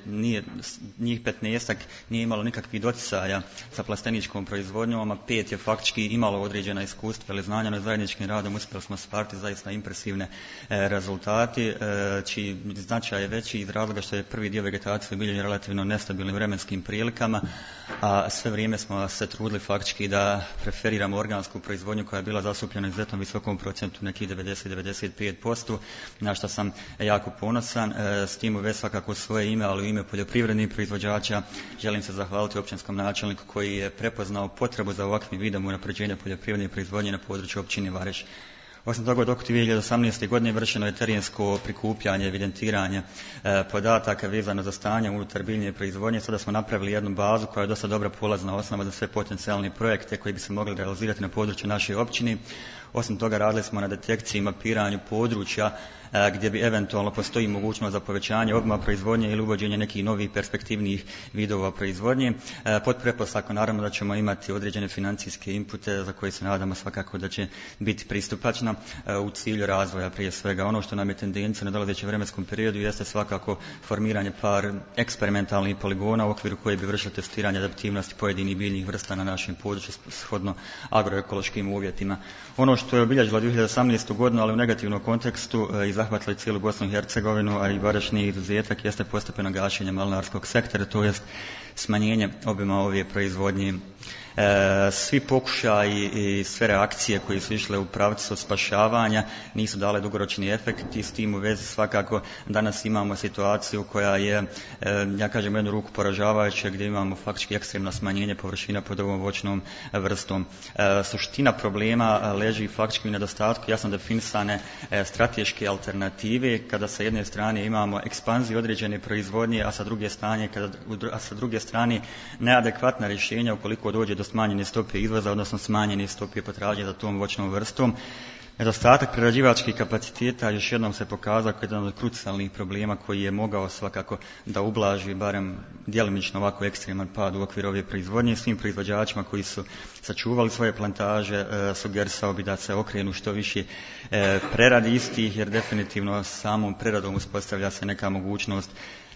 njih 15 nije imalo nikakvih doticaja sa plasteničkom proizvodnjom, a 5 je faktički imalo određena iskustva ili znanja. Na zajedničkim radom uspjeli smo stvariti zaista impresivne rezultati, čiji značaj je veći iz razloga što je prvi dio vegetacije obilježen relativno nestabilnim vremenskim prilikama, a sve vrijeme smo se trudili faktički da preferiramo organsku proizvodnju koja je bila zastupljena izuzetno visokom procentu, nekih 90-95%, na što sam jako ponosan. S tim u vezi svakako svoje ime, ali u ime poljoprivrednih proizvođača želim se zahvaliti općinskom načelniku koji je prepoznao potrebu za ovakvim vidom unapređenja poljoprivredne proizvodnje na području općine Vareš. Osim toga, dok 2018. godine vršeno je terensko prikupljanje, evidentiranje podataka vezano za stanje unutar biljne proizvodnje. Sada smo napravili jednu bazu koja je dosta dobra polazna osnova za sve potencijalne projekte koji bi se mogli realizirati na području naše općine. Osim toga, radili smo na detekciji i mapiranju područja gdje bi eventualno postoji mogućnost za povećanje obima proizvodnje ili uvođenje nekih novih perspektivnih vidova proizvodnje. Pod pretpostavkom naravno da ćemo imati određene financijske inpute za koje se nadamo svakako da će biti pristupačna u cilju razvoja prije svega. Ono što nam je tendencija na dolazećem vremenskom periodu jeste svakako formiranje par eksperimentalnih poligona u okviru koje bi vršilo testiranje adaptivnosti pojedinih biljnih vrsta na našem području shodno agroekološkim uvjetima. Ono što je obilježilo 2018. godinu, ali u negativnom kontekstu i zahvatilo cijelu Bosnu i Hercegovinu, a i Vareš nije izuzetak, jeste postepeno gašenje malinarskog sektora, to jest smanjenje obima ove proizvodnje. Svi pokušaji i sve reakcije koje su išle u pravcu spašavanja nisu dale dugoročni efekt i s tim u vezi svakako danas imamo situaciju koja je, ja kažem, jednu ruku poražavajuća, gdje imamo faktički ekstremno smanjenje površina pod ovom voćnom vrstom. Suština problema leži faktički u nedostatku jasno definisane strateške alternative, kada sa jedne strane imamo ekspanziju određene proizvodnje, a sa druge strane neadekvatna rješenja ukoliko dođe do smanjene stope izvoza, odnosno smanjene stope potražnje za tom voćnom vrstom. Nedostatak prerađivačkih kapaciteta još jednom se pokazao kao jedan od krucijalnih problema koji je mogao svakako da ublaži barem djelomično ovako ekstreman pad u okviru ove proizvodnje. Svim proizvođačima koji su sačuvali svoje plantaže sugerisao bi da se okrenu što više preradi istih, jer definitivno samom preradom uspostavlja se neka mogućnost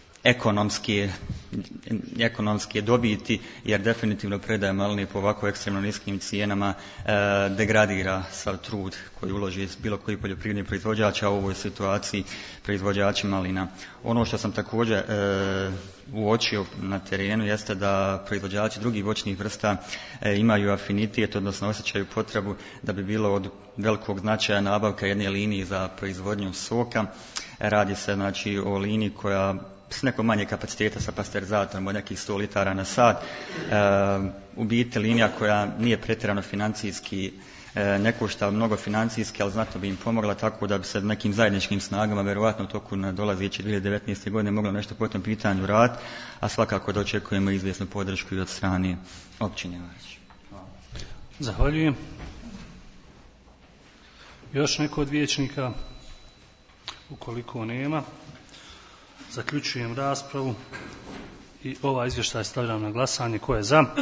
ekonomske dobiti, jer definitivno predaja maline po ovako ekstremno niskim cijenama degradira sav trud koji uloži bilo koji poljoprivredni proizvođač, a u ovoj situaciji proizvođači malina. Ono što sam također uočio na terenu jeste da proizvođači drugih voćnih vrsta imaju afinitet, odnosno osjećaju potrebu da bi bilo od velikog značaja nabavka jedne linije za proizvodnju soka. Radi se znači o liniji koja s neko manje kapaciteta sa pasterizatorom od nekih 100 litara na sat. U biti linija koja nije pretjerano financijski, ne košta mnogo financijski, ali znatno bi im pomogla, tako da bi se nekim zajedničkim snagama vjerojatno u toku nadolazeće 2019. godine moglo nešto po tom pitanju raditi, a svakako da očekujemo izvjesnu podršku i od strane općine Vareš. Zahvaljujem. Još neko od vijećnika? Ukoliko nema, zaključujem raspravu i ovaj izvještaj stavljam na glasanje. Ko je za?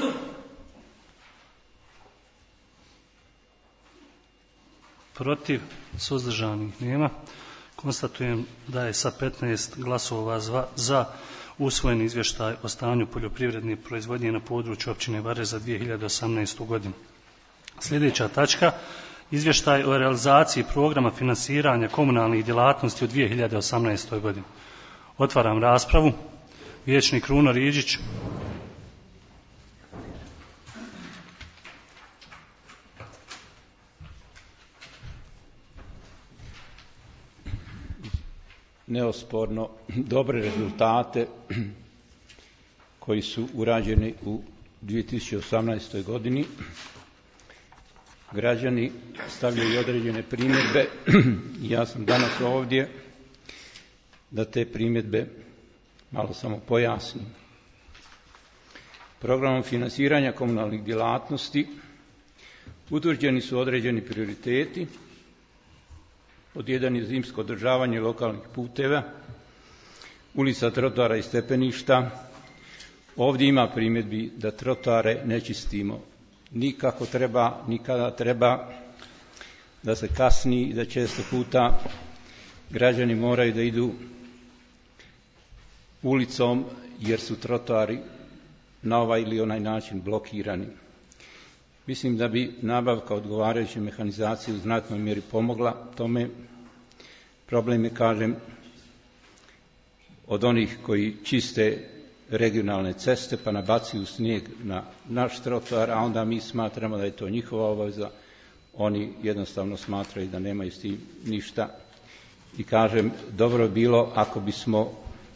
Protiv? Suzdržanih nema. Konstatujem da je sa 15 glasova za usvojen izvještaj o stanju poljoprivredne proizvodnje na području općine Vareš za 2018. godinu. Sljedeća tačka: izvještaj o realizaciji programa financiranja komunalnih djelatnosti u 2018. godini. Otvaram raspravu. Vijećnik Kruno Riđić. Neosporno dobre rezultate koji su urađeni u 2018. godini. Građani stavljaju određene primjedbe. Ja sam danas ovdje da te primjedbe malo samo pojasnim. Programom financiranja komunalnih djelatnosti utvrđeni su određeni prioriteti Pod jedan je zimsko održavanje lokalnih puteva, ulica, trotoara i stepeništa. Ovdje ima primjedbi da trotoare ne čistimo ni kako treba, ni kada treba, da se kasni i da često puta građani moraju da idu ulicom jer su trotoari na ovaj ili onaj način blokirani. Mislim da bi nabavka odgovarajuće mehanizacije u znatnoj mjeri pomogla tome. Problem je, kažem, od onih koji čiste regionalne ceste pa nabacuju snijeg na naš trotoar, a onda mi smatramo da je to njihova obaveza. Oni jednostavno smatraju da nemaju s tim ništa. I kažem, dobro bi bilo ako bismo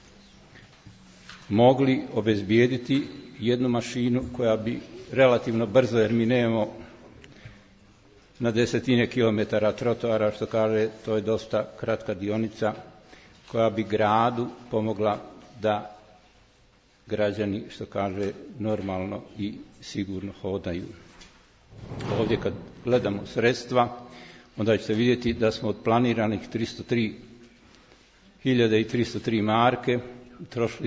mogli obezbijediti jednu mašinu koja bi relativno brzo, jer mi nemamo na desetine kilometara trotoara, što kaže, to je dosta kratka dionica, koja bi gradu pomogla da građani, što kaže, normalno i sigurno hodaju. Ovdje kad gledamo sredstva, onda ćete vidjeti da smo od planiranih 303.303 marke trošili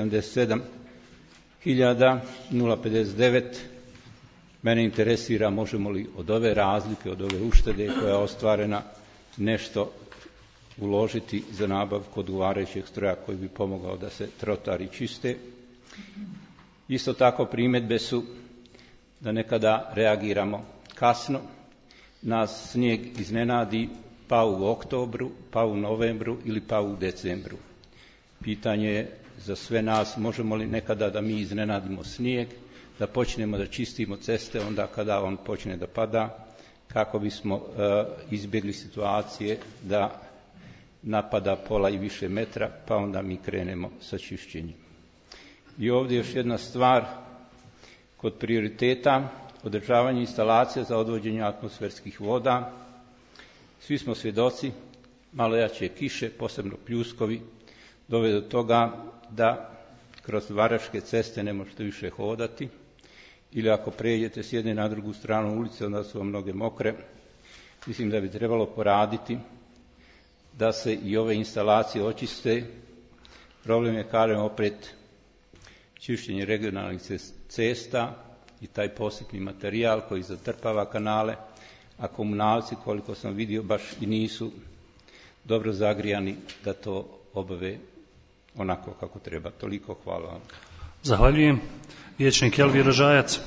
277.059. Mene interesira možemo li od ove razlike, od ove uštede koja je ostvarena, nešto uložiti za nabavku odgovarajućeg stroja koji bi pomogao da se trotoari čiste. Isto tako primjedbe su da nekada reagiramo kasno, nas snijeg iznenadi pa u oktobru, pa u novembru ili pa u decembru. Pitanje je za sve nas, možemo li nekada da mi iznenadimo snijeg, da počnemo da čistimo ceste onda kada on počne da pada, kako bismo izbjegli situacije da napada pola i više metra, pa onda mi krenemo sa čišćenjem. I ovdje još jedna stvar, kod prioriteta, održavanje instalacija za odvođenje atmosferskih voda. Svi smo svjedoci, malo jače kiše, posebno pljuskovi, dovede do toga da kroz Varažske ceste ne možete više hodati, ili ako pređete s jedne na drugu stranu ulice, onda su vam noge mokre. Mislim da bi trebalo poraditi da se i ove instalacije očiste. Problem je, kažem, opet čišćenje regionalnih cesta i taj posipni materijal koji zatrpava kanale, a komunalci, koliko sam vidio, baš i nisu dobro zagrijani da to obave onako kako treba. Toliko, hvala vam. Zahvaljujem. Vijećnik Elvir Žajac.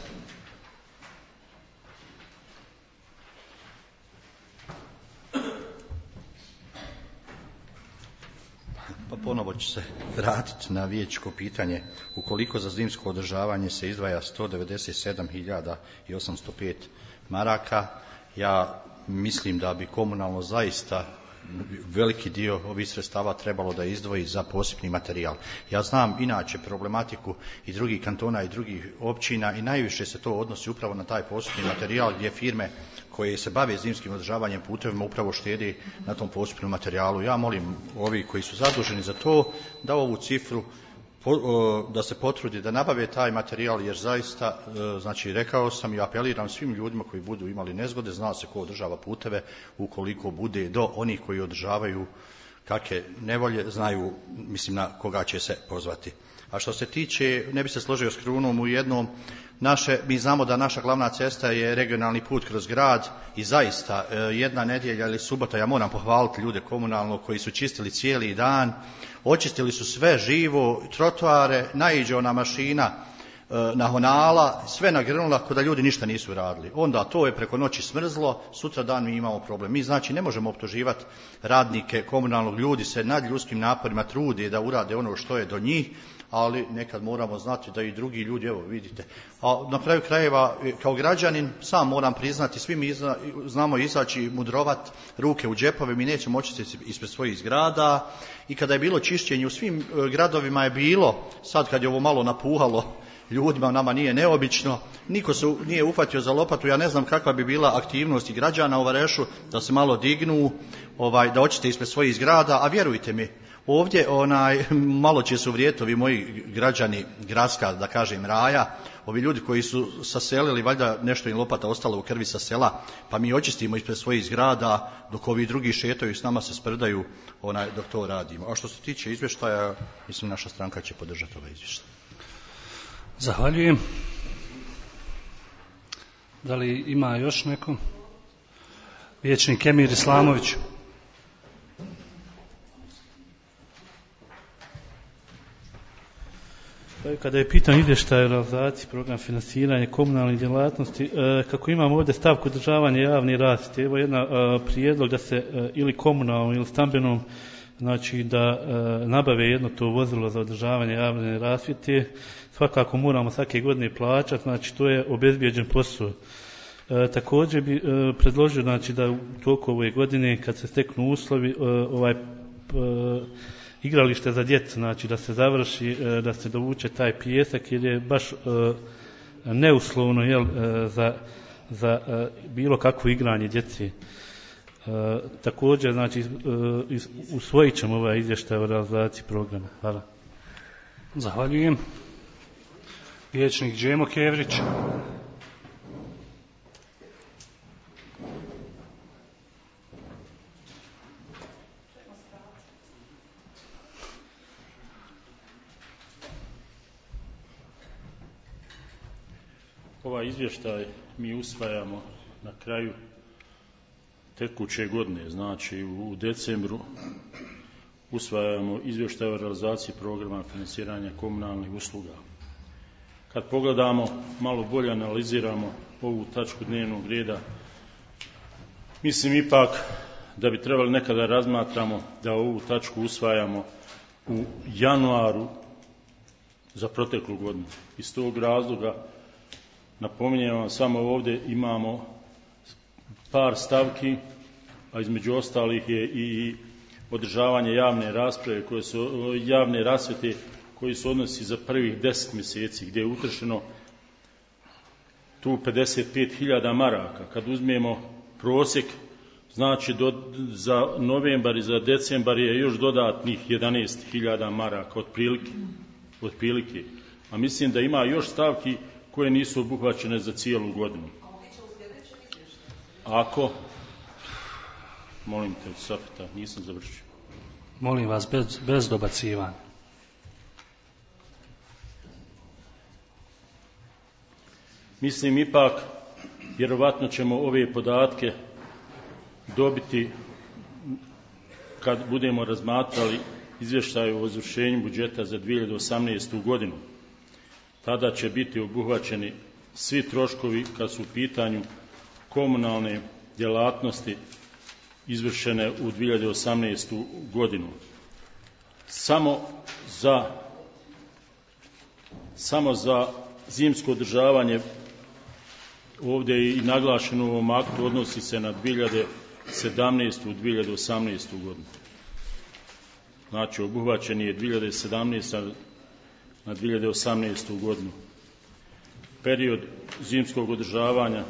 Pa ponovo ću se vratiti na vijećko pitanje. Ukoliko za zimsko održavanje se izdvaja 197.805 maraka, ja mislim da bi komunalno zaista veliki dio ovih sredstava trebalo da izdvoji za posipni materijal. Ja znam inače problematiku i drugih kantona i drugih općina i najviše se to odnosi upravo na taj posipni materijal gdje firme koje se bave zimskim održavanjem putevima upravo štede na tom posipnom materijalu. Ja molim ovi koji su zaduženi za to da ovu cifru da se potrudi da nabave taj materijal, jer zaista, znači rekao sam i apeliram svim ljudima koji budu imali nezgode, zna se ko održava puteve, ukoliko bude do onih koji održavaju kakve nevolje, znaju, mislim, na koga će se pozvati. A što se tiče, ne bi se složio s Krunom u jednom, mi znamo da naša glavna cesta je regionalni put kroz grad i zaista jedna nedjelja ili subota, ja moram pohvaliti ljude komunalno koji su čistili cijeli dan, očistili su sve živo, trotoare, naiđe ona mašina nahonala, sve nagrnula kao da ljudi ništa nisu radili. Onda to je preko noći smrzlo, sutra dan mi imamo problem. Mi znači ne možemo optuživati radnike komunalnog, ljudi se nad ljudskim naporima trude da urade ono što je do njih, ali nekad moramo znati da i drugi ljudi, evo vidite. A na kraju krajeva, kao građanin, sam moram priznati, svi mi znamo izaći, mudrovat, ruke u džepove, mi nećemo očistiti ispred svojih zgrada. I kada je bilo čišćenje u svim gradovima je bilo, sad kad je ovo malo napuhalo ljudima, nama nije neobično, niko se nije uhvatio za lopatu, ja ne znam kakva bi bila aktivnost i građana u Varešu da se malo dignu, da očiste ispred svojih zgrada, a vjerujte mi, ovdje malo će se uvrijeti ovi moji građani gradska, da kažem, raja, ovi ljudi koji su saselili, valjda nešto im lopata ostalo u krvi sa sela, pa mi očistimo ispred svojih zgrada, dok ovi drugi šetaju i s nama se sprdaju dok to radimo. A što se tiče izvještaja, mislim naša stranka će podržati ovaj izvještaj. Zahvaljujem. Da li ima još neko? Vijećnik Emir Islamović. Kada je pitanje izvještaja o realizaciji program financiranja komunalnih djelatnosti, kako imamo ovdje stavku održavanje javne rasvjete, evo jedna prijedlog da se ili komunalnom ili stambenom, znači da nabave jedno to vozilo za održavanje javne rasvjete, svakako moramo svake godine plaćati, znači to je obezbijeđen posao. Također bi predložio znači da u toku ove godine kad se steknu uslovi igralište za djecu, znači da se završi, da se dovuče taj pijesak jer je baš neuslovno za bilo kakvo igranje djeci. Također znači usvojit ćemo ovaj izvještaj o realizaciji programa. Hvala. Zahvaljujem. Vijećnik Džemo Kevrić. Ovaj izvještaj mi usvajamo na kraju tekuće godine, znači u decembru usvajamo izvještaj o realizaciji programa financiranja komunalnih usluga. Kad pogledamo, malo bolje analiziramo ovu tačku dnevnog reda, mislim ipak da bi trebali nekada razmatramo da ovu tačku usvajamo u januaru za proteklu godinu. Iz tog razloga napominjem vam samo ovdje imamo par stavki, a između ostalih je i održavanje javne rasprave, javne rasvjete koji se odnosi za prvih 10 mjeseci, gdje je utrošeno tu 55.000 maraka. Kad uzmemo prosjek, znači za novembar i za decembar je još dodatnih 11.000 maraka otprilike. A mislim da ima još stavki koje nisu obuhvaćene za cijelu godinu. Ako, molim te, Safeta, nisam završio. Molim vas, bez dobacivanja. Mislim ipak, vjerovatno ćemo ove podatke dobiti kad budemo razmatrali izvještaj o izvršenju budžeta za 2018. godinu. Tada će biti obuhvaćeni svi troškovi kad su u pitanju komunalne djelatnosti izvršene u 2018. godinu. Samo za zimsko održavanje, ovdje je i naglašeno u ovom aktu, odnosi se na 2017. i 2018. godinu. Znači obuhvaćen je 2017. na 2018. godinu. Period zimskog održavanja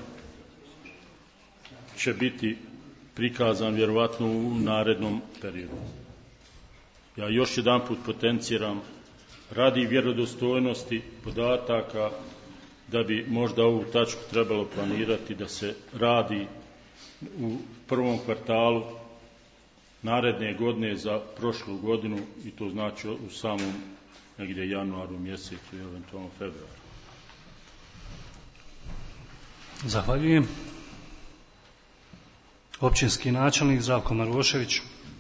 će biti prikazan vjerovatno u narednom periodu. Ja još jedanput potenciram radi vjerodostojnosti podataka da bi možda ovu tačku trebalo planirati da se radi u prvom kvartalu naredne godine za prošlu godinu i to znači u samom negdje januaru mjesecu i eventualno februaru. Zahvaljujem. Općinski načelnik Zdravko Marošević.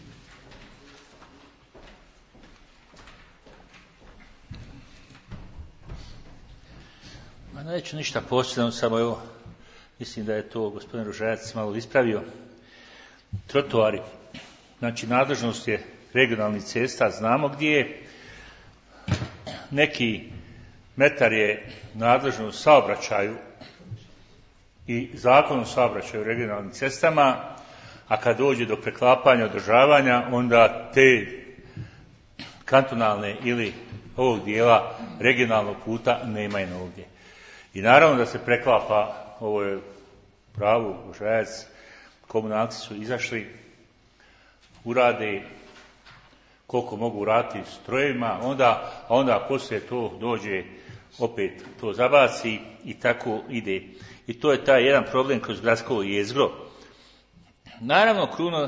Neću ništa posebno, samo evo, mislim da je to gospodin Rožajac malo ispravio. Trotoari, znači nadležnost je regionalnih cesta, znamo gdje je. Neki metar je nadležno u saobraćaju i zakon o saobraćaju regionalnim cestama, a kad dođe do preklapanja održavanja, onda te kantonalne ili ovog dijela regionalnog puta nema ovdje. I naravno da se preklapa, ovo je pravu Žajac, komunalci su izašli, urade koliko mogu uraditi strojevima, onda poslije to dođe opet to zabaci i tako ide. I to je taj jedan problem kroz gradsko jezgro. Naravno, Kruno,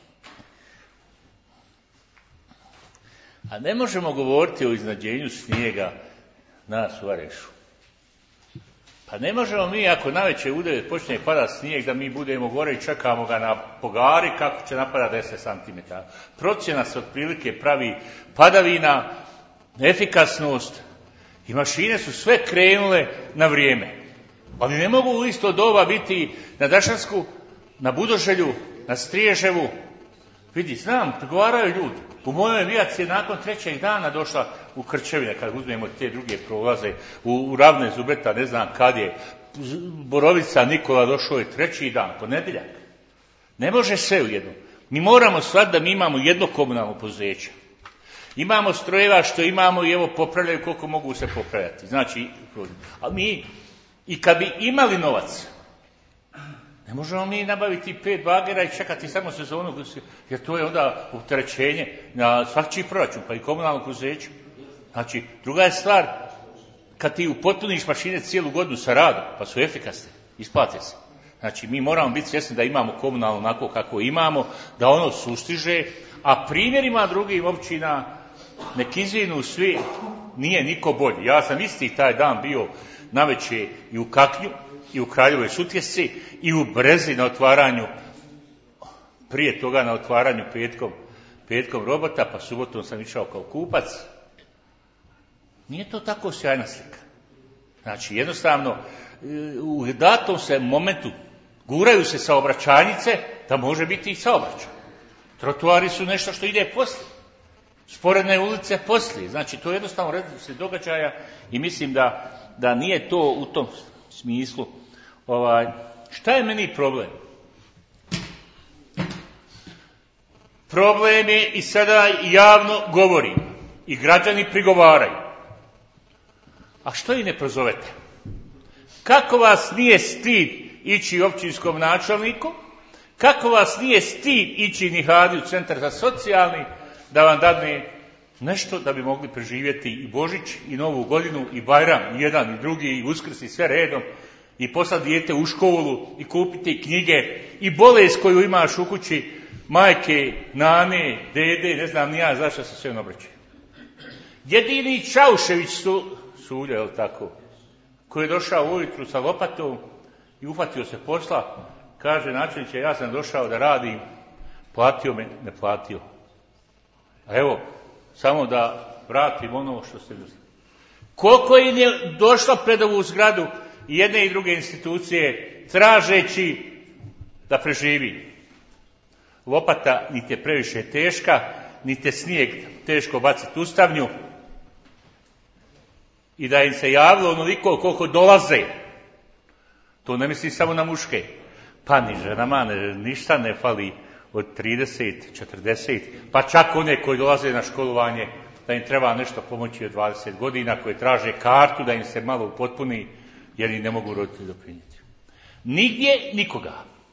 a ne možemo govoriti o iznadženju snijega nas u Varešu. Pa ne možemo mi, ako navečer u 9 počne pada snijeg, da mi budemo gore i čekamo ga na pogari kako će napada 10 cm. Procjena se otprilike pravi padavina, efikasnost i mašine su sve krenule na vrijeme. Ali ne mogu u isto doba biti na Dašansku, na Budoželju, na Striježevu. Vidi, znam, pregovaraju ljudi. U mojoj vijaci je nakon 3. dana došla u Krčevine, kad uzmemo te druge prolaze, u Ravne Zubreta, ne znam kad je, Borovica Nikola došao je 3. dan, ponedjeljak. Ne može sve u jednom. Mi moramo shvatiti da mi imamo jedno komunalno poduzeće. Imamo strojeva što imamo i evo popravljaju koliko mogu se popravljati. Znači, ali mi, i kad bi imali novac, ne možemo mi nabaviti 5 bagera i čekati samo sezonu, jer to je onda opterećenje na svaki proračun, pa i komunalno poduzeće. Znači, druga je stvar, kad ti upotpuniš mašine cijelu godinu sa radom, pa su efikasne, isplate se. Znači, mi moramo biti svjesni da imamo komunalno onako kako imamo, da ono sustiže, a primjerima drugih općina nek izvinu svi, nije niko bolji. Ja sam isti taj dan bio navečer i u Kaknju, i u Kraljevoj Sutjesci, i u Brezi na otvaranju, prije toga na otvaranju petkom robota, pa subotom sam išao kao kupac. Nije to tako sjajna slika. Znači, jednostavno, u datom se momentu guraju se saobraćajnice, da može biti i saobraćaj. Trotoari su nešto što ide poslije. Sporedne ulice poslije. Znači, to je jednostavno redoslijed događaja i mislim da nije to u tom smislu. Šta je meni problem? Problem je, i sada javno govorim, i građani prigovaraju. A što i ne prozovete? Kako vas nije stid ići općinskom načelniku? Kako vas nije stid ići Nihadi u centar za socijalni da vam dadne nešto da bi mogli preživjeti i Božić i Novu godinu i Bajram, i jedan i drugi i Uskrs i sve redom, i poslati dijete u školu i kupiti knjige i bolest koju imaš u kući, majke, nane, dede, ne znam ni ja zašto se sve obraćaju. Jedini Čaušević Sulja, je li tako, koji je došao ujutru sa lopatom i uhvatio se posla, kaže načelniče, ja sam došao da radim, platio me, ne platio. A evo, samo da vratim ono što ste uzeli. Koliko im je došlo pred ovu zgradu i jedne i druge institucije tražeći da preživi. Lopata niti je previše teška, niti je snijeg teško baciti u stavnju i da im se javilo onoliko koliko dolaze. To ne misli samo na muške. Pa ni ženama ništa ne fali od 30, 40, pa čak one koji dolaze na školovanje da im treba nešto pomoći od 20 godina, koje traže kartu da im se malo upotpuni jer im ne mogu roditelji doprinijeti. Nigdje nikoga.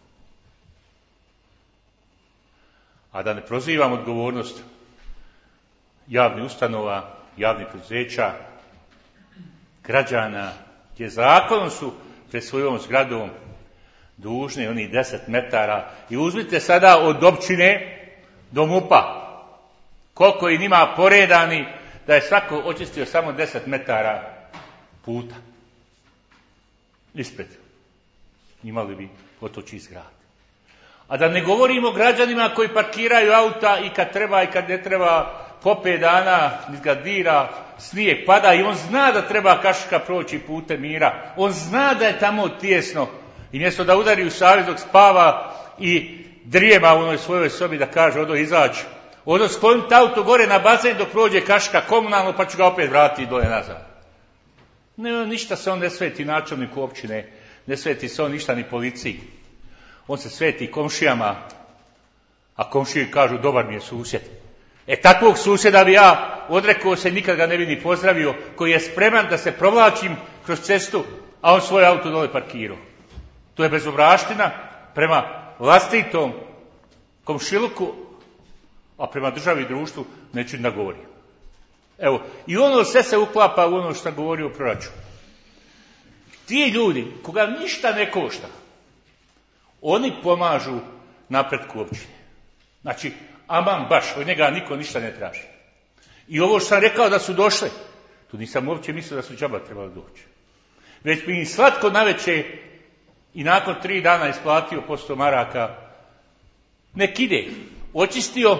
A da ne prozivam odgovornost javnih ustanova, javnih poduzeća, građana, gdje zakonom su pred svojom zgradom dužni onih 10 metara. I uzmite sada od općine do MUP-a koliko i njima poredani da je svako očistio samo 10 metara puta ispred. Imali bi gotovo čist grad. A da ne govorimo o građanima koji parkiraju auta i kad treba i kad ne treba, po 5 dana ga dira, snijeg pada i on zna da treba kaška proći putem mira. On zna da je tamo tijesno i mjesto da udari u savez dok spava i drijema u onoj svojoj sobi da kaže odo izaći. Odo skloniti auto gore na bazen dok prođe kaška komunalno pa ću ga opet vratiti dole nazad. Ne, ništa se on ne sveti načelniku općine, ne sveti se on ništa ni policiji. On se sveti komšijama, a komšiji kažu dobar mi je susjed. Takvog susjeda bi ja odrekao se, nikad ga ne bi ni pozdravio, koji je spreman da se provlačim kroz cestu, a on svoj auto dole parkirao. To je bezobraština prema vlastitom komšiluku, a prema državi i društvu neću da govorim. Evo, i ono sve se uklapa u ono što sam govorio o proračunu. Ti ljudi, koga ništa ne košta, oni pomažu napretku općine. Znači, aman baš, od njega niko ništa ne traži. I ovo što sam rekao da su došle, tu nisam uopće mislio da su džaba trebali doći. Već bi im slatko navečer i nakon 3 dana isplatio po 100 maraka, nek ide, očistio,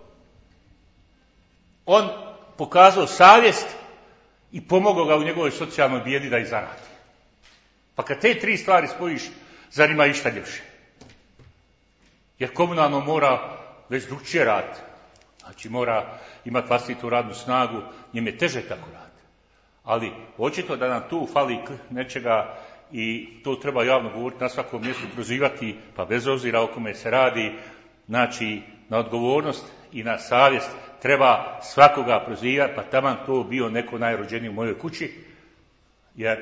on pokazao savjest i pomogao ga u njegovoj socijalnoj bijedi da ih zaradi. Pa kad te 3 stvari spojiš, zar ima išta ljepše? Jer komunalno mora već drugčije raditi. Znači mora imati vlastitu radnu snagu, njem je teže tako raditi. Ali očito da nam tu fali nečega i to treba javno govoriti na svakom mjestu, prozivati, pa bez obzira o kome se radi, znači na odgovornost i na savjest treba svakoga prozivati, pa taman to bio neko najrođeniji u mojoj kući, jer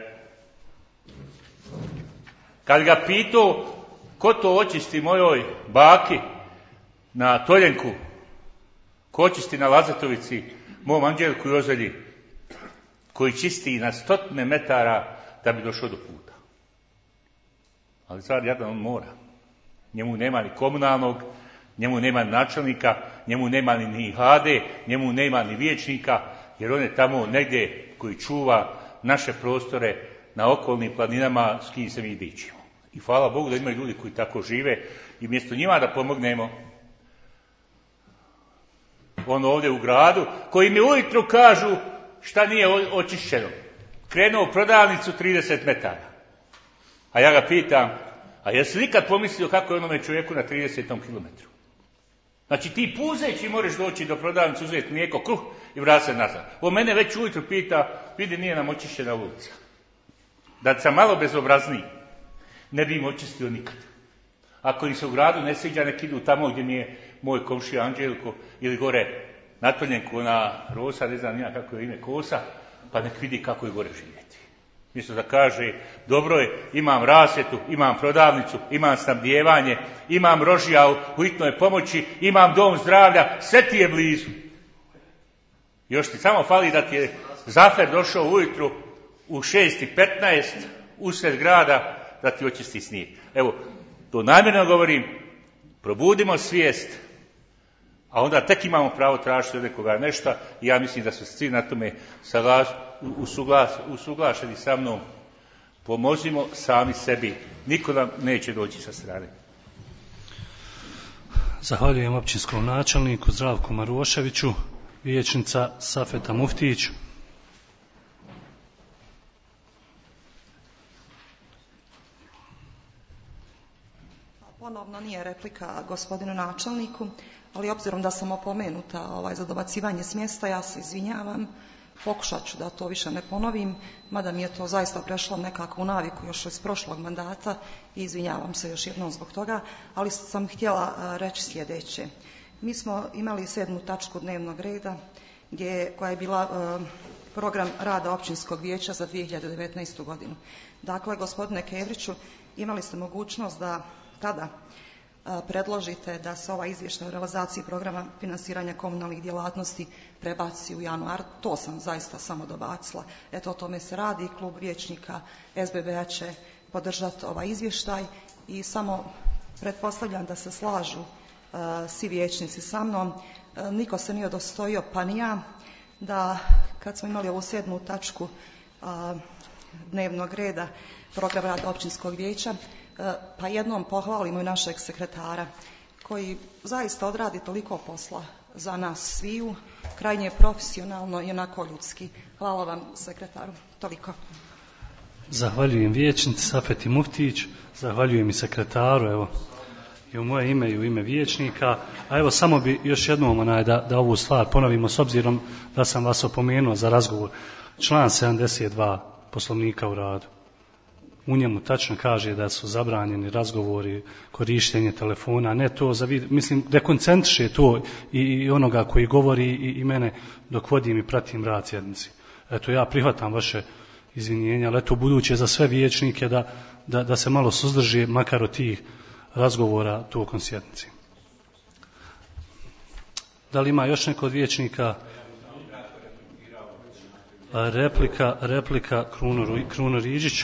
kad ga pitao ko to očisti mojoj baki na Toljenku, ko očisti na Lazetovici, mom Anđelku Jozelji, koji čisti na 100 metara da bi došao do puta. Ali sad jadan on mora. Njemu nema ni komunalnog, njemu nema ni načelnika, njemu nema ni hade, njemu nema ni vijećnika, jer on je tamo negdje koji čuva naše prostore na okolnim planinama s kim se mi dičimo. I hvala Bogu da imaju ljudi koji tako žive i mjesto njima da pomognemo, on ovdje u gradu, koji mi ujutru kažu šta nije očišćeno. Krenuo u prodavnicu 30 metara. A ja ga pitam, a jesi li ikad pomislio kako je onome čovjeku na 30 kilometru? Znači ti puzeći možeš doći do prodavnice, uzeti mlijeko, kruh i vrati se nazad. On mene već ujutru pita, vidi nije nam očišćena ulica. Da sam malo bezobrazniji, ne bi im očistio nikad. Ako im se u gradu ne sviđa, nek idu tamo gdje mi je moj komšija Anđelko ili gore na Toljenku, ona Rosa, ne znam nija kako je ime, Kosa, pa nek vidi kako je gore živjeti. Mislim da kaže, dobro je, imam rasvjetu, imam prodavnicu, imam snabdijevanje, imam rožija u hitnoj pomoći, imam dom zdravlja, sve ti je blizu. Još ti samo fali da ti je Zafer došao ujutru u 6:15 usred grada da ti očisti snijeg. Evo, to namjerno govorim, probudimo svijest, a onda tek imamo pravo tražiti od nekoga nešto i ja mislim da su svi na tome usuglašeni sa mnom. Pomozimo sami sebi, niko nam neće doći sa strane. Zahvaljujem općinskom načelniku Zdravku Maroševiću, vijećnica Safeta Muftić. Ponovno nije replika gospodinu načelniku, ali obzirom da sam opomenuta za dobacivanje s mjesta, ja se izvinjavam, pokušat ću da to više ne ponovim, mada mi je to zaista prešlo nekako u naviku još iz prošlog mandata i izvinjavam se još jednom zbog toga, ali sam htjela reći sljedeće. Mi smo imali 7. tačku dnevnog reda koja je bila program rada općinskog vijeća za 2019. godinu. Dakle, gospodine Kevriću, imali ste mogućnost da tada predložite da se ovaj izvještaj o realizaciji programa financiranja komunalnih djelatnosti prebaci u januar. To sam zaista samo dobacila. Eto, o tome se radi. Klub vijećnika SBB-a će podržati ovaj izvještaj i samo pretpostavljam da se slažu svi vijećnici sa mnom. Niko se nije udostojio, pa ni ja, da kad smo imali ovu 7. tačku dnevnog reda program rada općinskog vijeća, pa jednom pohvalimo i našeg sekretara koji zaista odradi toliko posla za nas sviju, krajnje profesionalno i onako ljudski. Hvala vam, sekretaru. Toliko. Zahvaljujem vijećnici Safeti Muftić, zahvaljujem i sekretaru, evo, i u moje ime i u ime vijećnika. A evo, samo bi još jednom da ovu stvar ponovimo, s obzirom da sam vas opomenuo za razgovor. Član 72 Poslovnika u radu. U njemu tačno kaže da su zabranjeni razgovori, korištenje telefona, ne to za mislim, dekoncentriše to i onoga koji govori i mene dok vodim i pratim rad sjednici. Eto, ja prihvatam vaše izvinjenja, ali eto, buduće za sve vijećnike da se malo suzdrži, makar od tih razgovora tokom sjednici. Da li ima još neko od vijećnika? Replika Kruno Riđić.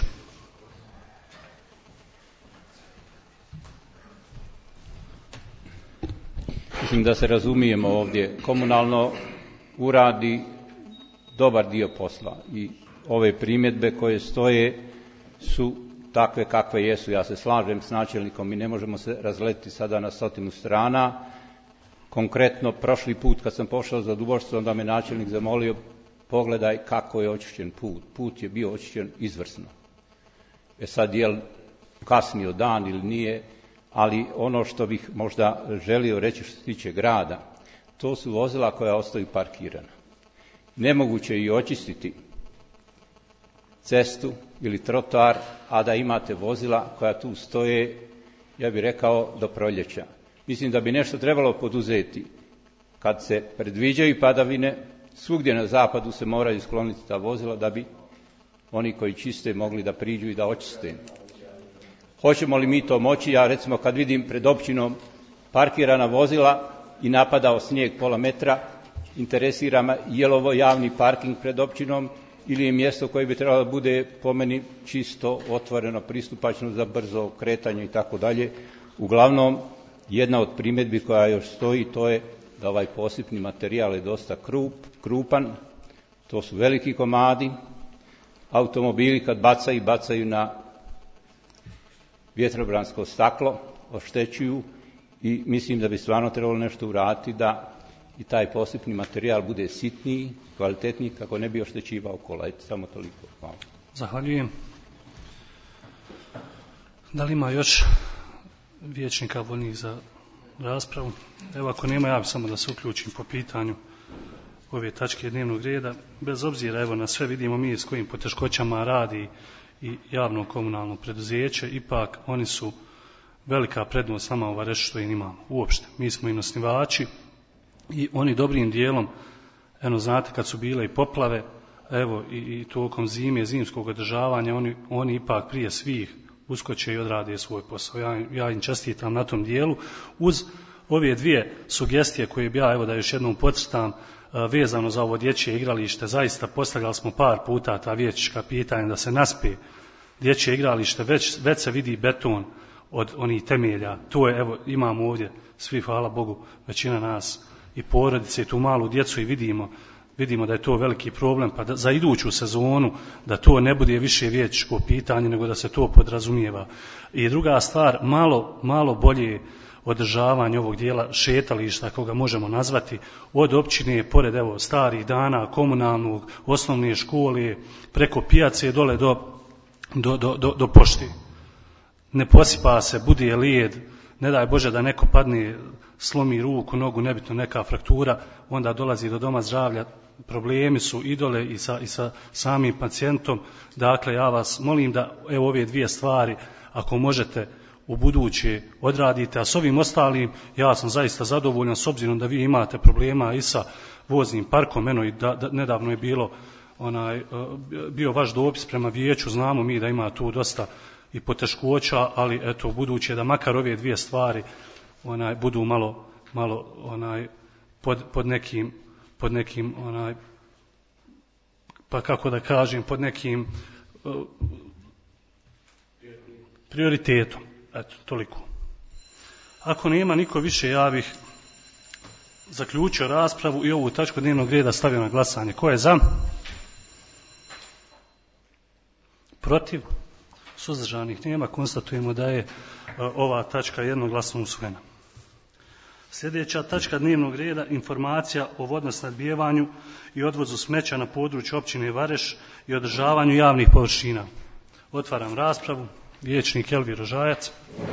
Mislim da se razumijemo ovdje. Komunalno uradi dobar dio posla i ove primjedbe koje stoje su takve kakve jesu. Ja se slažem s načelnikom i ne možemo se razletiti sada na 100 strana. Konkretno, prošli put kad sam pošao za Dubošcu, onda me načelnik zamolio, pogledaj kako je očišćen put. Put je bio očišćen izvrsno. Sad je li kasnio dan ili nije, ali ono što bih možda želio reći što se tiče grada, to su vozila koja ostaju parkirana. Nemoguće je i očistiti cestu ili trotoar, a da imate vozila koja tu stoje, ja bih rekao, do proljeća. Mislim da bi nešto trebalo poduzeti. Kad se predviđaju padavine, svugdje na zapadu se moraju skloniti ta vozila da bi oni koji čiste mogli da priđu i da očiste. Hoćemo li mi to moći? Ja recimo kad vidim pred općinom parkirana vozila i napadao snijeg pola metra, interesira me je li ovo javni parking pred općinom ili je mjesto koje bi trebalo da bude po meni čisto, otvoreno, pristupačno za brzo kretanje i tako dalje. Uglavnom, jedna od primjedbi koja još stoji, to je da ovaj posipni materijal je dosta krupan, to su veliki komadi, automobili kad bacaju na vjetrobransko staklo, oštećuju i mislim da bi stvarno trebalo nešto uraditi da i taj posipni materijal bude sitniji, kvalitetniji, kako ne bi oštećivao kola. Eto, samo toliko. Hvala. Zahvaljujem. Da li ima još vijećnika voljnih za raspravu? Evo, ako nema, ja bih samo da se uključim po pitanju ove tačke dnevnog reda. Bez obzira, evo, na sve vidimo mi s kojim poteškoćama radi i javno komunalno preduzeće, ipak oni su velika prednost nama u Varešu što i imamo uopšte. Mi smo i osnivači i oni dobrim dijelom, eno znate kad su bile i poplave, evo i tokom zime, zimskog održavanja, oni ipak prije svih uskoče i odrade svoj posao. Ja im čestitam na tom dijelu. Uz ove dvije sugestije koje bi ja, evo da još jednom podcrtam, vezano za ovo dječje igralište, zaista postavljali smo par puta ta vijećnička pitanja da se naspe dječje igralište, već se vidi beton od onih temelja. To je, evo, imamo ovdje svi, hvala Bogu, većina nas i porodice i tu malu djecu i vidimo da je to veliki problem, pa za iduću sezonu da to ne bude više vijećničko pitanje, nego da se to podrazumijeva. I druga stvar, malo bolje održavanje ovog dijela šetališta, kako ga možemo nazvati, od općine, pored evo starih dana, komunalnog, osnovne škole, preko pijace dole do pošte. Ne posipa se, bude lijed, ne daj Bože da neko padne, slomi ruku, nogu, nebitno neka fraktura, onda dolazi do doma zdravlja, problemi su i dole i sa samim pacijentom. Dakle, ja vas molim da evo ove dvije stvari, ako možete u buduće odradite, a s ovim ostalim ja sam zaista zadovoljan s obzirom da vi imate problema i sa voznim parkom. Eno i nedavno je bio vaš dopis prema vijeću, znamo mi da ima tu dosta i poteškoća, ali eto u buduće da makar ove dvije stvari budu malo pod nekim pa kako da kažem, pod nekim prioritetom. Eto, toliko. Ako nema niko više, ja bih zaključio raspravu i ovu tačku dnevnog reda stavio na glasanje. Ko je za? Protiv? Suzdržanih nema. Konstatujemo da je ova tačka jednoglasno usvojena. Sljedeća tačka dnevnog reda, informacija o vodosnabdijevanju i odvozu smeća na području općine Vareš i održavanju javnih površina. Otvaram raspravu. Vijećnik Elvir Rožajac.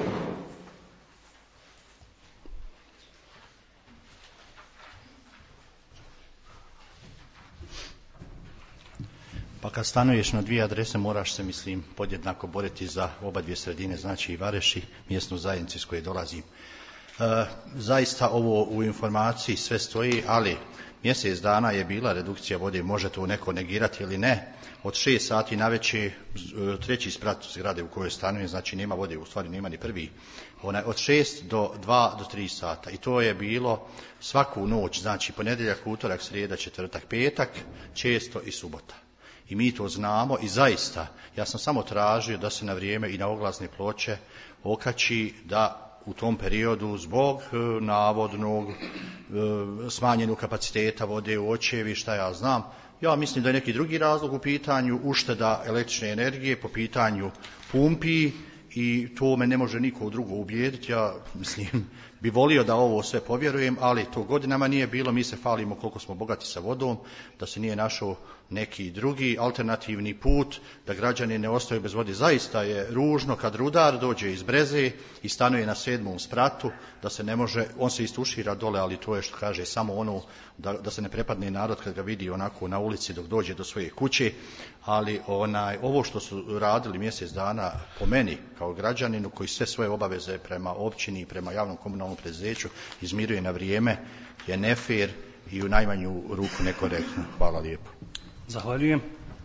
Pa kad stanuješ na dvije adrese moraš se, mislim, podjednako boriti za oba dvije sredine, znači i Vareš i mjesnu zajednicu iz koje dolazim. Zaista ovo u informaciji sve stoji, ali mjesec dana je bila redukcija vode, može to neko negirati ili ne. Od 6 sati navečer, treći sprat zgrade u kojoj stanujem, znači nema vode, u stvari nema ni prvi. Od 6 do 2 do 3 sata. I to je bilo svaku noć, znači ponedjeljak, utorak, srijeda, četvrtak, petak, često i subota. i mi to znamo i zaista, ja sam samo tražio da se na vrijeme i na oglasne ploče okači da u tom periodu zbog navodnog smanjenog kapaciteta vode u očevi, šta ja znam, ja mislim da je neki drugi razlog u pitanju ušteda električne energije po pitanju pumpi i to me ne može niko drugo ubijediti. Ja mislim, bi volio da ovo sve povjerujem, ali to godinama nije bilo. Mi se falimo koliko smo bogati sa vodom, da se nije našao neki drugi alternativni put, da građani ne ostaju bez vode. Zaista je ružno kad rudar dođe iz Breze i stanuje na 7. spratu, da se ne može, on se istušira dole, ali to je što kaže samo ono da se ne prepadne narod kad ga vidi onako na ulici dok dođe do svoje kuće, ali ovo što su radili mjesec dana po meni kao građaninu koji sve svoje obaveze prema općini i prema javnom komunalnom preduzeću izmiruje na vrijeme je nefer i u najmanju ruku nekorektno. Hvala lijepo. Zahvaljujem.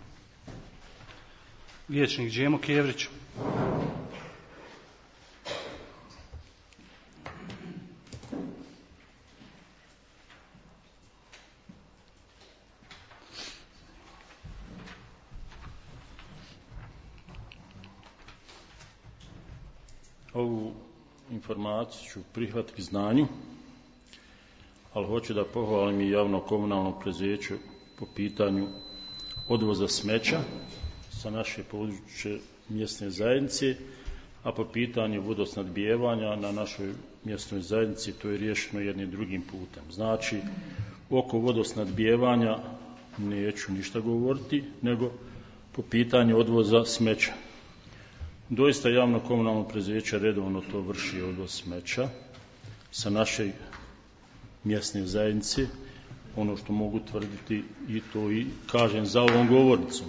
Vijećnik Džemo Kevrić. Ovu informaciju ću prihvatiti k znanju, ali hoću da pohvalim i javno komunalno preduzeće po pitanju odvoza smeća sa naše područje mjesne zajednice, a po pitanju vodosnadbijevanja na našoj mjesnoj zajednici to je riješeno jednim drugim putem. Znači, oko vodosnadbijevanja neću ništa govoriti, nego po pitanju odvoza smeća. Doista javno komunalno preduzeće redovno to vrši odvoz smeća sa naše mjesne zajednice, ono što mogu tvrditi i to i kažem za ovom govornicom.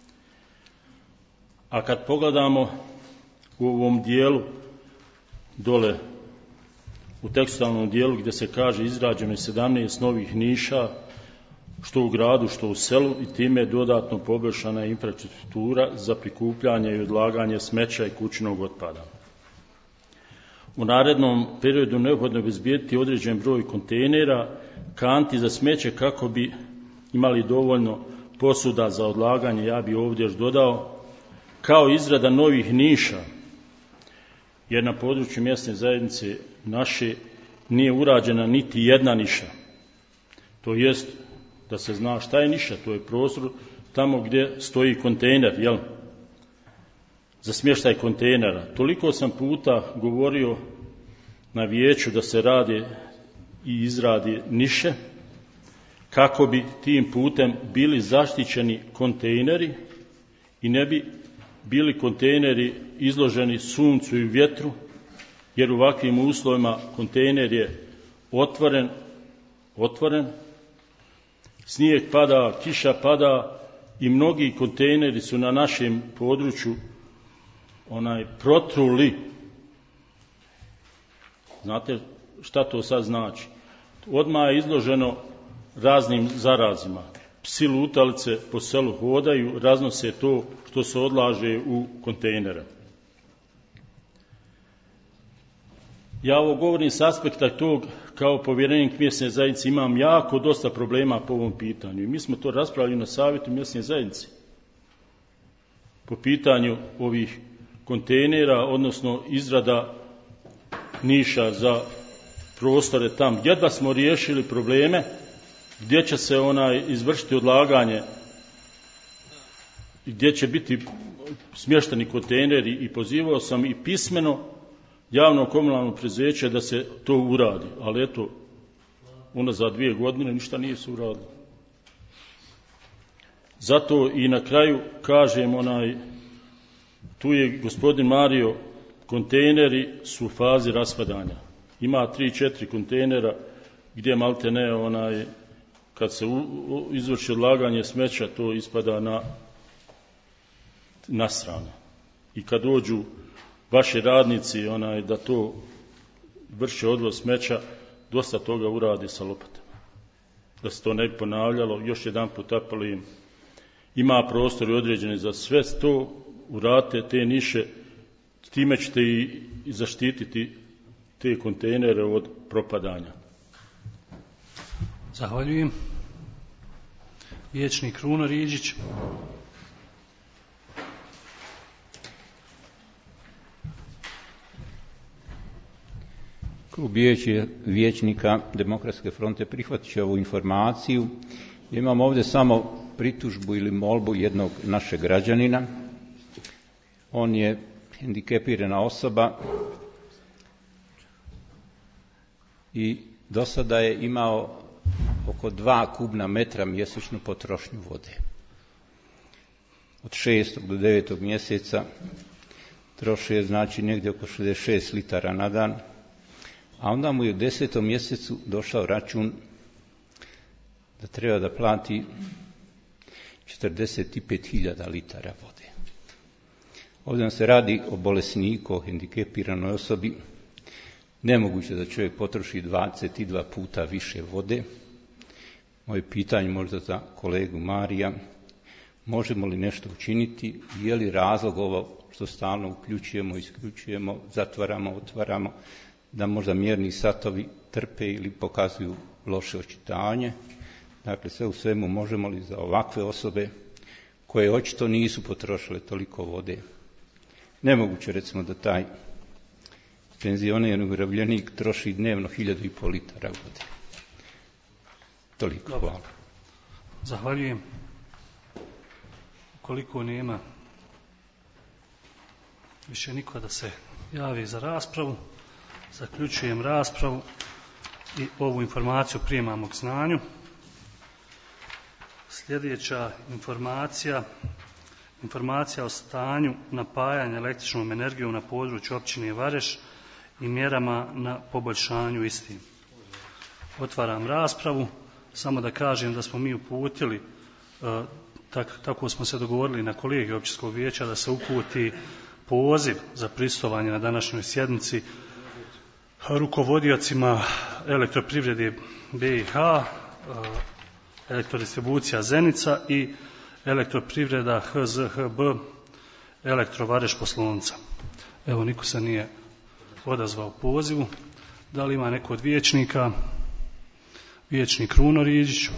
A kad pogledamo u ovom dijelu dole u tekstualnom dijelu gdje se kaže izrađeno je 17 novih niša što u gradu, što u selu i time je dodatno poboljšana infrastruktura za prikupljanje i odlaganje smeća i kućnog otpada. U narednom periodu neophodno je obezbijediti određen broj kontejnera, kanti za smeće kako bi imali dovoljno posuda za odlaganje, ja bi ovdje još dodao, kao izrada novih niša, jer na području mjesne zajednice naše nije urađena niti jedna niša. To jest, da se zna šta je niša, to je prostor tamo gdje stoji kontejner, jel? Za smještaj kontejnera. Toliko sam puta govorio na vijeću da se radi i izradi niše kako bi tim putem bili zaštićeni kontejneri i ne bi bili kontejneri izloženi suncu i vjetru, jer u ovakvim uslovima kontejner je otvoren, snijeg pada, kiša pada i mnogi kontejneri su na našem području protruli. Znate šta to sad znači? Odmah je izloženo raznim zarazima. Psi lutalice po selu hodaju, raznose to što se odlaže u kontejnere. Ja ovo govorim s aspekta tog, kao povjerenik mjesne zajednice imam jako dosta problema po ovom pitanju. I mi smo to raspravili na savjetu mjesne zajednice. Po pitanju ovih kontejnera, odnosno izrada niša za prostore tam. Jedva smo riješili probleme gdje će se izvršiti odlaganje, gdje će biti smješteni kontejneri i pozivao sam i pismeno javno komunalno preduzeće da se to uradi. Ali eto, za 2 godine ništa nije se uradilo. Zato i na kraju kažem, tu je gospodin Mario, kontejneri su u fazi raspadanja. Ima 3-4 kontejnera gdje malte ne, kad se izvrši odlaganje smeća, to ispada na stranu. I kad dođu vaši radnici da to vrše odvoz smeća, dosta toga uradi sa lopatama. Da se to ne bi ponavljalo, još jedan put apelujem, ima prostor određeni za sve to, uradite te niše, time ćete i zaštititi te kontejnere od propadanja. Zahvaljujem. Vijećnik Kruno Riđić. Klub vijećnika Demokratske fronte prihvatit će ovu informaciju. Imam ovdje samo pritužbu ili molbu jednog našeg građanina. On je hendikepirana osoba i do sada je imao oko 2 kubna metra mjesečnu potrošnju vode. Od 6. do 9. mjeseca troši znači negdje oko 66 litara na dan, a onda mu je u 10. mjesecu došao račun da treba da plati 45.000 litara vode. Ovdje nam se radi o bolesniku, o hendikepiranoj osobi. Nemoguće da čovjek potroši 22 puta više vode. Moje pitanje možda za kolegu Marija, možemo li nešto učiniti, je li razlog ovo što stalno uključujemo, isključujemo, zatvaramo, otvaramo, da možda mjerni satovi trpe ili pokazuju loše očitanje. Dakle, sve u svemu, možemo li za ovakve osobe koje očito nisu potrošile toliko vode. Nemoguće recimo da taj penzioner umirovljenik troši dnevno 1.500 litara vode. Toliko. Hvala. Zahvaljujem. Ukoliko nema više niko da se javi za raspravu, zaključujem raspravu i ovu informaciju primamo k znanju. Sljedeća informacija o stanju napajanja električnom energijom na području općine Vareš i mjerama na poboljšanju istim. Otvaram raspravu. Samo da kažem da smo mi uputili, tako smo se dogovorili na kolegiju općinskog vijeća, da se uputi poziv za prisustvovanje na današnjoj sjednici rukovodiocima elektroprivrede BiH, elektrodistribucija Zenica i elektroprivreda HZHB Elektrovareš Poslovnica. Evo, niko se nije odazvao pozivu. Da li ima neko od vijećnika? Vijećnik Runo Riđić.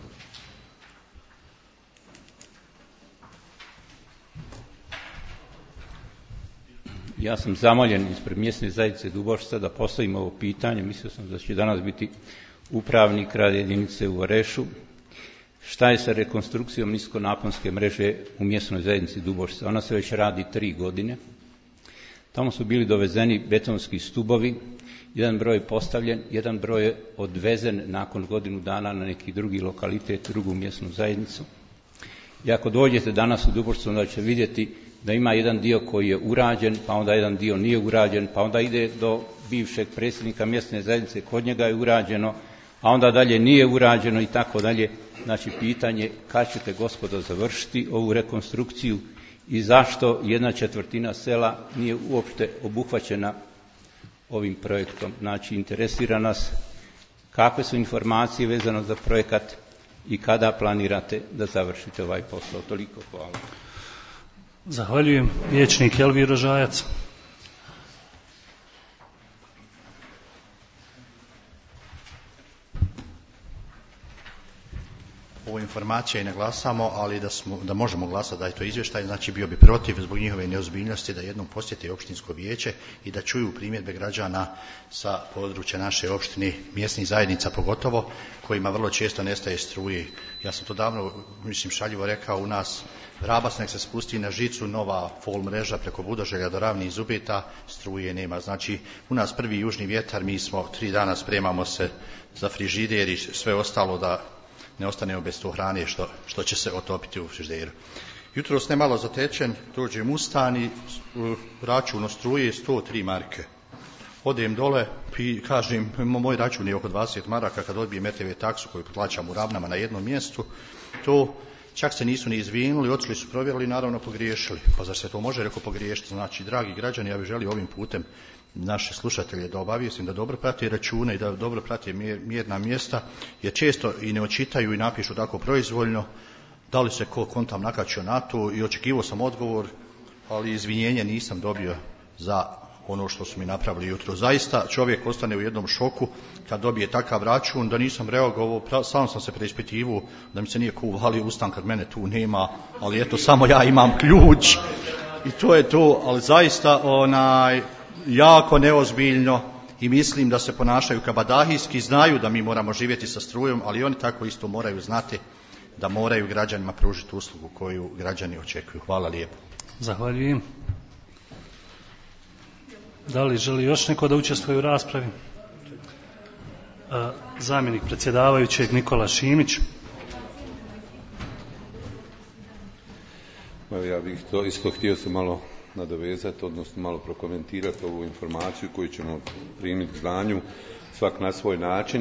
Ja sam zamoljen ispred mjesne zajednice Dubošca da postavim ovo pitanje. Mislio sam da će danas biti upravnik rada jedinice u Varešu. Šta je sa rekonstrukcijom niskonaponske mreže u mjesnoj zajednici Dubošca? Ona se već radi 3 godine. Tamo su bili dovezeni betonski stubovi, jedan broj je postavljen, jedan broj je odvezen nakon godinu dana na neki drugi lokalitet, drugu mjesnu zajednicu. I ako dođete danas u Dubošcu, onda ćete vidjeti da ima jedan dio koji je urađen, pa onda jedan dio nije urađen, pa onda ide do bivšeg predsjednika mjesne zajednice, kod njega je urađeno, a onda dalje nije urađeno i tako dalje. Znači, pitanje kad ćete, gospodo, završiti ovu rekonstrukciju i zašto 1/4 sela nije uopšte obuhvaćena ovim projektom. Znači, interesira nas kakve su informacije vezano za projekat i kada planirate da završite ovaj posao. Toliko, hvala. Zahvaljujem. Vijećnik Elvir Rožajac. Ovo informacija i ne glasamo, ali da možemo glasati da je to izvještaj, znači bio bi protiv zbog njihove neozbiljnosti da jednom posjeti općinsko vijeće i da čuju primjedbe građana sa područja naše opštine, mjesnih zajednica pogotovo, kojima vrlo često nestaje struje. Ja sam to davno, šaljivo rekao, u nas Rabac nek se spusti na žicu, nova fol mreža preko Budoželja do Ravnih Zubeta, struje nema. Znači, u nas prvi južni vjetar, mi smo 3 dana spremamo se za frižider i sve ostalo da ne ostanemo bez to hrane što će se otopiti u frižideru. Jutros ne malo zatečen, dođem u stan i račun o struje 103 marke. Odem dole i kažem, moj račun je oko 20 maraka, kad odbijem RTV taksu koju plaćam u Ravnama na jednom mjestu, to čak se nisu ni izvinuli, otišli su, provjerili, naravno pogriješili. Pa zar se to može, reko, pogriješiti? Znači, dragi građani, ja bih želio ovim putem naše slušatelje da obavijestim da dobro prate račune i da dobro prate mjerna mjesta, jer često i ne očitaju i napišu tako proizvoljno, da li se ko kontam nakačio na to, i očekivao sam odgovor, ali izvinjenje nisam dobio za ono što su mi napravili jutro. Zaista čovjek ostane u jednom šoku kad dobije takav račun, da nisam reagovao, sam sam se preispitivao da mi se nije ko uvalio ustan kad mene tu nema, ali eto, samo ja imam ključ i to je to. Ali zaista jako neozbiljno i mislim da se ponašaju kabadahijski, znaju da mi moramo živjeti sa strujom, ali oni tako isto moraju znati da moraju građanima pružiti uslugu koju građani očekuju. Hvala lijepo. Zahvaljujem. Da li želi još neko da učestvuje u raspravi? Zamjenik predsjedavajućeg Nikola Šimić. Ja bih to isto htio se malo nadovezati, odnosno malo prokomentirati ovu informaciju koju ćemo primiti znanju svak na svoj način,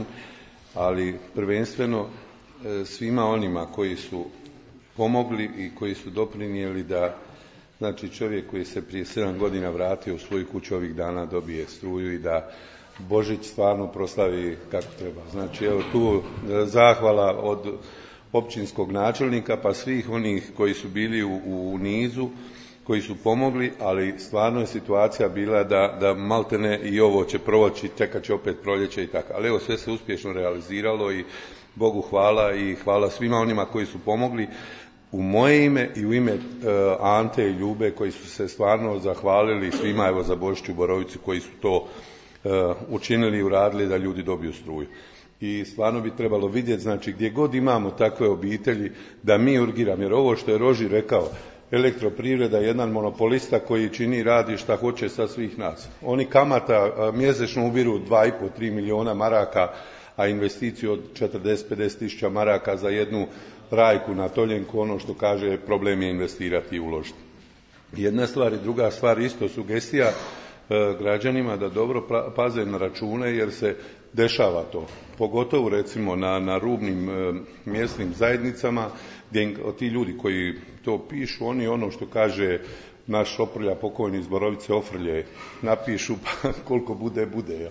ali prvenstveno svima onima koji su pomogli i koji su doprinijeli da, znači, čovjek koji se prije 7 godina vratio u svoju kuću ovih dana dobije struju i da Božić stvarno proslavi kako treba. Znači, evo tu zahvala od općinskog načelnika pa svih onih koji su bili u nizu, koji su pomogli, ali stvarno je situacija bila da maltene i ovo će proći, čekat će opet proljeće i tako. Ali evo, sve se uspješno realiziralo i Bogu hvala i hvala svima onima koji su pomogli u moje ime i u ime Ante i Ljube koji su se stvarno zahvalili svima, evo za Božić u Borovici koji su to učinili i uradili da ljudi dobiju struju. I stvarno bi trebalo vidjeti, znači, gdje god imamo takve obitelji da mi urgiramo, jer ovo što je Roži rekao, Elektroprivreda je jedan monopolista koji čini, radi šta hoće sa svih nas. Oni kamata mjesečno ubiru 2,5-3 milijuna maraka, a investiciju od 40-50 tisuća maraka za jednu rajku na Toljenku, ono što kaže, problem je investirati i uložiti. Jedna stvar i druga stvar, isto sugestija građanima da dobro paze na račune, jer se dešava to. Pogotovo recimo na rubnim mjesnim zajednicama gdje ti ljudi koji to pišu, oni ono što kaže naš Oprlja, pokojni iz Borovice Ofrlje, napišu pa koliko bude.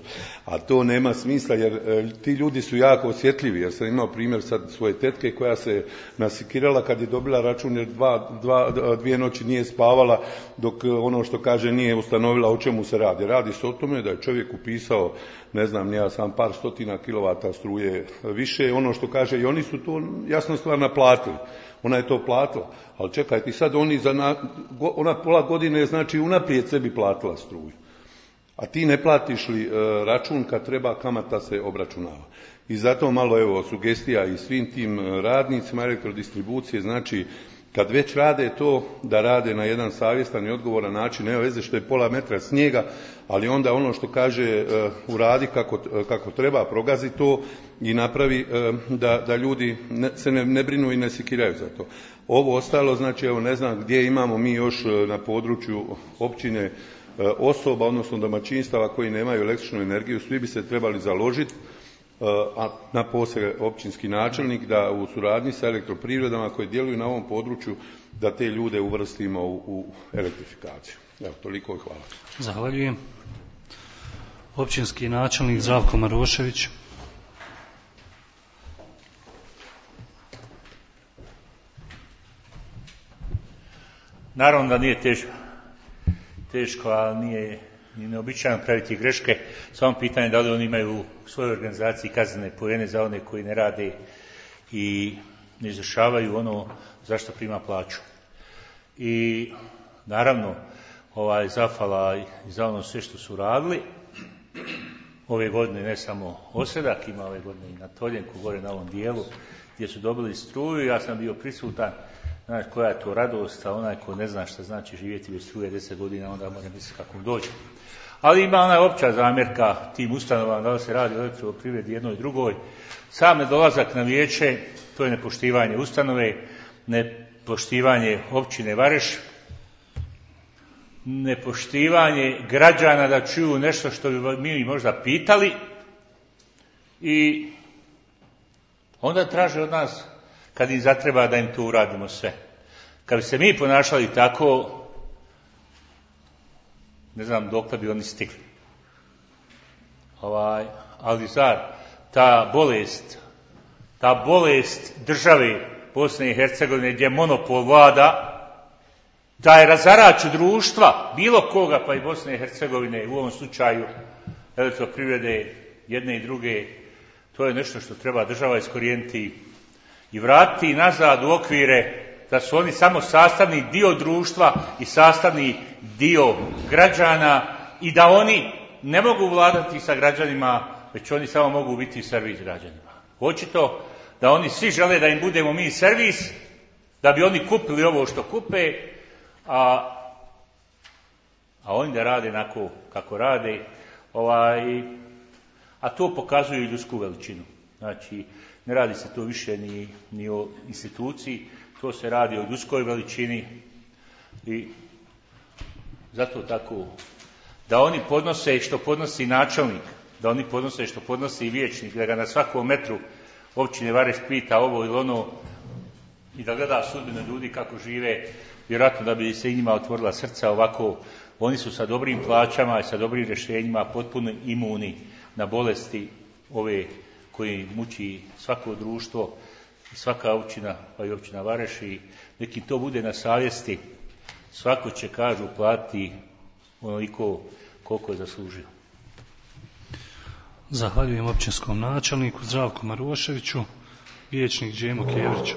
A to nema smisla, jer ti ljudi su jako osjetljivi. Ja sam imao primjer sad svoje tetke koja se nasikirala kad je dobila račun jer dvije noći nije spavala dok ono što kaže nije ustanovila o čemu se radi. Radi se o tome da je čovjek upisao, ne znam, ja sam par stotina kilovata struje više, ono što kaže, i oni su to jasno stvar naplatili. Ona je to platila, ali čekajte, sad ona pola godine znači unaprijed sebi platila struju. A ti ne platiš li račun kad treba, kamata se obračunava. I zato malo evo sugestija i svim tim radnicima elektrodistribucije, znači kad već rade to, da rade na jedan savjestan i odgovoran način, nema veze što je pola metra snijega, ali onda ono što kaže uradi kako treba, progazi to i napravi da ljudi se ne brinu i ne sikiraju za to. Ovo ostalo, znači evo ne znam gdje imamo mi još na području općine osoba, odnosno domaćinstava koji nemaju električnu energiju, svi bi se trebali založiti, a napose općinski načelnik da u suradnji sa elektroprivredama koji djeluju na ovom području da te ljude uvrstimo u elektrifikaciju. Evo, toliko i hvala. Zahvaljujem. Općinski načelnik Zdravko Marošević. Naravno da nije teško, ali nije ni neobičajno praviti greške. Samo pitanje da li oni imaju u svojoj organizaciji kaznene poene za one koji ne rade i ne izvršavaju ono zašto prima plaću. I naravno zahvala i za ono sve što su radili. Ove godine ne samo Osredak, ima ove godine i na Toljenku, gore na ovom dijelu gdje su dobili struju. Ja sam bio prisutan. Znaš koja je to radost, a onaj ko ne zna šta znači živjeti bez struje 10 godina, onda može misliti kako dođe. Ali ima ona opća zamjerka tim ustanovama, da se radi o elektroprivredi jednoj i drugoj. Sam nedolazak na vijeće, to je nepoštivanje ustanove, nepoštivanje općine Vareš, nepoštivanje građana da čuju nešto što bi mi možda pitali i onda traže od nas kad im zatreba da im to uradimo sve. Kad bi se mi ponašali tako, ne znam dokle bi oni stigli. Ali zar ta bolest države Bosne i Hercegovine gdje monopol vlada, taj razarač društva, bilo koga, pa i Bosne i Hercegovine, u ovom slučaju elektroprivrede jedne i druge, to je nešto što treba država iskorijeniti i vratiti nazad u okvire da su oni samo sastavni dio društva i sastavni dio građana i da oni ne mogu vladati sa građanima, već oni samo mogu biti servis građanima. Očito da oni svi žele da im budemo mi servis, da bi oni kupili ovo što kupe, a oni da rade onako kako rade, a to pokazuje i ljudsku veličinu. Znači, ne radi se to više ni o instituciji, to se radi o ljudskoj veličini i zato tako da oni podnose što podnosi načelnik, da oni podnose što podnosi vijećnik, da ga na svakom metru općine Vareš pita ovo ili ono i da gleda sudbine ljudi kako žive, vjerojatno da bi se i njima otvorila srca. Ovako oni su sa dobrim plaćama i sa dobrim rješenjima potpuno imuni na bolesti ove koji muči svako društvo i svaka općina, pa i općina Vareš, i neki to bude na savjesti. Svako će, kažu, platiti onoliko koliko je zaslužio. Zahvaljujem općinskom načelniku Zdravku Maroševiću, vijećnik Džemo Kevrić.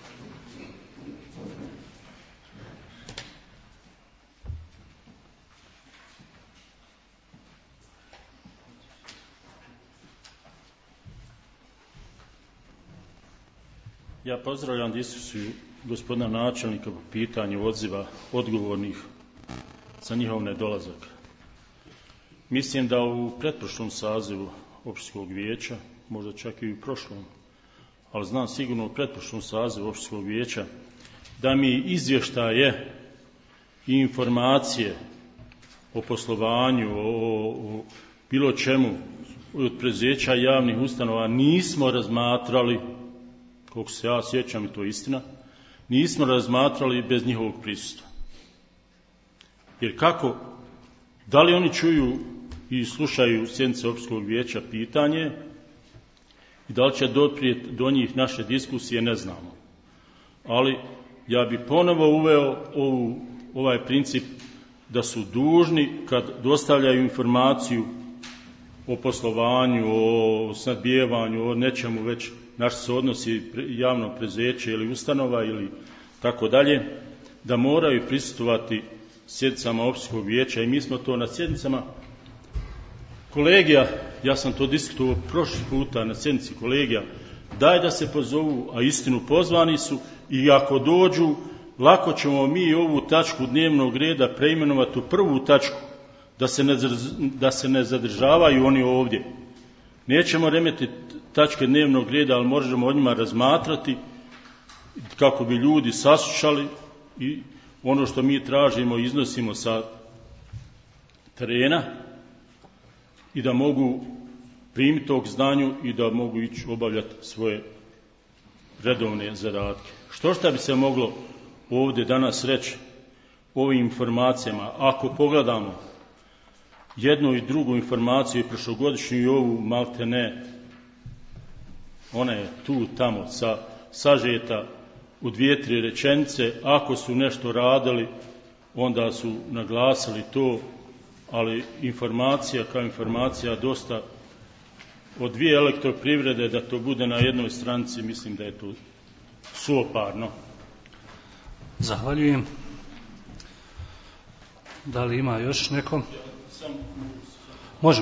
Ja pozdravljam diskusiju gospodina načelnika po pitanju odziva odgovornih za njihov nedolazak. Mislim da u pretprošlom sazivu općinskog vijeća, možda čak i u prošlom, ali znam sigurno u pretprošlom sazivu općinskog vijeća, da mi izvještaje i informacije o poslovanju, o bilo čemu od preduzeća javnih ustanova nismo razmatrali, koliko se ja sjećam i to je istina, nismo razmatrali bez njihovog prisustva. Jer kako, da li oni čuju i slušaju sjednice općinskog vijeća, pitanje, i da li će doprijeti do njih naše diskusije, ne znamo. Ali ja bi ponovo uveo ovaj princip da su dužni kad dostavljaju informaciju o poslovanju, o snabdijevanju, o nečemu već na što se odnosi javno preduzeće ili ustanova ili tako dalje, da moraju prisustvovati sjednicama općinskog vijeća. I mi smo to na sjednicama kolegija, ja sam to diskutovao prošli puta na sjednici kolegija, daj da se pozovu, a istinu pozvani su, i ako dođu, lako ćemo mi ovu tačku dnevnog reda preimenovati u prvu tačku, da se ne zadržavaju oni ovdje. Nećemo remetiti tačke dnevnog reda, ali možemo o njima razmatrati kako bi ljudi saslušali i ono što mi tražimo iznosimo sa terena i da mogu primiti tog znanju i da mogu ići obavljati svoje redovne zadatke. Što bi se moglo ovdje danas reći o ovim informacijama? Ako pogledamo jednu i drugu informaciju, i prošlogodišnju i ovu, malte ne, ona je tu, tamo, sažeta u 2-3 rečenice. Ako su nešto radili, onda su naglasili to, ali informacija kao informacija dosta od 2 elektroprivrede, da to bude na jednoj stranici, mislim da je to suoparno. Zahvaljujem. Da li ima još neko? Može.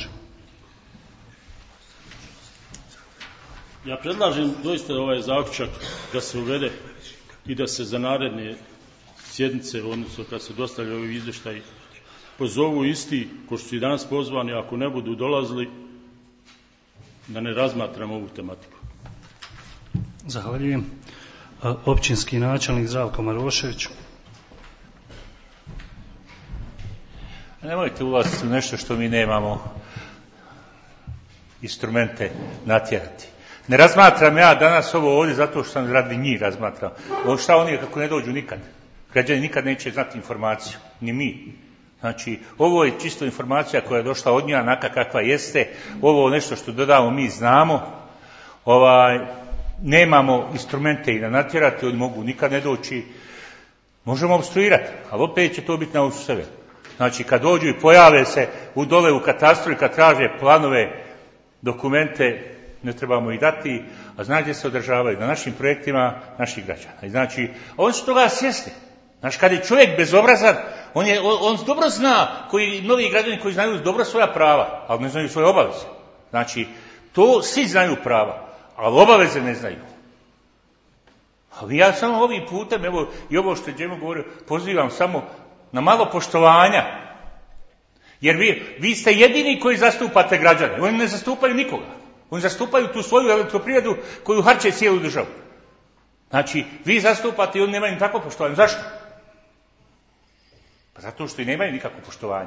Ja predlažem doista ovaj zaključak da se uvede i da se za naredne sjednice, odnosno kad se dostavljaju ovi izvještaji, pozovu isti ko što su i danas pozvani, ako ne budu dolazili, da ne razmatramo ovu tematiku. Zahvaljujem. Općinski načelnik Zdravko Marošević. Nemojte ulaziti u nešto što mi nemamo instrumente natjerati. Ne razmatram ja danas ovo ovdje zato što sam radi njih razmatram. Šta oni kako ne dođu nikad? Građani nikad neće znati informaciju, ni mi. Znači, ovo je čisto informacija koja je došla od njih, onaka kakva jeste. Ovo nešto što dodamo mi znamo. Nemamo instrumente i da natjerati, oni mogu nikad ne doći. Možemo obstruirati, ali opet će to biti na uštu sebe. Znači, kad dođu i pojave se dole u katastru i kad traže planove, dokumente, ne trebamo ih dati, a znači gdje se održavaju na našim projektima naših građana. I znači, oni su toga svjesni. Znači, kad je čovjek bezobrazan, On dobro zna, novi građani koji znaju dobro svoja prava, ali ne znaju svoje obaveze. Znači, to svi znaju prava, ali obaveze ne znaju. Ali ja samo ovim putem, evo i ovo što je Džemo govorio, pozivam samo na malo poštovanja. Jer vi ste jedini koji zastupate građane. Oni ne zastupaju nikoga. Oni zastupaju tu svoju elektroprivredu koju harče cijelu državu. Znači, vi zastupate i oni nemaju takvo poštovanje. Zašto? Pa zato što i nemaju nikakvo poštovanje.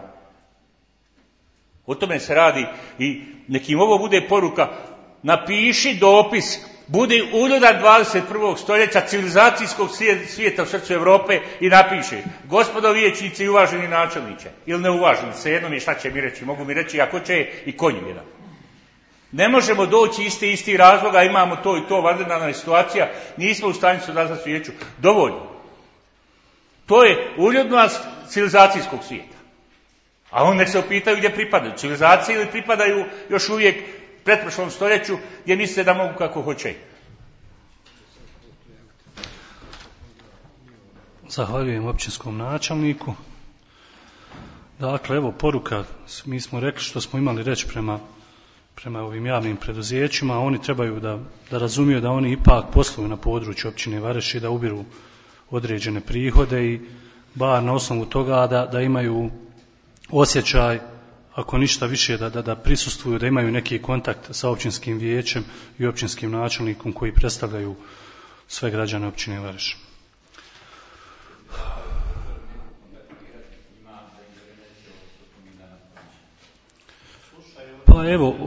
O tome se radi i nekim ovo bude poruka. Napiši dopis, budi uljudan 21. stoljeća civilizacijskog svijeta u srcu Europe i napiše: gospodo vijećnici i uvaženi načelniče, ili ne uvaženi, svejedno mi šta će mi reći, mogu mi reći ako će i konju jedan. Ne možemo doći isti razloga, imamo to i to, vanredna situacija, nismo u stanju se odazvati vijeću. Dovoljno. To je uljudnost civilizacijskog svijeta. A on nek se opitaju gdje pripadaju, civilizaciji ili pripadaju još uvijek pretprošlom stoljeću gdje misle da mogu kako hoće. Zahvaljujem općinskom načelniku. Dakle, evo poruka, mi smo rekli što smo imali reći prema ovim javnim preduzećima, a oni trebaju da razumiju da oni ipak posluju na području općine Vareš i da ubiru određene prihode i bar na osnovu toga da imaju osjećaj, ako ništa više, da prisustvuju, da imaju neki kontakt sa općinskim vijećem i općinskim načelnikom koji predstavljaju sve građane općine Vareš. Pa evo,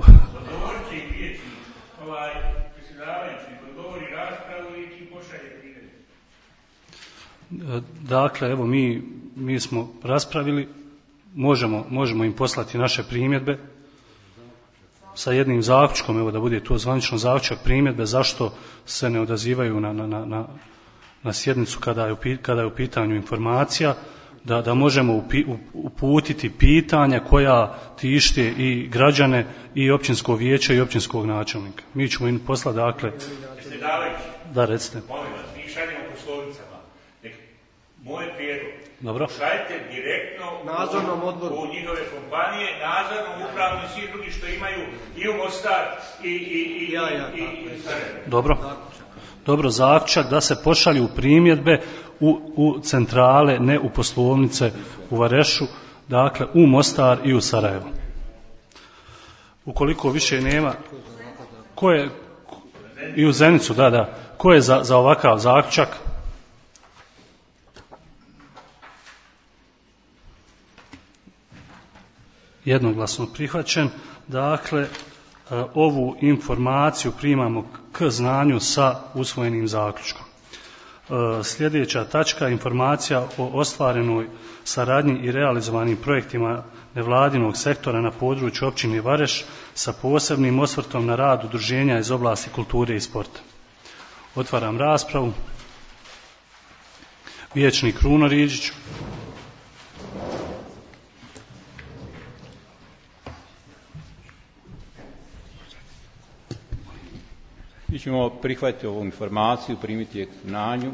dakle, evo mi smo raspravili, možemo im poslati naše primjedbe sa jednim zaključkom, evo da bude to zvanično zaključak primjedbe zašto se ne odazivaju na sjednicu kada je u pitanju informacija, da možemo uputiti pitanja koja tište i građane i općinsko vijeće i općinskog načelnika. Mi ćemo im poslati, dakle... Da, recite. Molim vas, mi šaljemo poslovnicama. Moj prijedlog. Dobro. Šaljite direktno nadzornom odboru u njihove kompanije, nadzornom upravnom i svi drugi što imaju i u Mostar i Dobro. Dobro, zaključak da se pošalju primjedbe u centrale, ne u poslovnice u Varešu, dakle u Mostar i u Sarajevo. Ukoliko više nema, i u Zenicu, da. Ko je za ovakav zaključak? Jednoglasno prihvaćen. Dakle, ovu informaciju primamo k znanju sa usvojenim zaključkom. Sljedeća tačka, informacija o ostvarenoj saradnji i realizovanim projektima nevladinog sektora na području općine Vareš sa posebnim osvrtom na rad udruženja iz oblasti kulture i sporta. Otvaram raspravu. Vijećnik Kruno Riđić. Mi ćemo prihvatiti ovu informaciju, primiti je k znanju.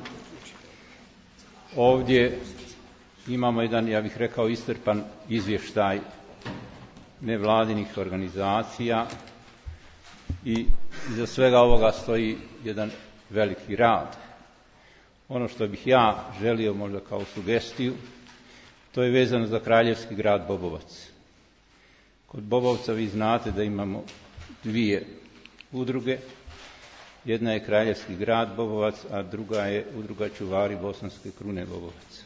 Ovdje imamo jedan, ja bih rekao, iscrpan izvještaj nevladinih organizacija i iza svega ovoga stoji jedan veliki rad. Ono što bih ja želio možda kao sugestiju, to je vezano za kraljevski grad Bobovac. Kod Bobovca vi znate da imamo dvije udruge. Jedna je kraljevski grad Bobovac, a druga je udruga čuvari Bosanske krune Bobovac.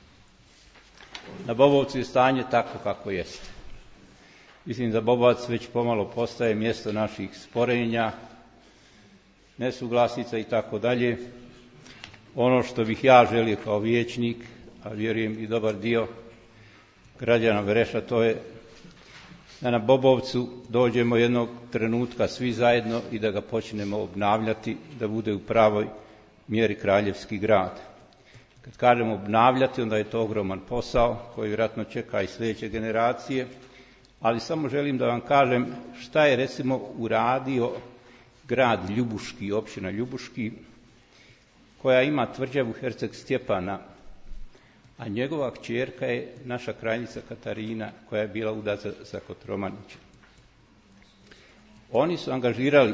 Na Bobovcu je stanje tako kako jeste. Mislim da Bobovac već pomalo postaje mjesto naših sporenja, nesuglasica i tako dalje. Ono što bih ja želio kao vijećnik, a vjerujem i dobar dio građana Vareša, to je da na Bobovcu dođemo jednog trenutka svi zajedno i da ga počnemo obnavljati, da bude u pravoj mjeri kraljevski grad. Kad kažemo obnavljati, onda je to ogroman posao koji vjerojatno čeka i sljedeće generacije, ali samo želim da vam kažem šta je recimo uradio grad Ljubuški, općina Ljubuški, koja ima tvrđavu Herceg Stjepana a njegova kćerka je naša kraljica Katarina koja je bila udata za Kotromanića. Oni su angažirali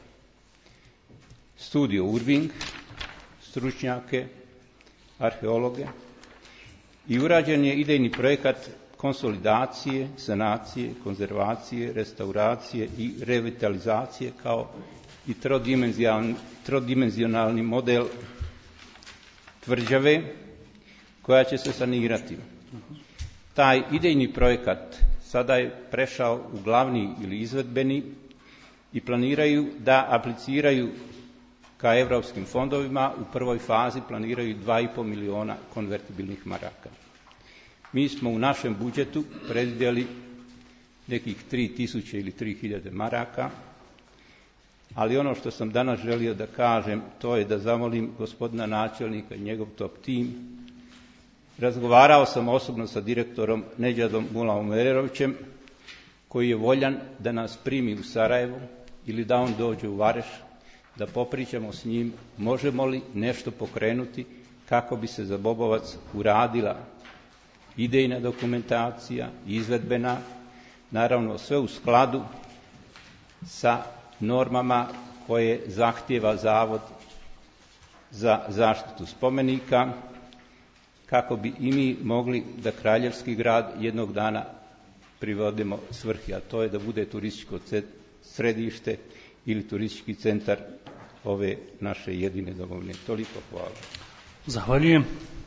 Studio Urbing, stručnjake, arheologe i urađen je idejni projekat konsolidacije, sanacije, konzervacije, restauracije i revitalizacije kao i trodimenzionalni model tvrđave koja će se sanirati. Taj idejni projekat sada je prešao u glavni ili izvedbeni i planiraju da apliciraju ka evropskim fondovima. U prvoj fazi planiraju 2,5 miliona konvertibilnih maraka. Mi smo u našem budžetu predvidjeli nekih 3.000 ili 3.000 maraka, ali ono što sam danas želio da kažem, to je da zamolim gospodina načelnika i njegov top tim. Razgovarao sam osobno sa direktorom Nedžadom Mulaomerovićem, koji je voljan da nas primi u Sarajevo ili da on dođe u Vareš, da popričamo s njim možemo li nešto pokrenuti kako bi se za Bobovac uradila idejna dokumentacija, izvedbena, naravno sve u skladu sa normama koje zahtijeva Zavod za zaštitu spomenika, kako bi i mi mogli da Kraljevski grad jednog dana privodimo svrhi, a to je da bude turističko središte ili turistički centar ove naše jedine domovine. Toliko hvala. Zahvaljujem.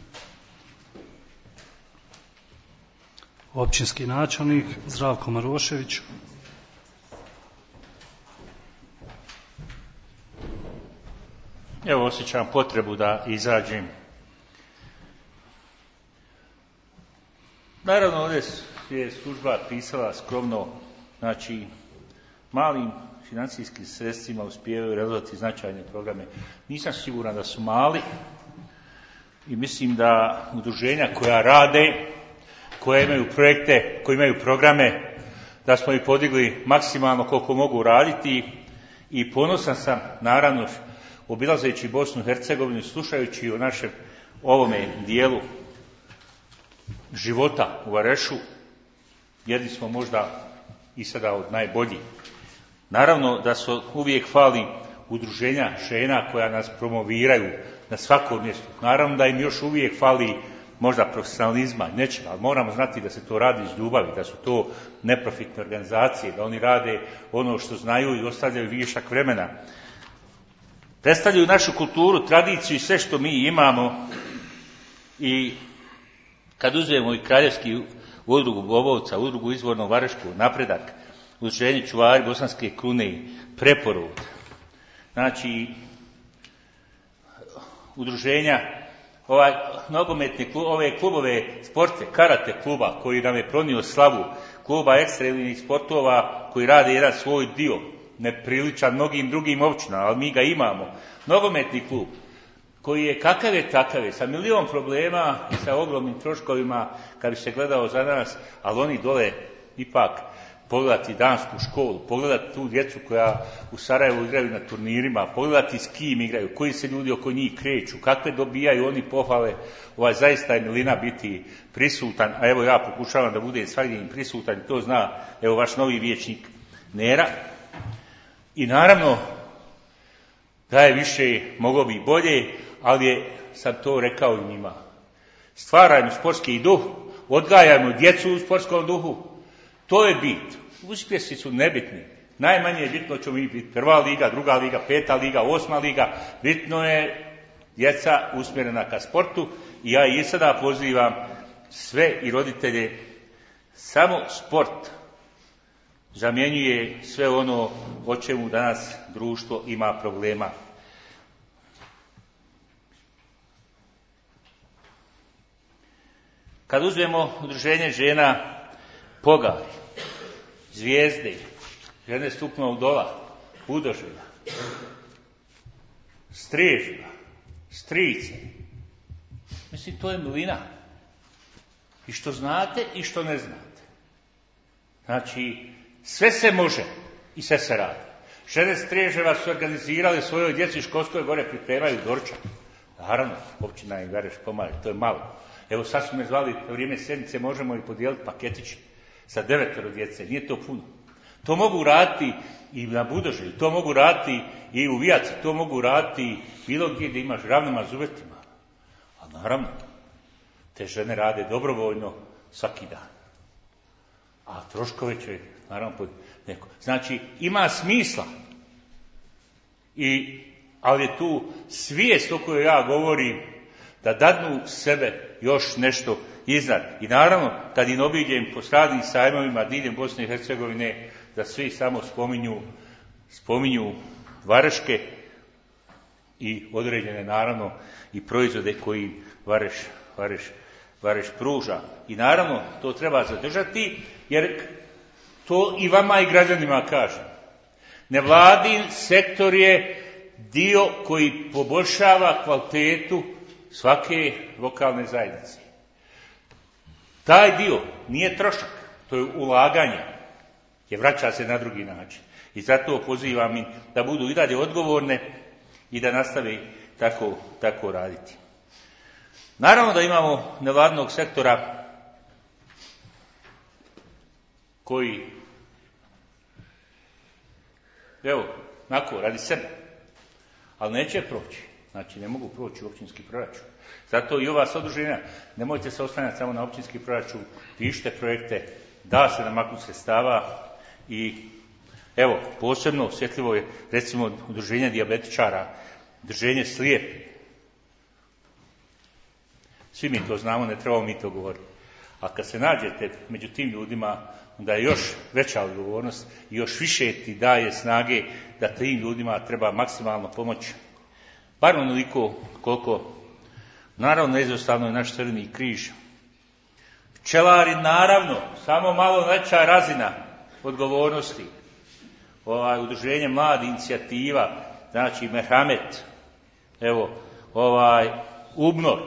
Općinski načelnik Zdravko Marošević. Evo, osjećam potrebu da izađem. Naravno, ovdje je služba pisala skromno, znači malim financijskim sredstvima uspijevaju realizovati značajne programe. Nisam siguran da su mali i mislim da udruženja koja rade, koje imaju projekte, koji imaju programe, da smo ih podigli maksimalno koliko mogu raditi i ponosan sam, naravno, obilazeći Bosnu i Hercegovinu, slušajući o našem ovome dijelu života u Varešu, jedni smo možda i sada od najboljih. Naravno da se uvijek fali udruženja žena koja nas promoviraju na svakom mjestu. Naravno da im još uvijek fali možda profesionalizma, nečega, ali moramo znati da se to radi iz ljubavi, da su to neprofitne organizacije, da oni rade ono što znaju i ostavljaju višak vremena. Predstavljaju našu kulturu, tradiciju i sve što mi imamo. I kad uzmemo i Kraljevski udrugu Bobovca, udrugu Izvorno Varešku, Napredak, udruženje Čuvari Bosanske krune, Preporod, znači udruženja, nogometne ove klubove sporte, karate kluba koji nam je pronio slavu, kluba ekstremnih sportova koji rade jedan svoj dio, nepriličan mnogim drugim općinama, ali mi ga imamo. Nogometni klub koji je kakav je takav je, sa milion problema i sa ogromnim troškovima kad bi se gledao za nas, ali oni dole ipak pogledati dansku školu, pogledati tu djecu koja u Sarajevu igraju na turnirima, pogledati s kim igraju, koji se ljudi oko njih kreću, kakve dobijaju oni pohvale, zaista je milina biti prisutan, a evo ja pokušavam da budem svagdje im prisutan i to zna evo vaš novi vijećnik Nera. I naravno da je više, moglo bi bolje, ali sam to rekao i njima. Stvarajmo sportski duh, odgajajmo djecu u sportskom duhu, to je bit. Uspjesi su nebitni. Najmanje je bitno ćemo mi biti prva liga, druga liga, peta liga, 8. liga. Bitno je djeca usmjerena ka sportu i ja i sada pozivam sve i roditelje, samo sport zamjenjuje sve ono o čemu danas društvo ima problema. Kad uzmemo udruženje žena Pogaj, Zvijezde, žene Stupnog dola, Budoželja, Streža, Strice, mislim to je milina. I što znate i što ne znate. Znači, sve se može i sve se radi. Žene Streževa su organizirale svojoj djeci školskoj gore pripremaju doručak. Naravno, općina i Vareš pomaže, to je malo. Evo sad su me zvali na vrijeme sjednice, možemo i podijeliti paketići sa 9 djece, nije to puno. To mogu raditi i na Budoželju, to mogu raditi i u Vijaci, to mogu raditi bilo gdje imaš ravnima z uvjetima. A naravno, te žene rade dobrovoljno svaki dan. A troškove će, naravno, pod neko. Znači, ima smisla. Ali je tu svijest o kojoj ja govorim, da dadnu sebe još nešto iznad. I naravno, kad im obiđem po stradnim sajmovima diljem Bosne i Hercegovine, da svi samo spominju vareške i određene, naravno, i proizvode koji Vareš pruža. I naravno, to treba zadržati, jer to i vama i građanima kažem. Nevladin sektor je dio koji poboljšava kvalitetu svake lokalne zajednice. Taj dio nije trošak, to je ulaganje, jer vraća se na drugi način. I zato pozivam ih da budu i dalje odgovorne i da nastave tako raditi. Naravno da imamo nevladinog sektora koji, radi sebe, ali neće proći. Znači, ne mogu proći u općinski proračun. Zato i ova sadruženja, nemojte se oslanjati samo na općinski proračun, pišite projekte, da se namaknuti sredstava i evo, posebno osjetljivo je, recimo, udruženje dijabetičara, udruženje slijepi. Svi mi to znamo, ne trebamo mi to govoriti. A kad se nađete među tim ljudima, onda je još veća odgovornost i još više ti daje snage da tim ljudima treba maksimalno pomoći. Bar onoliko koliko, naravno, neizostavno je naš Crveni križ. Pčelari, naravno, samo malo veća razina odgovornosti. Udruženje mladi inicijativa, znači Merhamet, Ubnor,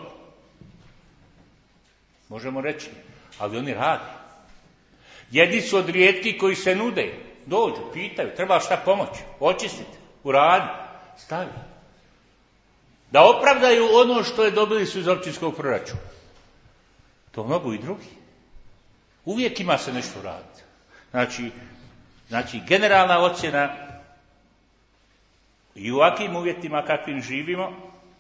možemo reći, ali oni rade. Jedni su od rijetkih koji se nude, dođu, pitaju, treba šta pomoći, očistiti, uraditi, stavi. Da opravdaju ono što je dobili su iz općinskog proračuna. To mogu i drugi. Uvijek ima se nešto raditi. Znači, generalna ocjena i u ovakvim uvjetima kakvim živimo,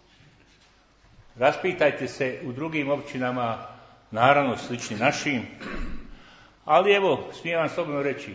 raspitajte se u drugim općinama, naravno slični našim, ali evo, smijem vam slobodno reći,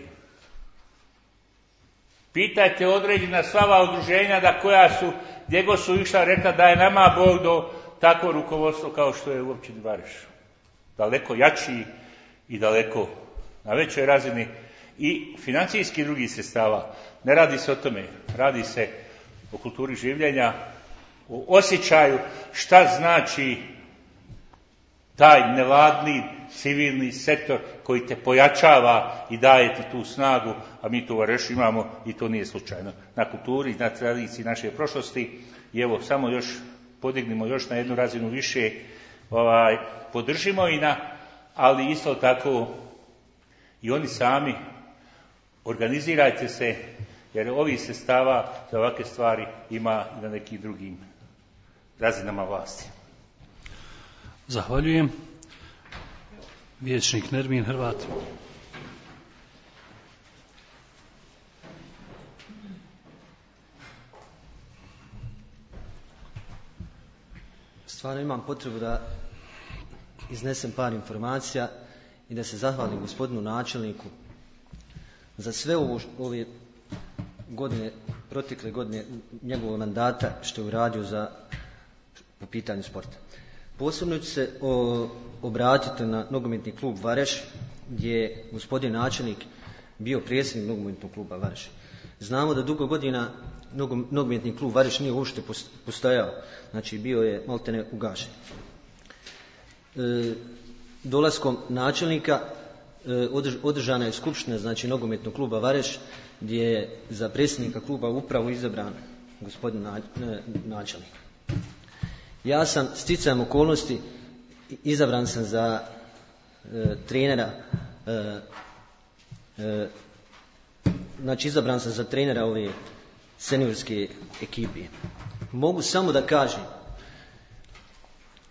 pitajte određena sva ova udruženja da koja su, gdje god su išla, rekla da je nama Bog do takvo rukovodstvo kao što je u općini Vareš. Daleko jači i daleko na većoj razini i financijski drugih sredstava. Ne radi se o tome, radi se o kulturi življenja, o osjećaju šta znači taj nevladni civilni sektor koji te pojačava i daje ti tu snagu, a mi to u Varešu imamo i to nije slučajno. Na kulturi, na tradiciji naše prošlosti i evo samo još podignimo još na jednu razinu više, podržimo ali isto tako i oni sami organizirajte se, jer ovih sredstava za ovakve stvari ima i na nekim drugim razinama vlasti. Zahvaljujem. Vijećnik Nermin Hrvat. Stvarno imam potrebu da iznesem par informacija i da se zahvalim gospodinu načelniku za sve ove godine, protekle godine njegovog mandata što je uradio po pitanju sporta. Posebno ću se obratiti na nogometni klub Vareš, gdje je gospodin načelnik bio predsjednik nogometnog kluba Vareš. Znamo da dugo godina nogometni klub Vareš nije uopšte postojao, znači bio je maltene ugašen. Dolaskom načelnika održana je skupština, znači nogometnog kluba Vareš, gdje je za predsjednika kluba upravo izabran gospodin načelnik. Ja sam sticajem okolnosti izabran sam za trenera, znači izabran sam za trenera ove seniorske ekipe. Mogu samo da kažem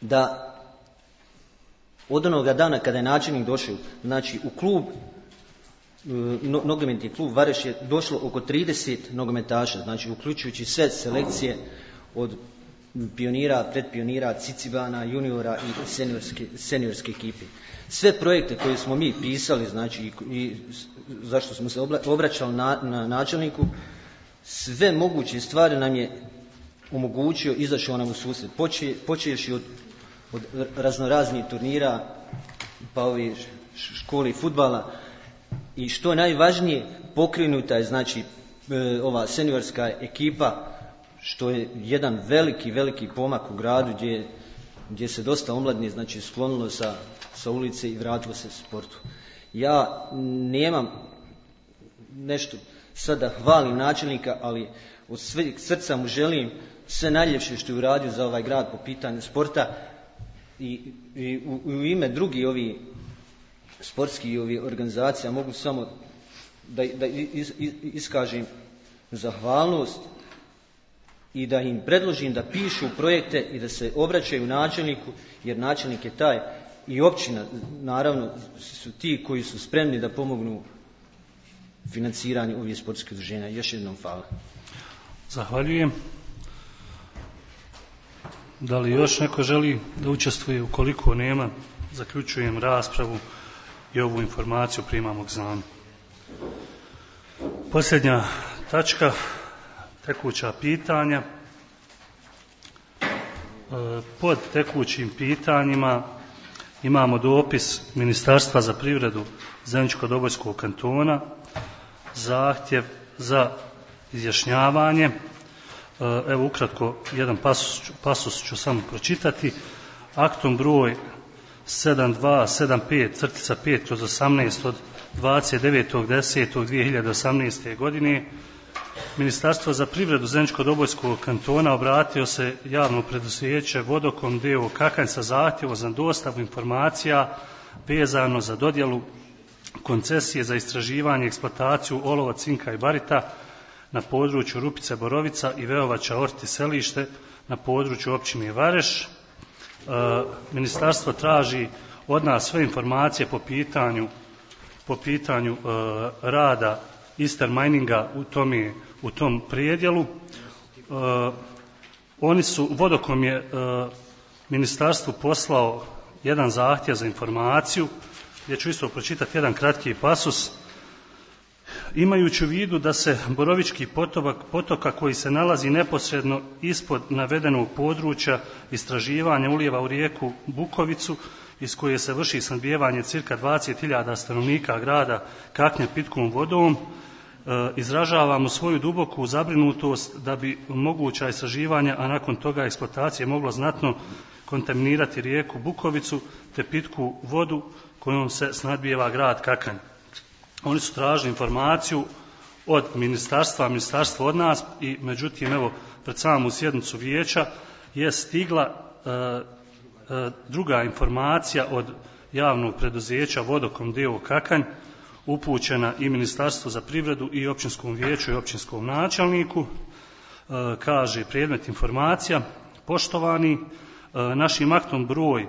da od onoga dana kada je načelnik došao, znači u klub, nogometni klub Vareš je došlo oko 30 nogometaša, znači uključujući sve selekcije od pionira, predpionira, cicibana, juniora i seniorske ekipe. Sve projekte koje smo mi pisali, znači i zašto smo se obraćali na načelniku, sve moguće stvari nam je omogućio, izašao nam u susret, počevši od raznoraznih turnira, pa ovi školi fudbala, i što je najvažnije, pokrenuta je znači ova seniorska ekipa, što je jedan veliki pomak u gradu gdje se dosta omladni znači sklonilo sa ulice i vratilo se sportu. Ja nemam nešto sad da hvalim načelnika, ali od sveg srca mu želim sve najljepše što je uradio za ovaj grad po pitanju sporta i u ime drugih ovih sportskih organizacija mogu samo da iskažem zahvalnost i da im predložim da pišu projekte i da se obraćaju načelniku, jer načelnik je taj i općina naravno su ti koji su spremni da pomognu financiranju ovih sportskih udruženja. Još jednom hvala. Zahvaljujem. Da li još neko želi da učestvuje? Ukoliko nema, zaključujem raspravu i ovu informaciju primamo k znanju. Posljednja tačka, tekuća pitanja. Pod tekućim pitanjima imamo dopis Ministarstva za privredu Zeničko-Dobojskog kantona, zahtjev za izjašnjavanje. Evo ukratko jedan pasus ću samo pročitati. Aktom broj 7275/5/18 od 29.10.2018. godine Ministarstvo za privredu Zeničko-Dobojskog kantona obratio se javno preduzeće Vodokom d.o.o. Kakanj sa zahtjevom za dostavu informacija vezano za dodjelu koncesije za istraživanje i eksploataciju olova, cinka i barita na području Rupice Borovica i Veovača Orti Selište na području općine Vareš. Ministarstvo traži od nas sve informacije po pitanju rada Eastern Mininga u tom prijedjelu. Vodokom je ministarstvu poslao jedan zahtjev za informaciju, gdje ću isto pročitati jedan kratki pasus. Imajući u vidu da se Borovički potoka koji se nalazi neposredno ispod navedenog područja istraživanja ulijeva u rijeku Bukovicu, iz koje se vrši snabdijevanje cirka 20.000 stanovnika grada Kaknja pitkom vodom, izražavamo svoju duboku zabrinutost da bi moguća istraživanja, a nakon toga eksploatacije moglo znatno kontaminirati rijeku Bukovicu te pitku vodu kojom se snabdijeva grad Kakanj. Oni su tražili informaciju od ministarstvo od nas i međutim evo pred samu sjednicu vijeća je stigla druga informacija od javnog preduzeća Vodokom d.o.o. Kakanj, upućena i Ministarstvu za privredu i općinskom vijeću i općinskom načelniku. Kaže predmet informacija: poštovani, našim aktom broj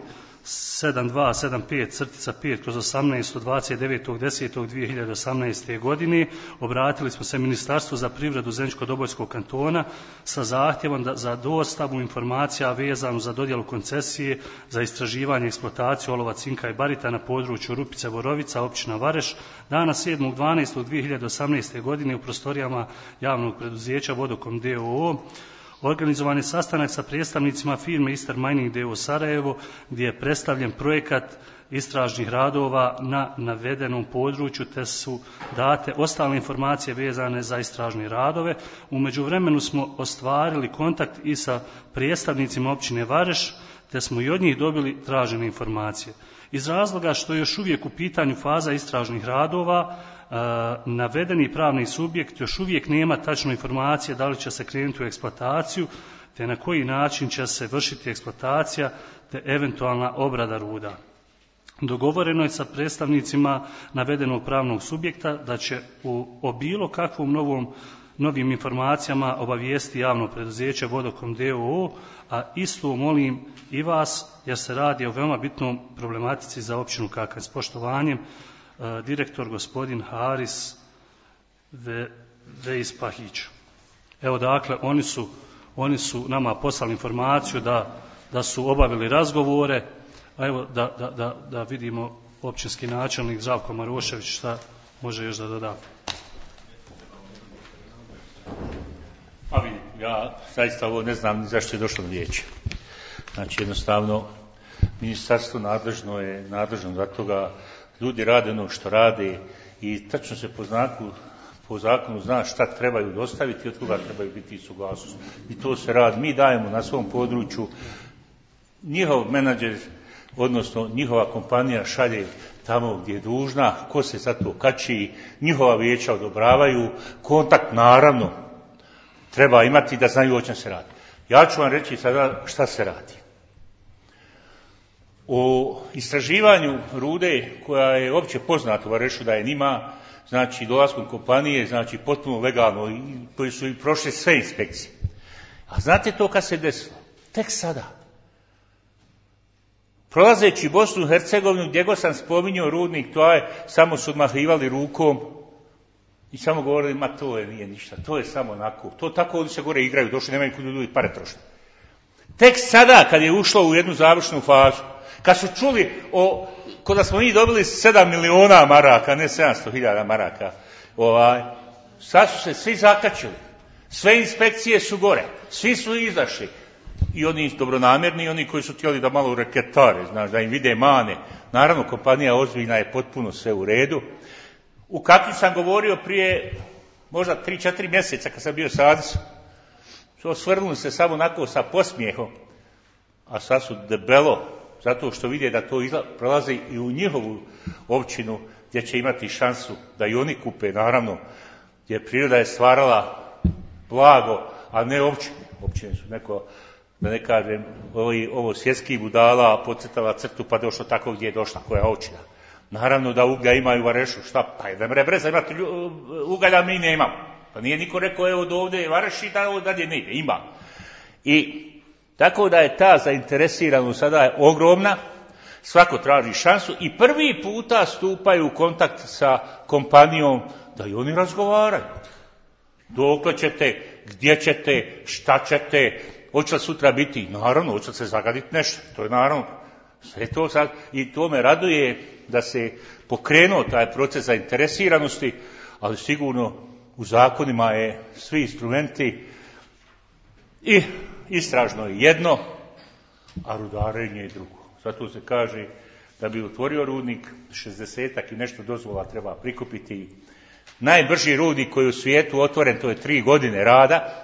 7275/5/18 od 29.10.2018. godine obratili smo se Ministarstvu za privredu Zeničko-Dobojskog kantona sa zahtjevom za dostavu informacija vezanu za dodjelu koncesije za istraživanje i eksploataciju olova, cinka i barita na području Rupice Borovica, općina Vareš, dana 7.12.2018. godine u prostorijama javnog preduzeća Vodokom d.o.o. Organizovan je sastanak sa predstavnicima firme Eastern Mining d.o.o. Sarajevo, gdje je predstavljen projekat istražnih radova na navedenom području, te su date ostale informacije vezane za istražne radove. U međuvremenu smo ostvarili kontakt i sa predstavnicima općine Vareš, te smo i od njih dobili tražene informacije. Iz razloga što je još uvijek u pitanju faza istražnih radova, navedeni pravni subjekt još uvijek nema tačnu informacije da li će se krenuti u eksploataciju, te na koji način će se vršiti eksploatacija, te eventualna obrada ruda. Dogovoreno je sa predstavnicima navedenog pravnog subjekta da će o bilo kakvom novom novim informacijama obavijesti javno preduzeće Vodokom d.o.o., a isto molim i vas jer se radi o veoma bitnom problematici za općinu Kakanj. S poštovanjem, direktor gospodin Haris Veispahić. Evo dakle, oni su nama poslali informaciju da su obavili razgovore, a evo da vidimo općinski načelnik Zdravko Marošević šta može još da doda. Pa vidim, ja zaista ovo ne znam ni zašto je došlo na vijeće. Znači jednostavno ministarstvo je nadležno za toga, ljudi rade ono što rade i tačno se po zakonu zna šta trebaju dostaviti i od koga trebaju biti suglasnost. I to se radi. Mi dajemo na svom području, njihov menadžer, odnosno njihova kompanija šalje tamo gdje je dužna, ko se za to kači, njihova vijeća odobravaju, kontakt naravno treba imati da znaju o čem se radi. Ja ću vam reći sada šta se radi. O istraživanju rude koja je opće poznata u Varešu da je nima, znači dolaskom kompanije, znači potpuno legalno, koji su i prošli sve inspekcije. A znate to kad se desilo? Tek sada. Prolazeći Bosnu i Hercegovinu, gdje god sam spominjao rudnik, to je, samo su odmahivali rukom i samo govorili, ma to nije ništa, to je samo onako, to tako oni se gore igraju, došli, nemaju kud ljudi pare trošiti. Tek sada, kad je ušlo u jednu završnu fazu, kad su čuli kada smo mi dobili 7 miliona maraka, ne 700.000 maraka, sad su se svi zakačili, sve inspekcije su gore, svi su izašli, i oni dobronamjerni i oni koji su htjeli da malo reketare, znaš, da im vide mane. Naravno, kompanija ozbiljna je, potpuno sve u redu. U Kakvi sam govorio prije možda 3-4 mjeseca kad sam bio sa Adisom. Osvrnuli se samo onako sa posmijehom, a sad su debelo, zato što vide da to prolazi i u njihovu općinu, gdje će imati šansu da i oni kupe, naravno, gdje priroda je stvarala blago, a ne općine. Općine su neko, da ne kažem, ovo svjetski budala podcrtala crtu pa došlo tako gdje je došla, koja općina. Naravno da uglja imaju u Varešu, šta? Pa jedan rebreza imate ugalja, mi ne imamo. Pa nije niko rekao, evo do ovdje je Vareš i da ovo dalje ne ide, ima. I tako da je ta zainteresiranost sada je ogromna, svako traži šansu i prvi puta stupaju u kontakt sa kompanijom da i oni razgovaraju. Dokle ćete, gdje ćete, šta ćete, hoće li sutra biti, naravno, hoće li se zagaditi nešto, to je naravno, sve to sad, i to me raduje da se pokrenuo taj proces zainteresiranosti, ali sigurno u zakonima je svi instrumenti i istražno je jedno, a rudarenje je drugo. Zato se kaže da bi otvorio rudnik, 60-ak i nešto dozvola treba prikupiti. Najbrži rudnik koji je u svijetu otvoren, to je 3 godine rada,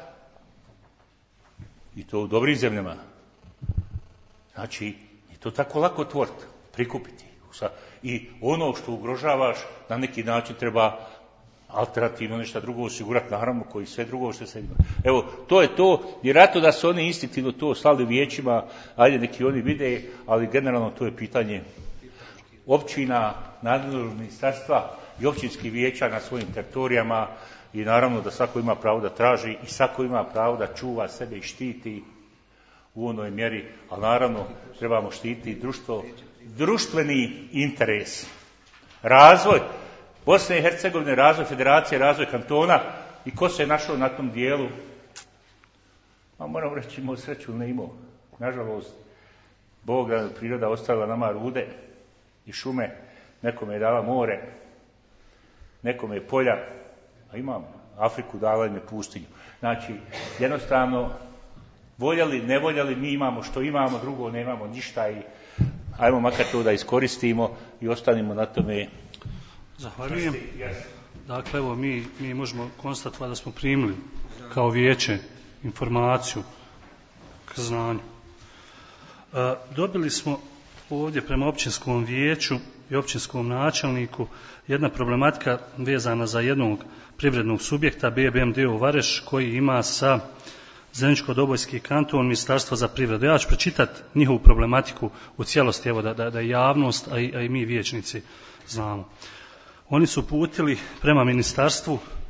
i to u dobrim zemljama. Znači, je to tako lako otvoriti, prikupiti. I ono što ugrožavaš, na neki način treba alternativno nešto drugo osigurati, naravno, koji sve drugo što se ima. Evo, to je to, vjerojatno da su oni instinktivno to slali vijećima, ajde neki oni vide, ali generalno to je pitanje općina, nadležnog ministarstva i općinskih vijeća na svojim teritorijama i naravno da svako ima pravo da traži i svako ima pravo da čuva sebe i štiti u onoj mjeri, ali naravno trebamo štiti društveni interes. Razvoj Bosne i Hercegovine, razvoj federacije, razvoj kantona i ko se je našao na tom dijelu, a moram reći, imao sreću ne imao. Nažalost, Bog, priroda ostavila nama rude i šume, nekome je dala more, nekome je polja, a imamo Afriku, dala im je pustinju. Znači, jednostavno, voljeli, ne voljeli, mi imamo što imamo, drugo nemamo ništa i ajmo makar to da iskoristimo i ostanimo na tome. Zahvaljujem. Dakle, evo, mi možemo konstatovati da smo primili kao vijeće informaciju k znanju. Dobili smo ovdje prema općinskom vijeću i općinskom načelniku jedna problematika vezana za jednog privrednog subjekta BBMD u Vareš koji ima sa Zeničko-Dobojski kanton Ministarstva za privredu. Ja ću pročitati njihovu problematiku u cijelosti, evo da javnost, a i mi vijećnici znamo. Oni su uputili prema Ministarstvu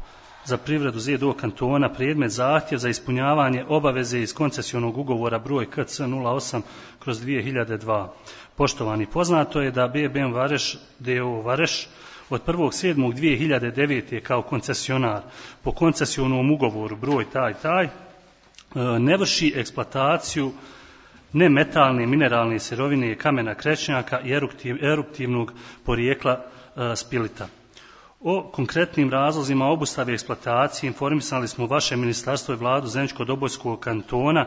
za privredu ZDO kantona predmet zahtjev za ispunjavanje obaveze iz koncesionog ugovora broj KC 08/2002. Poštovani, poznato je da BBM Vareš d.o.o. Vareš od 1.7.2009. kao koncesionar po koncesionom ugovoru broj taj ne vrši eksploataciju nemetalne mineralne sirovine kamena krečnjaka i eruptivnog porijekla spilita. O konkretnim razlozima obustave eksploatacije informisali smo vaše ministarstvo i vladu Zeničko-Dobojskog kantona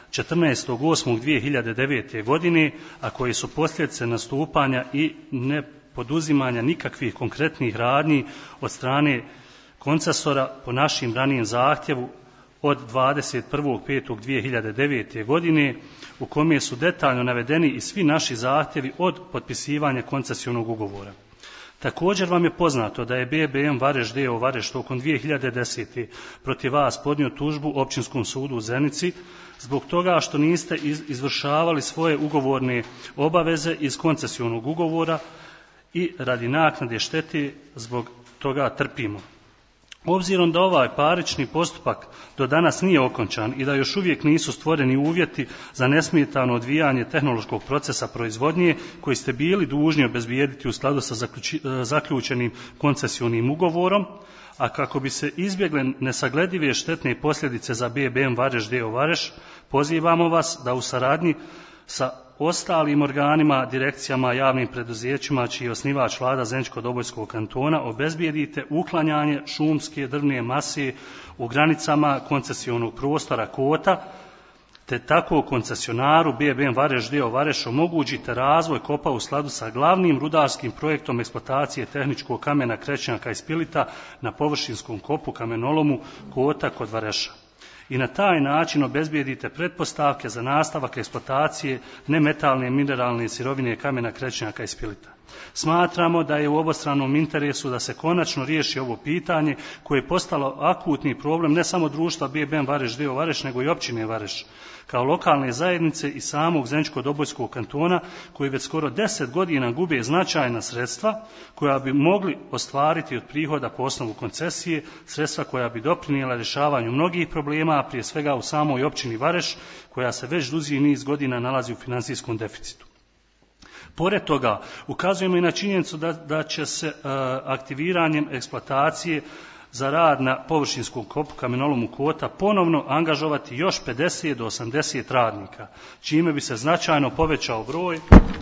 14.8.2009. godine, a koji su posljedice nastupanja i nepoduzimanja nikakvih konkretnih radnji od strane koncesora po našim ranijim zahtjevu od 21.5.2009. godine, u kome su detaljno navedeni i svi naši zahtjevi od potpisivanja koncesionog ugovora. Također vam je poznato da je BBM Vareš d.o.o. Vareš tokom 2010. protiv vas podnio tužbu Općinskom sudu u Zenici zbog toga što niste izvršavali svoje ugovorne obaveze iz koncesionog ugovora i radi naknade štete zbog toga trpimo. Obzirom da ovaj parnični postupak do danas nije okončan i da još uvijek nisu stvoreni uvjeti za nesmetano odvijanje tehnološkog procesa proizvodnje koji ste bili dužni obezbijediti u skladu sa zaključenim koncesionim ugovorom, a kako bi se izbjegle nesagledive štetne posljedice za BBM Vareš d.o.o. Vareš, pozivamo vas da u saradnji sa ostalim organima, direkcijama, javnim preduzećima čiji je osnivač vlada Zeničko-Dobojskog kantona obezbijedite uklanjanje šumske drvne mase u granicama koncesionog prostora Kota, te tako koncesionaru BBM Vareš d.o.o. Vareš omogućite razvoj kopa u skladu sa glavnim rudarskim projektom eksploatacije tehničkog kamena krečnjaka i spilita na površinskom kopu kamenolomu Kota kod Vareša. I na taj način obezbijedite pretpostavke za nastavak eksploatacije nemetalne mineralne sirovine kamena krečnjaka i spilita. Smatramo da je u obostranom interesu da se konačno riješi ovo pitanje koje je postalo akutni problem ne samo društva BBM Vareš d.o.o. Vareš, nego i općine Vareš, kao lokalne zajednice i samog Zeničko-Dobojskog kantona koji već skoro 10 godina gube značajna sredstva koja bi mogli ostvariti od prihoda po osnovu koncesije, sredstva koja bi doprinijela rješavanju mnogih problema, a prije svega u samoj općini Vareš koja se već duži niz godina nalazi u financijskom deficitu. Pored toga, ukazujemo i na činjenicu da će se aktiviranjem eksploatacije za rad na površinskom kopu kamenolomu Kota ponovno angažovati još 50 do 80 radnika, čime bi se značajno povećao broj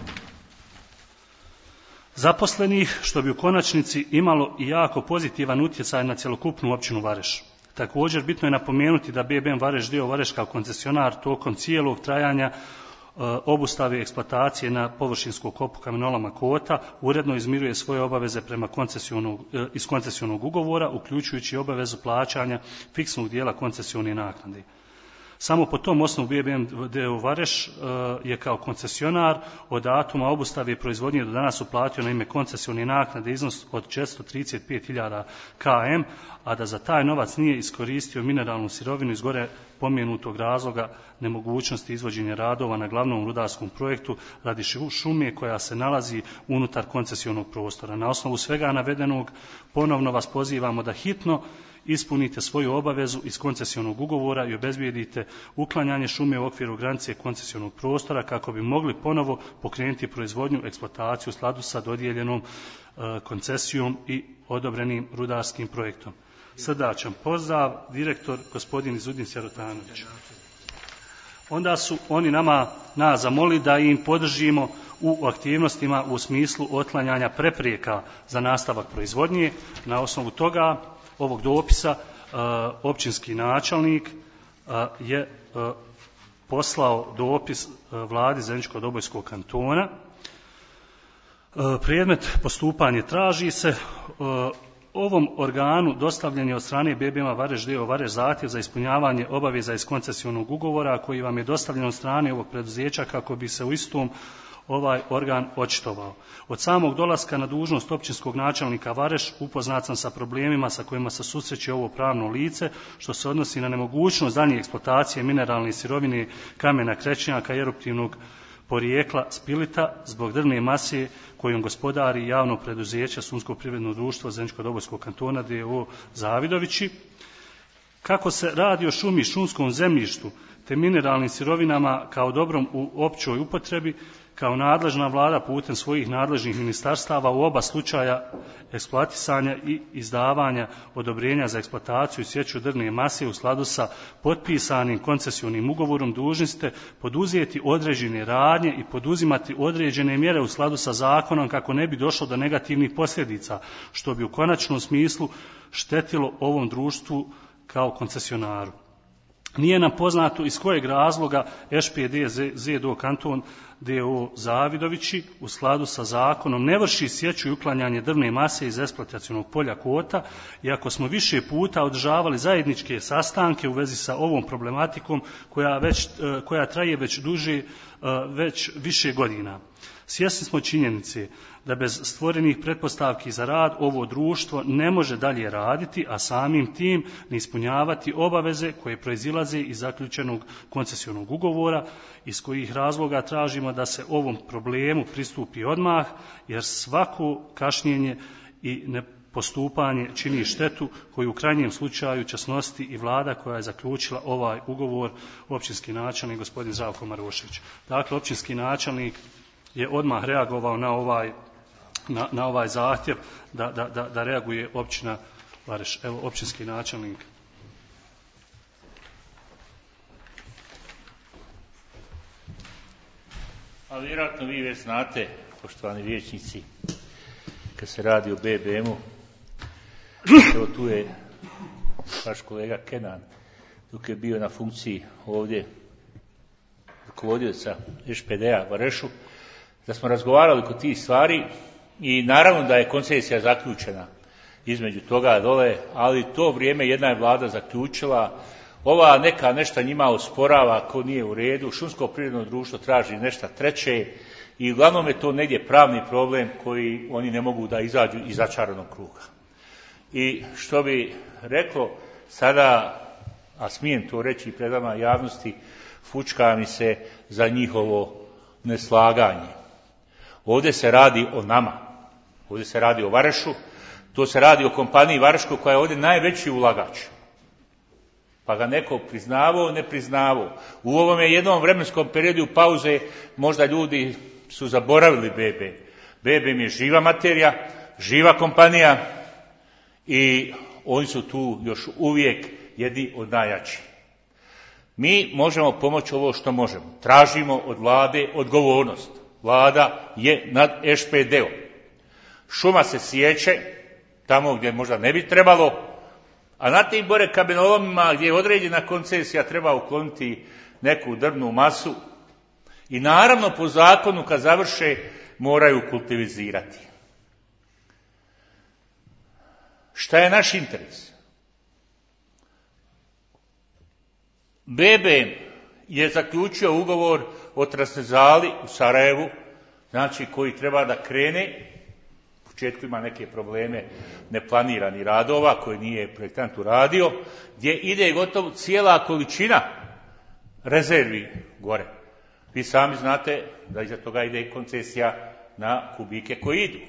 zaposlenih, što bi u konačnici imalo i jako pozitivan utjecaj na cjelokupnu općinu Vareš. Također, bitno je napomenuti da BBM Vareš d.o.o. Vareš kao koncesionar tokom cijelog trajanja obustave eksploatacije na površinskom kopu kamenoloma Kota uredno izmiruje svoje obaveze prema iz koncesionog ugovora, uključujući obavezu plaćanja fiksnog dijela koncesione naknade. Samo po tom osnovu BBM d.o.o. Vareš je kao koncesionar od datuma obustave proizvodnje do danas uplatio na ime koncesione naknade iznos od 435.000 km, a da za taj novac nije iskoristio mineralnu sirovinu iz gore pomenutog razloga nemogućnosti izvođenja radova na glavnom rudarskom projektu radi šume koja se nalazi unutar koncesionog prostora. Na osnovu svega navedenog ponovno vas pozivamo da hitno ispunite svoju obavezu iz koncesionog ugovora i obezbijedite uklanjanje šume u okviru granice koncesionog prostora kako bi mogli ponovo pokrenuti proizvodnju, eksploataciju u skladu sa dodijeljenom koncesijom i odobrenim rudarskim projektom. Srdačan pozdrav, direktor gospodin Izudin Sjerotanović. Onda su oni nas zamolili da im podržimo u aktivnostima u smislu otklanjanja prepreka za nastavak proizvodnje. Na osnovu toga ovog dopisa općinski načelnik je poslao dopis vladi Zeničko-Dobojskog kantona. Predmet postupanje traži se. Ovom organu dostavljen je od strane BBM Vareš d.o.o. Vareš zahtjev za ispunjavanje obaveza iz koncesionog ugovora koji vam je dostavljen od strane ovog preduzeća kako bi se u istom ovaj organ očitovao. Od samog dolaska na dužnost općinskog načelnika Vareš upoznat sam sa problemima sa kojima se susreće ovo pravno lice, što se odnosi na nemogućnost daljnje eksploatacije mineralne sirovine kamena krečnjaka i eruptivnog porijekla Spilita zbog drvne mase kojom gospodari javno preduzeće Šumsko privredno društvo Zeničko-Dobojskog kantona d.o.o. Zavidovići. Kako se radi o šumi, šumskom zemljištu te mineralnim sirovinama kao dobrom u općoj upotrebi, kao nadležna vlada putem svojih nadležnih ministarstava u oba slučaja eksploatisanja i izdavanja odobrenja za eksploataciju i sječu drvne mase u skladu sa potpisanim koncesionim ugovorom dužni ste poduzeti određene radnje i poduzimati određene mjere u skladu sa zakonom kako ne bi došlo do negativnih posljedica, što bi u konačnom smislu štetilo ovom društvu kao koncesionaru. Nije nam poznato iz kojeg razloga ŠPD ZDO kanton d.o.o. Zavidovići u skladu sa zakonom ne vrši sječu i uklanjanje drvne mase iz eksploatacionog polja Kota, iako smo više puta održavali zajedničke sastanke u vezi sa ovom problematikom koja traje već više godina. Svjesni smo činjenice da bez stvorenih pretpostavki za rad ovo društvo ne može dalje raditi, a samim tim ne ispunjavati obaveze koje proizilaze iz zaključenog koncesionog ugovora, iz kojih razloga tražimo da se ovom problemu pristupi odmah, jer svako kašnjenje i nepostupanje čini štetu koju u krajnjem slučaju će snositi i vlada koja je zaključila ovaj ugovor, općinski načelnik gospodin Zdravko Marošević. Dakle, općinski načelnik je odmah reagovao na ovaj zahtjev da reaguje općina Vareš. Evo, općinski načelnik. A vjerojatno vi već znate, poštovani vijećnici, kad se radi o BBM-u, evo tu je vaš kolega Kenan, dok je bio na funkciji ovdje rukovodioca ŠPD-a Varešu, da smo razgovarali kod tih stvari i naravno da je koncesija zaključena između toga dole, ali to vrijeme jedna je vlada zaključila, ova neka nešto njima osporava ko nije u redu, Šumsko privredno društvo traži nešto treće i uglavnom je to negdje pravni problem koji oni ne mogu da izađu iz začaranog kruga. I što bi reklo sada, a smijem to reći pred vama javnosti, fučka mi se za njihovo neslaganje. Ovdje se radi o nama, ovdje se radi o Varešu, to se radi o kompaniji Vareško koja je ovdje najveći ulagač. Pa ga neko priznavao, ne priznavao. U ovom je jednom vremenskom periodu pauze možda ljudi su zaboravili BB. BB je živa materija, živa kompanija i oni su tu još uvijek jedni od najjačih. Mi možemo pomoći ovo što možemo. Tražimo od vlade odgovornost. Vlada je nad ŠPD-om. Šuma se siječe tamo gdje možda ne bi trebalo, a na tim gore kamenolomima gdje je određena koncesija treba ukloniti neku drvnu masu i naravno po zakonu kad završe moraju kultivizirati. Šta je naš interes? BB je zaključio ugovor o transverzali u Sarajevu, znači koji treba da krene. U početku ima neke probleme neplaniranih radova koje nije projektant uradio, gdje ide gotovo cijela količina rezervi gore. Vi sami znate da iza toga ide koncesija na kubike koji idu.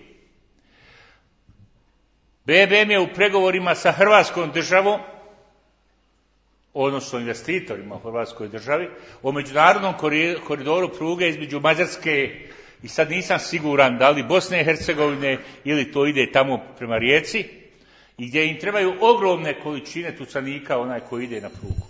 BBM je u pregovorima sa Hrvatskom državom, odnosno investitorima u Hrvatskoj državi, o međunarodnom koridoru pruge između Mađarske i sad nisam siguran da li Bosne i Hercegovine ili to ide tamo prema Rijeci i gdje im trebaju ogromne količine tucanika onaj koji ide na prugu.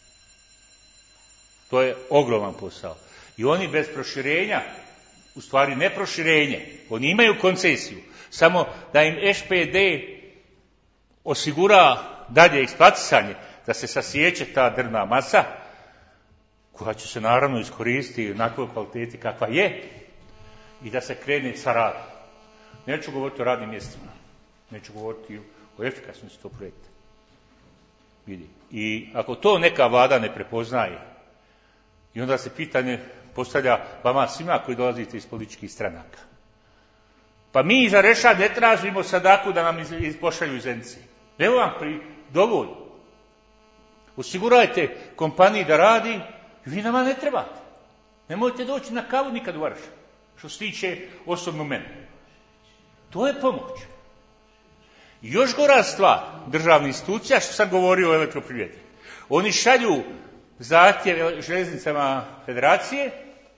To je ogroman posao. I oni bez proširenja, u stvari ne proširenje, oni imaju koncesiju, samo da im ŠPD osigura dalje eksploatisanje, da se sasjeće ta drvna masa, koja će se naravno iskoristiti u onakvoj kvaliteti kakva je, i da se krene sa radom. Neću govoriti o radnim mjestima, neću govoriti o efikasnosti tog projekta. Vidi. I ako to neka vlada ne prepoznaje, i onda se pitanje postavlja vama svima koji dolazite iz političkih stranaka. Pa mi iz Vareša ne tražimo sadaku da nam pošalju Zenice. Evo vam dovoljno. Osigurajte kompaniji da radi i vi nama ne trebate. Nemojte doći na kavu nikad u Varš, što se tiče osobno mene. To je pomoć. I još gora stvar državnih institucija, što sam govorio o elektroprivredi. Oni šalju zahtjeve željeznicama federacije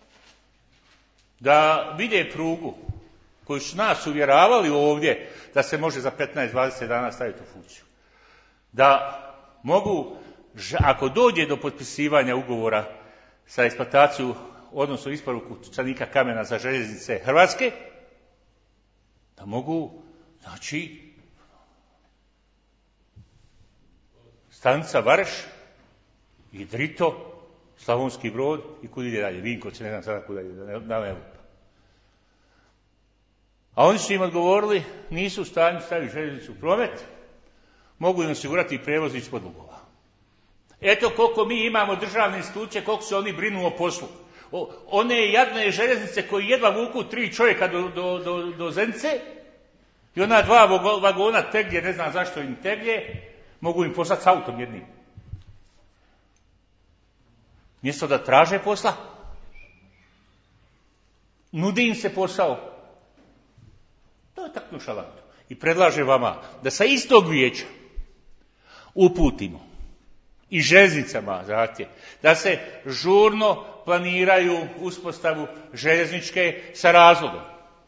da vide prugu koju su nas uvjeravali ovdje da se može za 15-20 dana staviti u funkciju. Da mogu, ako dođe do potpisivanja ugovora sa eksploatacijom, odnosno isporuku čelika kamena za željeznice Hrvatske, da mogu, znači, stanica Vareš i Drito, Slavonski Brod i kud ide dalje, Vinkovci, ne znam sada kuda ide, da. A oni su im odgovorili, nisu u stanju staviti željeznicu u promet, mogu im osigurati prijevoz ispod Lugova. Eto koliko mi imamo državne institucije, koliko se oni brinu o poslu. One jadne željeznice koji jedva vuku 3 čovjeka do Zenice i ona 2 vagona teglje, ne znam zašto im teglje, mogu im poslati s autom jednim. Mjesto da traže posla, nudi im se posao. To je tako šalantno. I predlažem vama da sa istog vijeća uputimo i željeznicama zahtjev da se žurno planiraju uspostavu željezničke sa razlogom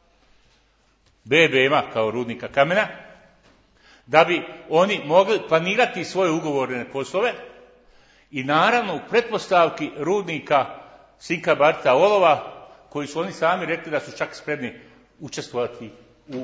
BBM-a kao rudnika kamena, da bi oni mogli planirati svoje ugovorne poslove i naravno u pretpostavki rudnika Sinka Barta olova, koji su oni sami rekli da su čak spremni učestvovati u...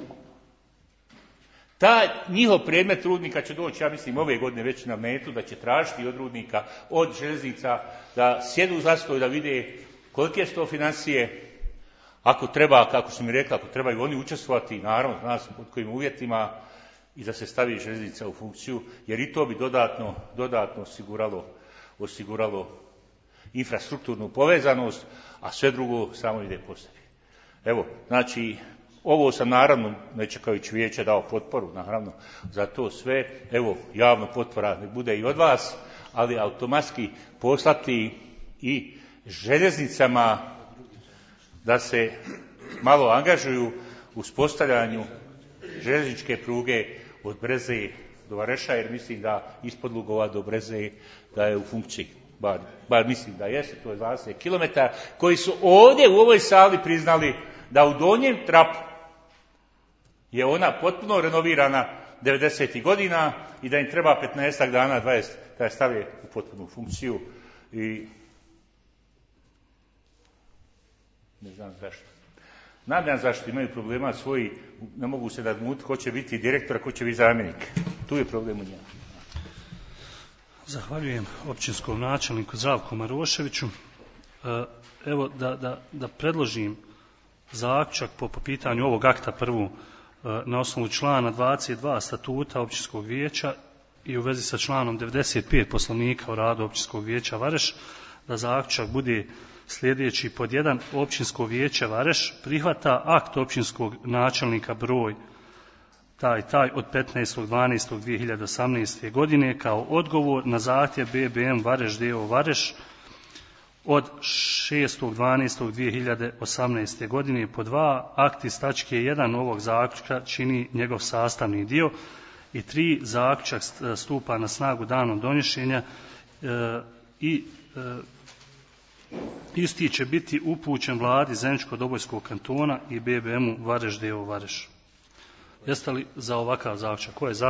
Taj njihov predmet rudnika će doći, ja mislim, ove godine već na metu, da će tražiti od rudnika, od željeznica, da sjedu za stol, da vide kolike su to financije, ako treba, kako su mi rekli, ako trebaju oni učestvovati, naravno, zna se pod kojim uvjetima, i da se stavi željeznica u funkciju, jer i to bi dodatno osiguralo infrastrukturnu povezanost, a sve drugo samo ide po sebi. Evo, znači, ovo sam naravno, ne čekajući vijeće, dao potporu, naravno, za to sve. Evo, javno potpora ne bude i od vas, ali automatski poslati i željeznicama da se malo angažuju u uspostavljanju željezničke pruge od Breze do Vareša, jer mislim da ispod Lugova do Breze da je u funkciji. Bar mislim da jeste, to je 20 km, koji su ovdje u ovoj sali priznali da u donjem trapu je ona potpuno renovirana 90. godina i da im treba 15 dana, 20, da je stave u potpunu funkciju i ne znam zašto. Nadam zašto imaju problema svoji, ne mogu se nadmuti ko će biti direktor, ko će biti zamjenik. Tu je problem u njemu. Zahvaljujem općinskom načelniku Zdravku Maroševiću. Evo da predložim zaključak po pitanju ovog akta prvu na osnovu člana 22 statuta općinskog vijeća i u vezi sa članom 95 poslovnika o radu općinskog vijeća Vareš, da zaključak bude sljedeći: pod 1. Općinsko vijeće Vareš prihvata akt općinskog načelnika broj taj od 15.12.2018. godine kao odgovor na zahtjev BBM Vareš d.o. Vareš od 6.12.2018. godine. Pod 2. Akt iz tačke 1 ovog zaključka čini njegov sastavni dio. I 3. Zaključak stupa na snagu danom donošenja i isti će biti upućen vladi Zeničko-Dobojskog kantona i BBM-u Vareš d.o. Vareš. Jeste li za ovakav zaključak? Ko je za?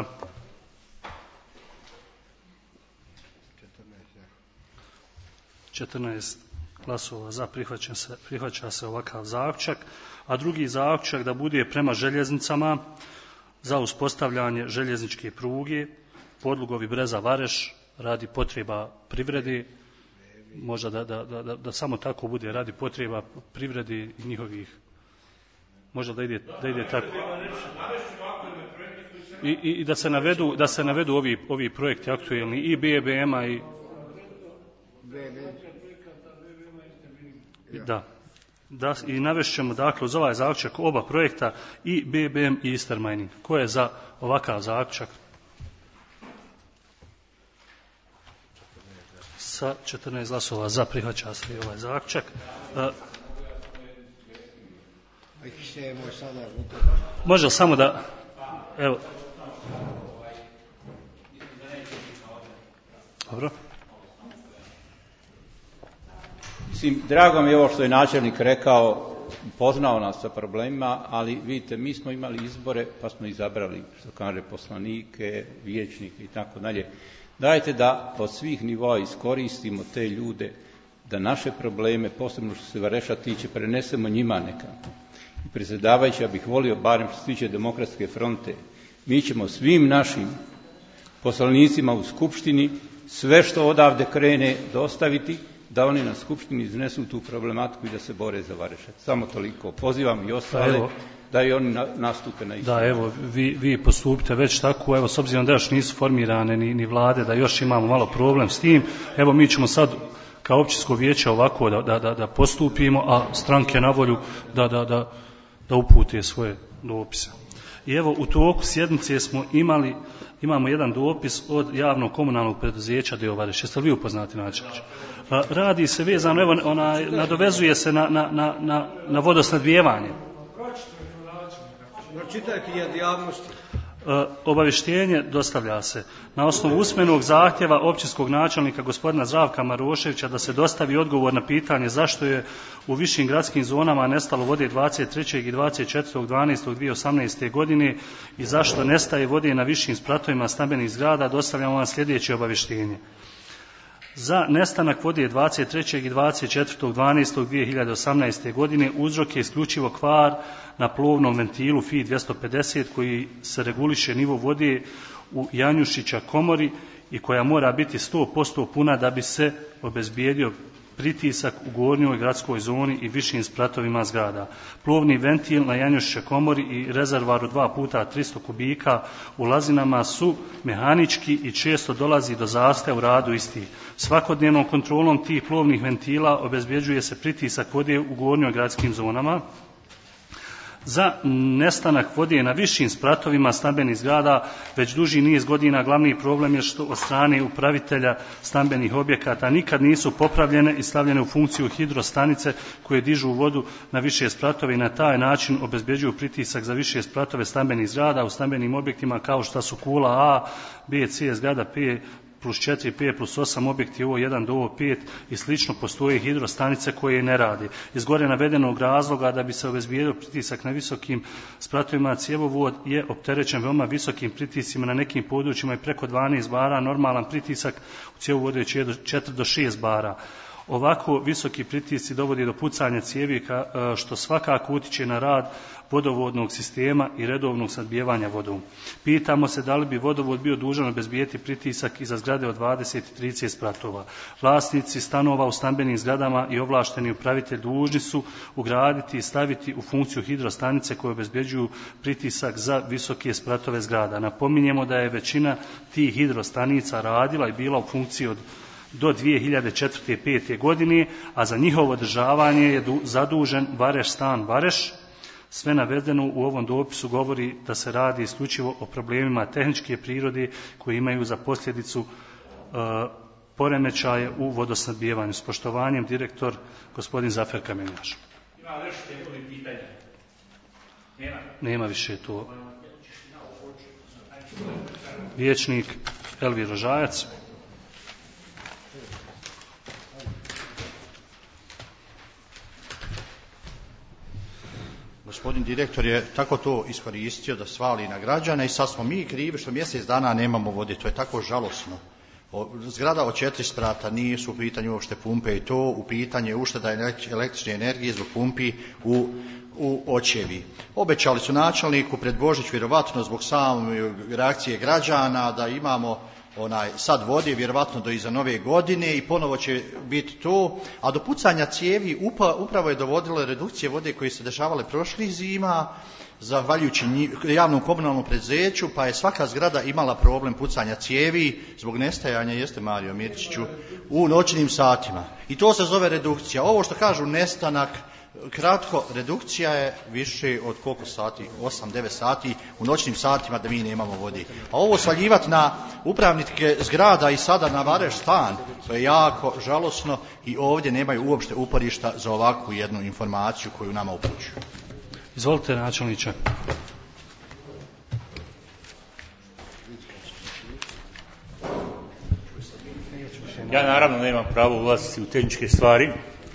14 glasova za, prihvaća se ovakav zaključak. A drugi zaključak da bude prema željeznicama za uspostavljanje željezničke pruge Podlugovi Breza Vareš radi potreba privrede, možda da samo tako bude, radi potreba privrede i njihovih, možda da ide tako. I da se navedu ovi projekti aktuelni i BBM-a i i navešćemo dakle uz ovaj zaključak oba projekta i BBM i Eastern Mining. Ko je za ovakav zaključak? sa 14 glasova za prihvaća se ovaj zaključak. Može samo da... Evo. Dobro. Mislim, drago mi je ovo što je načelnik rekao, poznao nas sa problemima, ali vidite, mi smo imali izbore pa smo izabrali, što kaže, poslanike, vijećnike i tako dalje. Dajte da od svih nivoa iskoristimo te ljude, da naše probleme, posebno što se Vareša tiče, prenesemo njima nekako. I predsjedavajući, ja bih volio, barem što se tiče Demokratske fronte, mi ćemo svim našim poslanicima u Skupštini sve što odavde krene dostaviti, da oni na Skupštini iznesu tu problematiku i da se bore za Varešac. Samo toliko. Pozivam i ostale da i oni nastupe na istu. Da, evo, vi postupite već tako, evo, s obzirom da još nisu formirane ni vlade, da još imamo malo problem s tim, evo, mi ćemo sad kao općinsko vijeće ovako da postupimo, a stranke na volju da upute svoje dopise. I evo, u toku sjednice imamo jedan dopis od javnog komunalnog preduzeća Deo Vareš. Jeste li vi upoznati, načelniče? Radi se vezano, evo, nadovezuje se na vodosnadbijevanje. Obavještenje dostavlja se na osnovu usmenog zahtjeva općinskog načelnika gospodina Zdravka Maroševića da se dostavi odgovor na pitanje zašto je u višim gradskim zonama nestalo vode 23. i 24.12.2018. godine i zašto nestaje vode na višim spratovima stambenih zgrada. Dostavljamo vam sljedeće obavještenje. Za nestanak vode 23. i 24.12.2018. godine uzrok je isključivo kvar na plovnom ventilu FI 250 koji se reguliše nivo vode u Janjušića komori i koja mora biti 100% puna da bi se obezbijedio pritisak u gornjoj gradskoj zoni i višim spratovima zgrada. Plovni ventil na Janjušića komori i rezervar od 2 puta 300 kubika u Lazinama su mehanički i često dolazi do zastoja u radu istih. Svakodnevnom kontrolom tih plovnih ventila obezbjeđuje se pritisak vode u gornjoj gradskim zonama. Za nestanak vode na višim spratovima stambenih zgrada već duži niz godina glavni problem je što od strane upravitelja stambenih objekata nikad nisu popravljene i stavljene u funkciju hidrostanice koje dižu vodu na više spratove i na taj način obezbjeđuju pritisak za više spratove stambenih zgrada u stambenim objektima kao što su Kula A, B, C, zgrada P plus 4, P plus 8, objekti O1 do O5 i slično postoje hidrostanice koje ne radi. Iz gore navedenog razloga da bi se obezbijedio pritisak na visokim spratovima cjevovod je opterećen veoma visokim pritiscima na nekim područjima i preko 12 bara, normalan pritisak u cjevovodu je 4 do 6 bara. Ovako visoki pritisci dovodi do pucanja cijevi što svakako utiče na rad vodovodnog sistema i redovnog snabdijevanja vodom. Pitamo se da li bi vodovod bio dužan obezbijeti pritisak i za zgrade od 20 i 30 spratova. Vlasnici stanova u stambenim zgradama i ovlašteni upravitelj dužni su ugraditi i staviti u funkciju hidrostanice koje obezbjeđuju pritisak za visoke spratove zgrada. Napominjemo da je većina tih hidrostanica radila i bila u funkciji do 2004. 5. godine, a za njihovo održavanje je zadužen Vareš stan Vareš. Sve navedeno u ovom dopisu govori da se radi isključivo o problemima tehničke prirode koji imaju za posljedicu poremećaje u vodosnadbijevanju. S poštovanjem, direktor gospodin Zafer Kamenjaš. Ima više pitanja? Nema više to. Vijećnik Elvir Rožajac. Gospodin direktor je tako to iskoristio da svali na građane i sad smo mi krivi što mjesec dana nemamo vode. To je tako žalosno. Zgrada od 4 sprata nisu u pitanju uopšte pumpe i to u pitanje ušteda električne energije zbog pumpi u očevi. Obećali su načelniku pred Božić vjerovatno zbog same reakcije građana da imamo sad vode vjerovatno do iza nove godine i ponovo će biti to, a do pucanja cijevi upravo je dovodilo redukcije vode koje se dešavale prošlih zima zahvaljujući javnom komunalnom preduzeću, pa je svaka zgrada imala problem pucanja cijevi zbog nestajanja, jeste Mario Mirčiću, u noćnim satima. I to se zove redukcija. Ovo što kažu nestanak Kratko, redukcija je više od koliko sati? 8-9 sati u noćnim satima da mi nemamo vode. A ovo svaljivati na upravnike zgrada i sada na Vareš stan, to je jako žalosno i ovdje nemaju uopšte uporišta za ovakvu jednu informaciju koju nama upućuju. Izvolite, načelniče. Ja naravno nemam pravo ulaziti u tehničke stvari.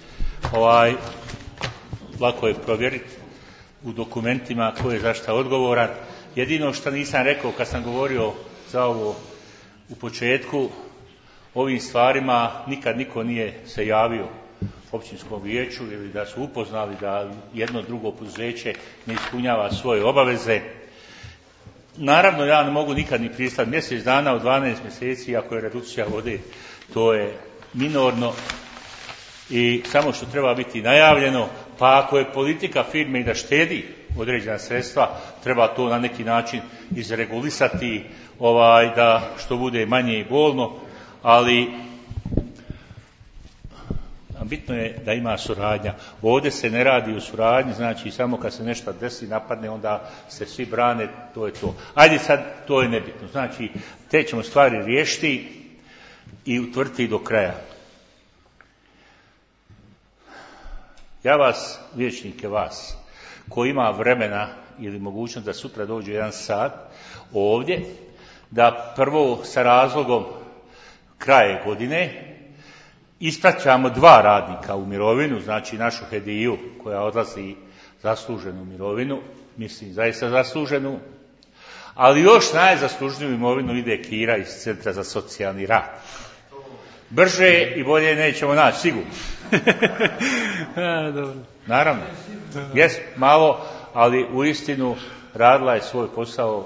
Lako je provjeriti u dokumentima ko je za šta odgovoran. Jedino što nisam rekao kad sam govorio za ovo u početku, ovim stvarima nikad niko nije se javio općinskom vijeću ili da su upoznali da jedno drugo poduzeće ne ispunjava svoje obaveze. Naravno, ja ne mogu nikad ni pristati mjesec dana u 12 mjeseci ako je redukcija vode, to je minorno i samo što treba biti najavljeno, pa ako je politika firme i da štedi određena sredstva, treba to na neki način izregulisati, da što bude manje i bolno, ali bitno je da ima suradnja. Ovdje se ne radi o suradnji, znači samo kad se nešto desi, napadne, onda se svi brane, to je to. Ajde sad, to je nebitno. Znači, te ćemo stvari riješiti i utvrditi do kraja. Ja vas, vijećnike vas, ko ima vremena ili mogućnost da sutra dođe 1 sat ovdje, da prvo sa razlogom kraje godine ispraćamo 2 radnika u mirovinu, znači našu Hediju koja odlazi zasluženu mirovinu, mislim zaista zasluženu, ali još najzaslužniju imovinu ide Kira iz Centra za socijalni rad. Brže i bolje nećemo naći, sigurno. Naravno, jes malo, ali uistinu radila je svoj posao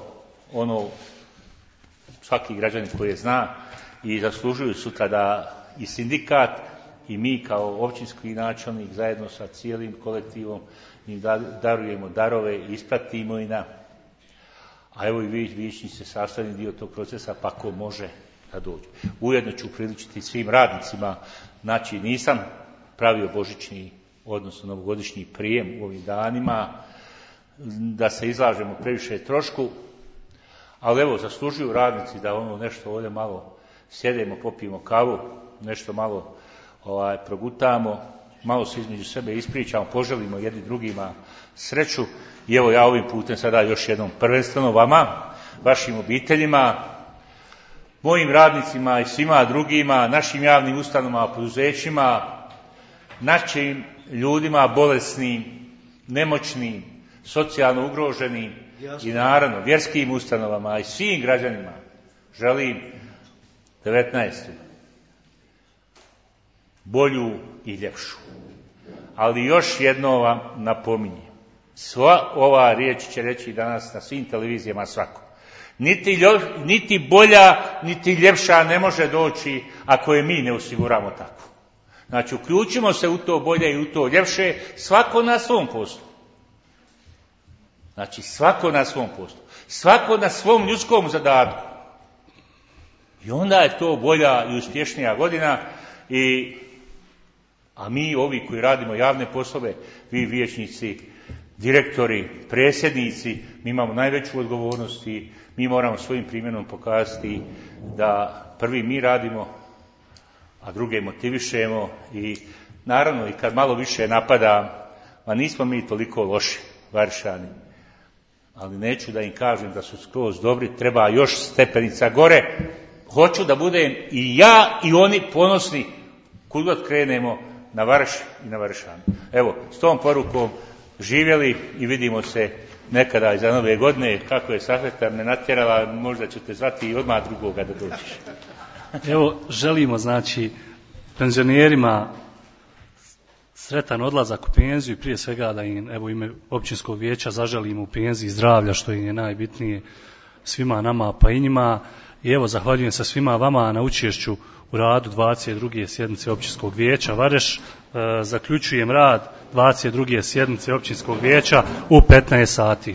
svaki građanin koji je zna i zaslužuju sutra da i sindikat i mi kao općinski načelnik zajedno sa cijelim kolektivom im darujemo darove i ispratimo i a evo i vi vijećnici sastavni dio tog procesa, pa ko može da dođe. Ujedno ću priličiti svim radnicima, znači nisam pravio božićni, odnosno novogodišnji prijem u ovim danima, da se izlažemo previše trošku, ali evo, zaslužuju radnici da nešto ovdje malo sjedemo, popijemo kavu, nešto malo progutamo, malo se između sebe ispričamo, poželimo jedni drugima sreću i evo ja ovim putem sada još jednom prvenstveno vama, vašim obiteljima, mojim radnicima i svima drugima, našim javnim ustanovama, poduzećima, našim ljudima bolesnim, nemoćnim, socijalno ugroženim i naravno vjerskim ustanovama i svim građanima želim 19. bolju i ljepšu. Ali još jedno vam napominjem. Sva ova riječ će reći danas na svim televizijama svako. Niti bolja, niti ljepša ne može doći ako je mi ne osiguramo tako. Znači, uključimo se u to bolje i u to ljepše, svako na svom poslu. Znači, svako na svom poslu. Svako na svom ljudskom zadatku. I onda je to bolja i uspješnija godina a mi, ovi koji radimo javne poslove, vi vijećnici, direktori, predsjednici, mi imamo najveću odgovornost i mi moramo svojim primjerom pokazati da prvi mi radimo, a druge motivišemo i naravno i kad malo više napada, nismo mi toliko loši, Varšani, ali neću da im kažem da su skroz dobri, treba još stepenica gore. Hoću da budem i ja i oni ponosni kud god krenemo na Varš i na Varšanu. Evo, s tom porukom živjeli i vidimo se nekada iza nove godine, kako je Sahvetar me natjerala, možda ćete zvati i odmah drugoga da dođeš. Evo, želimo, znači, penzionerima sretan odlazak u penziju i prije svega da im, evo, ime općinskog vijeća zaželimo u penziji zdravlja, što im je najbitnije svima nama pa i njima. I evo, zahvaljujem se svima vama na učešću u radu 22. sjednice općinskog vijeća Vareš. Zaključujem rad 22. sjednice općinskog vijeća u 15 sati.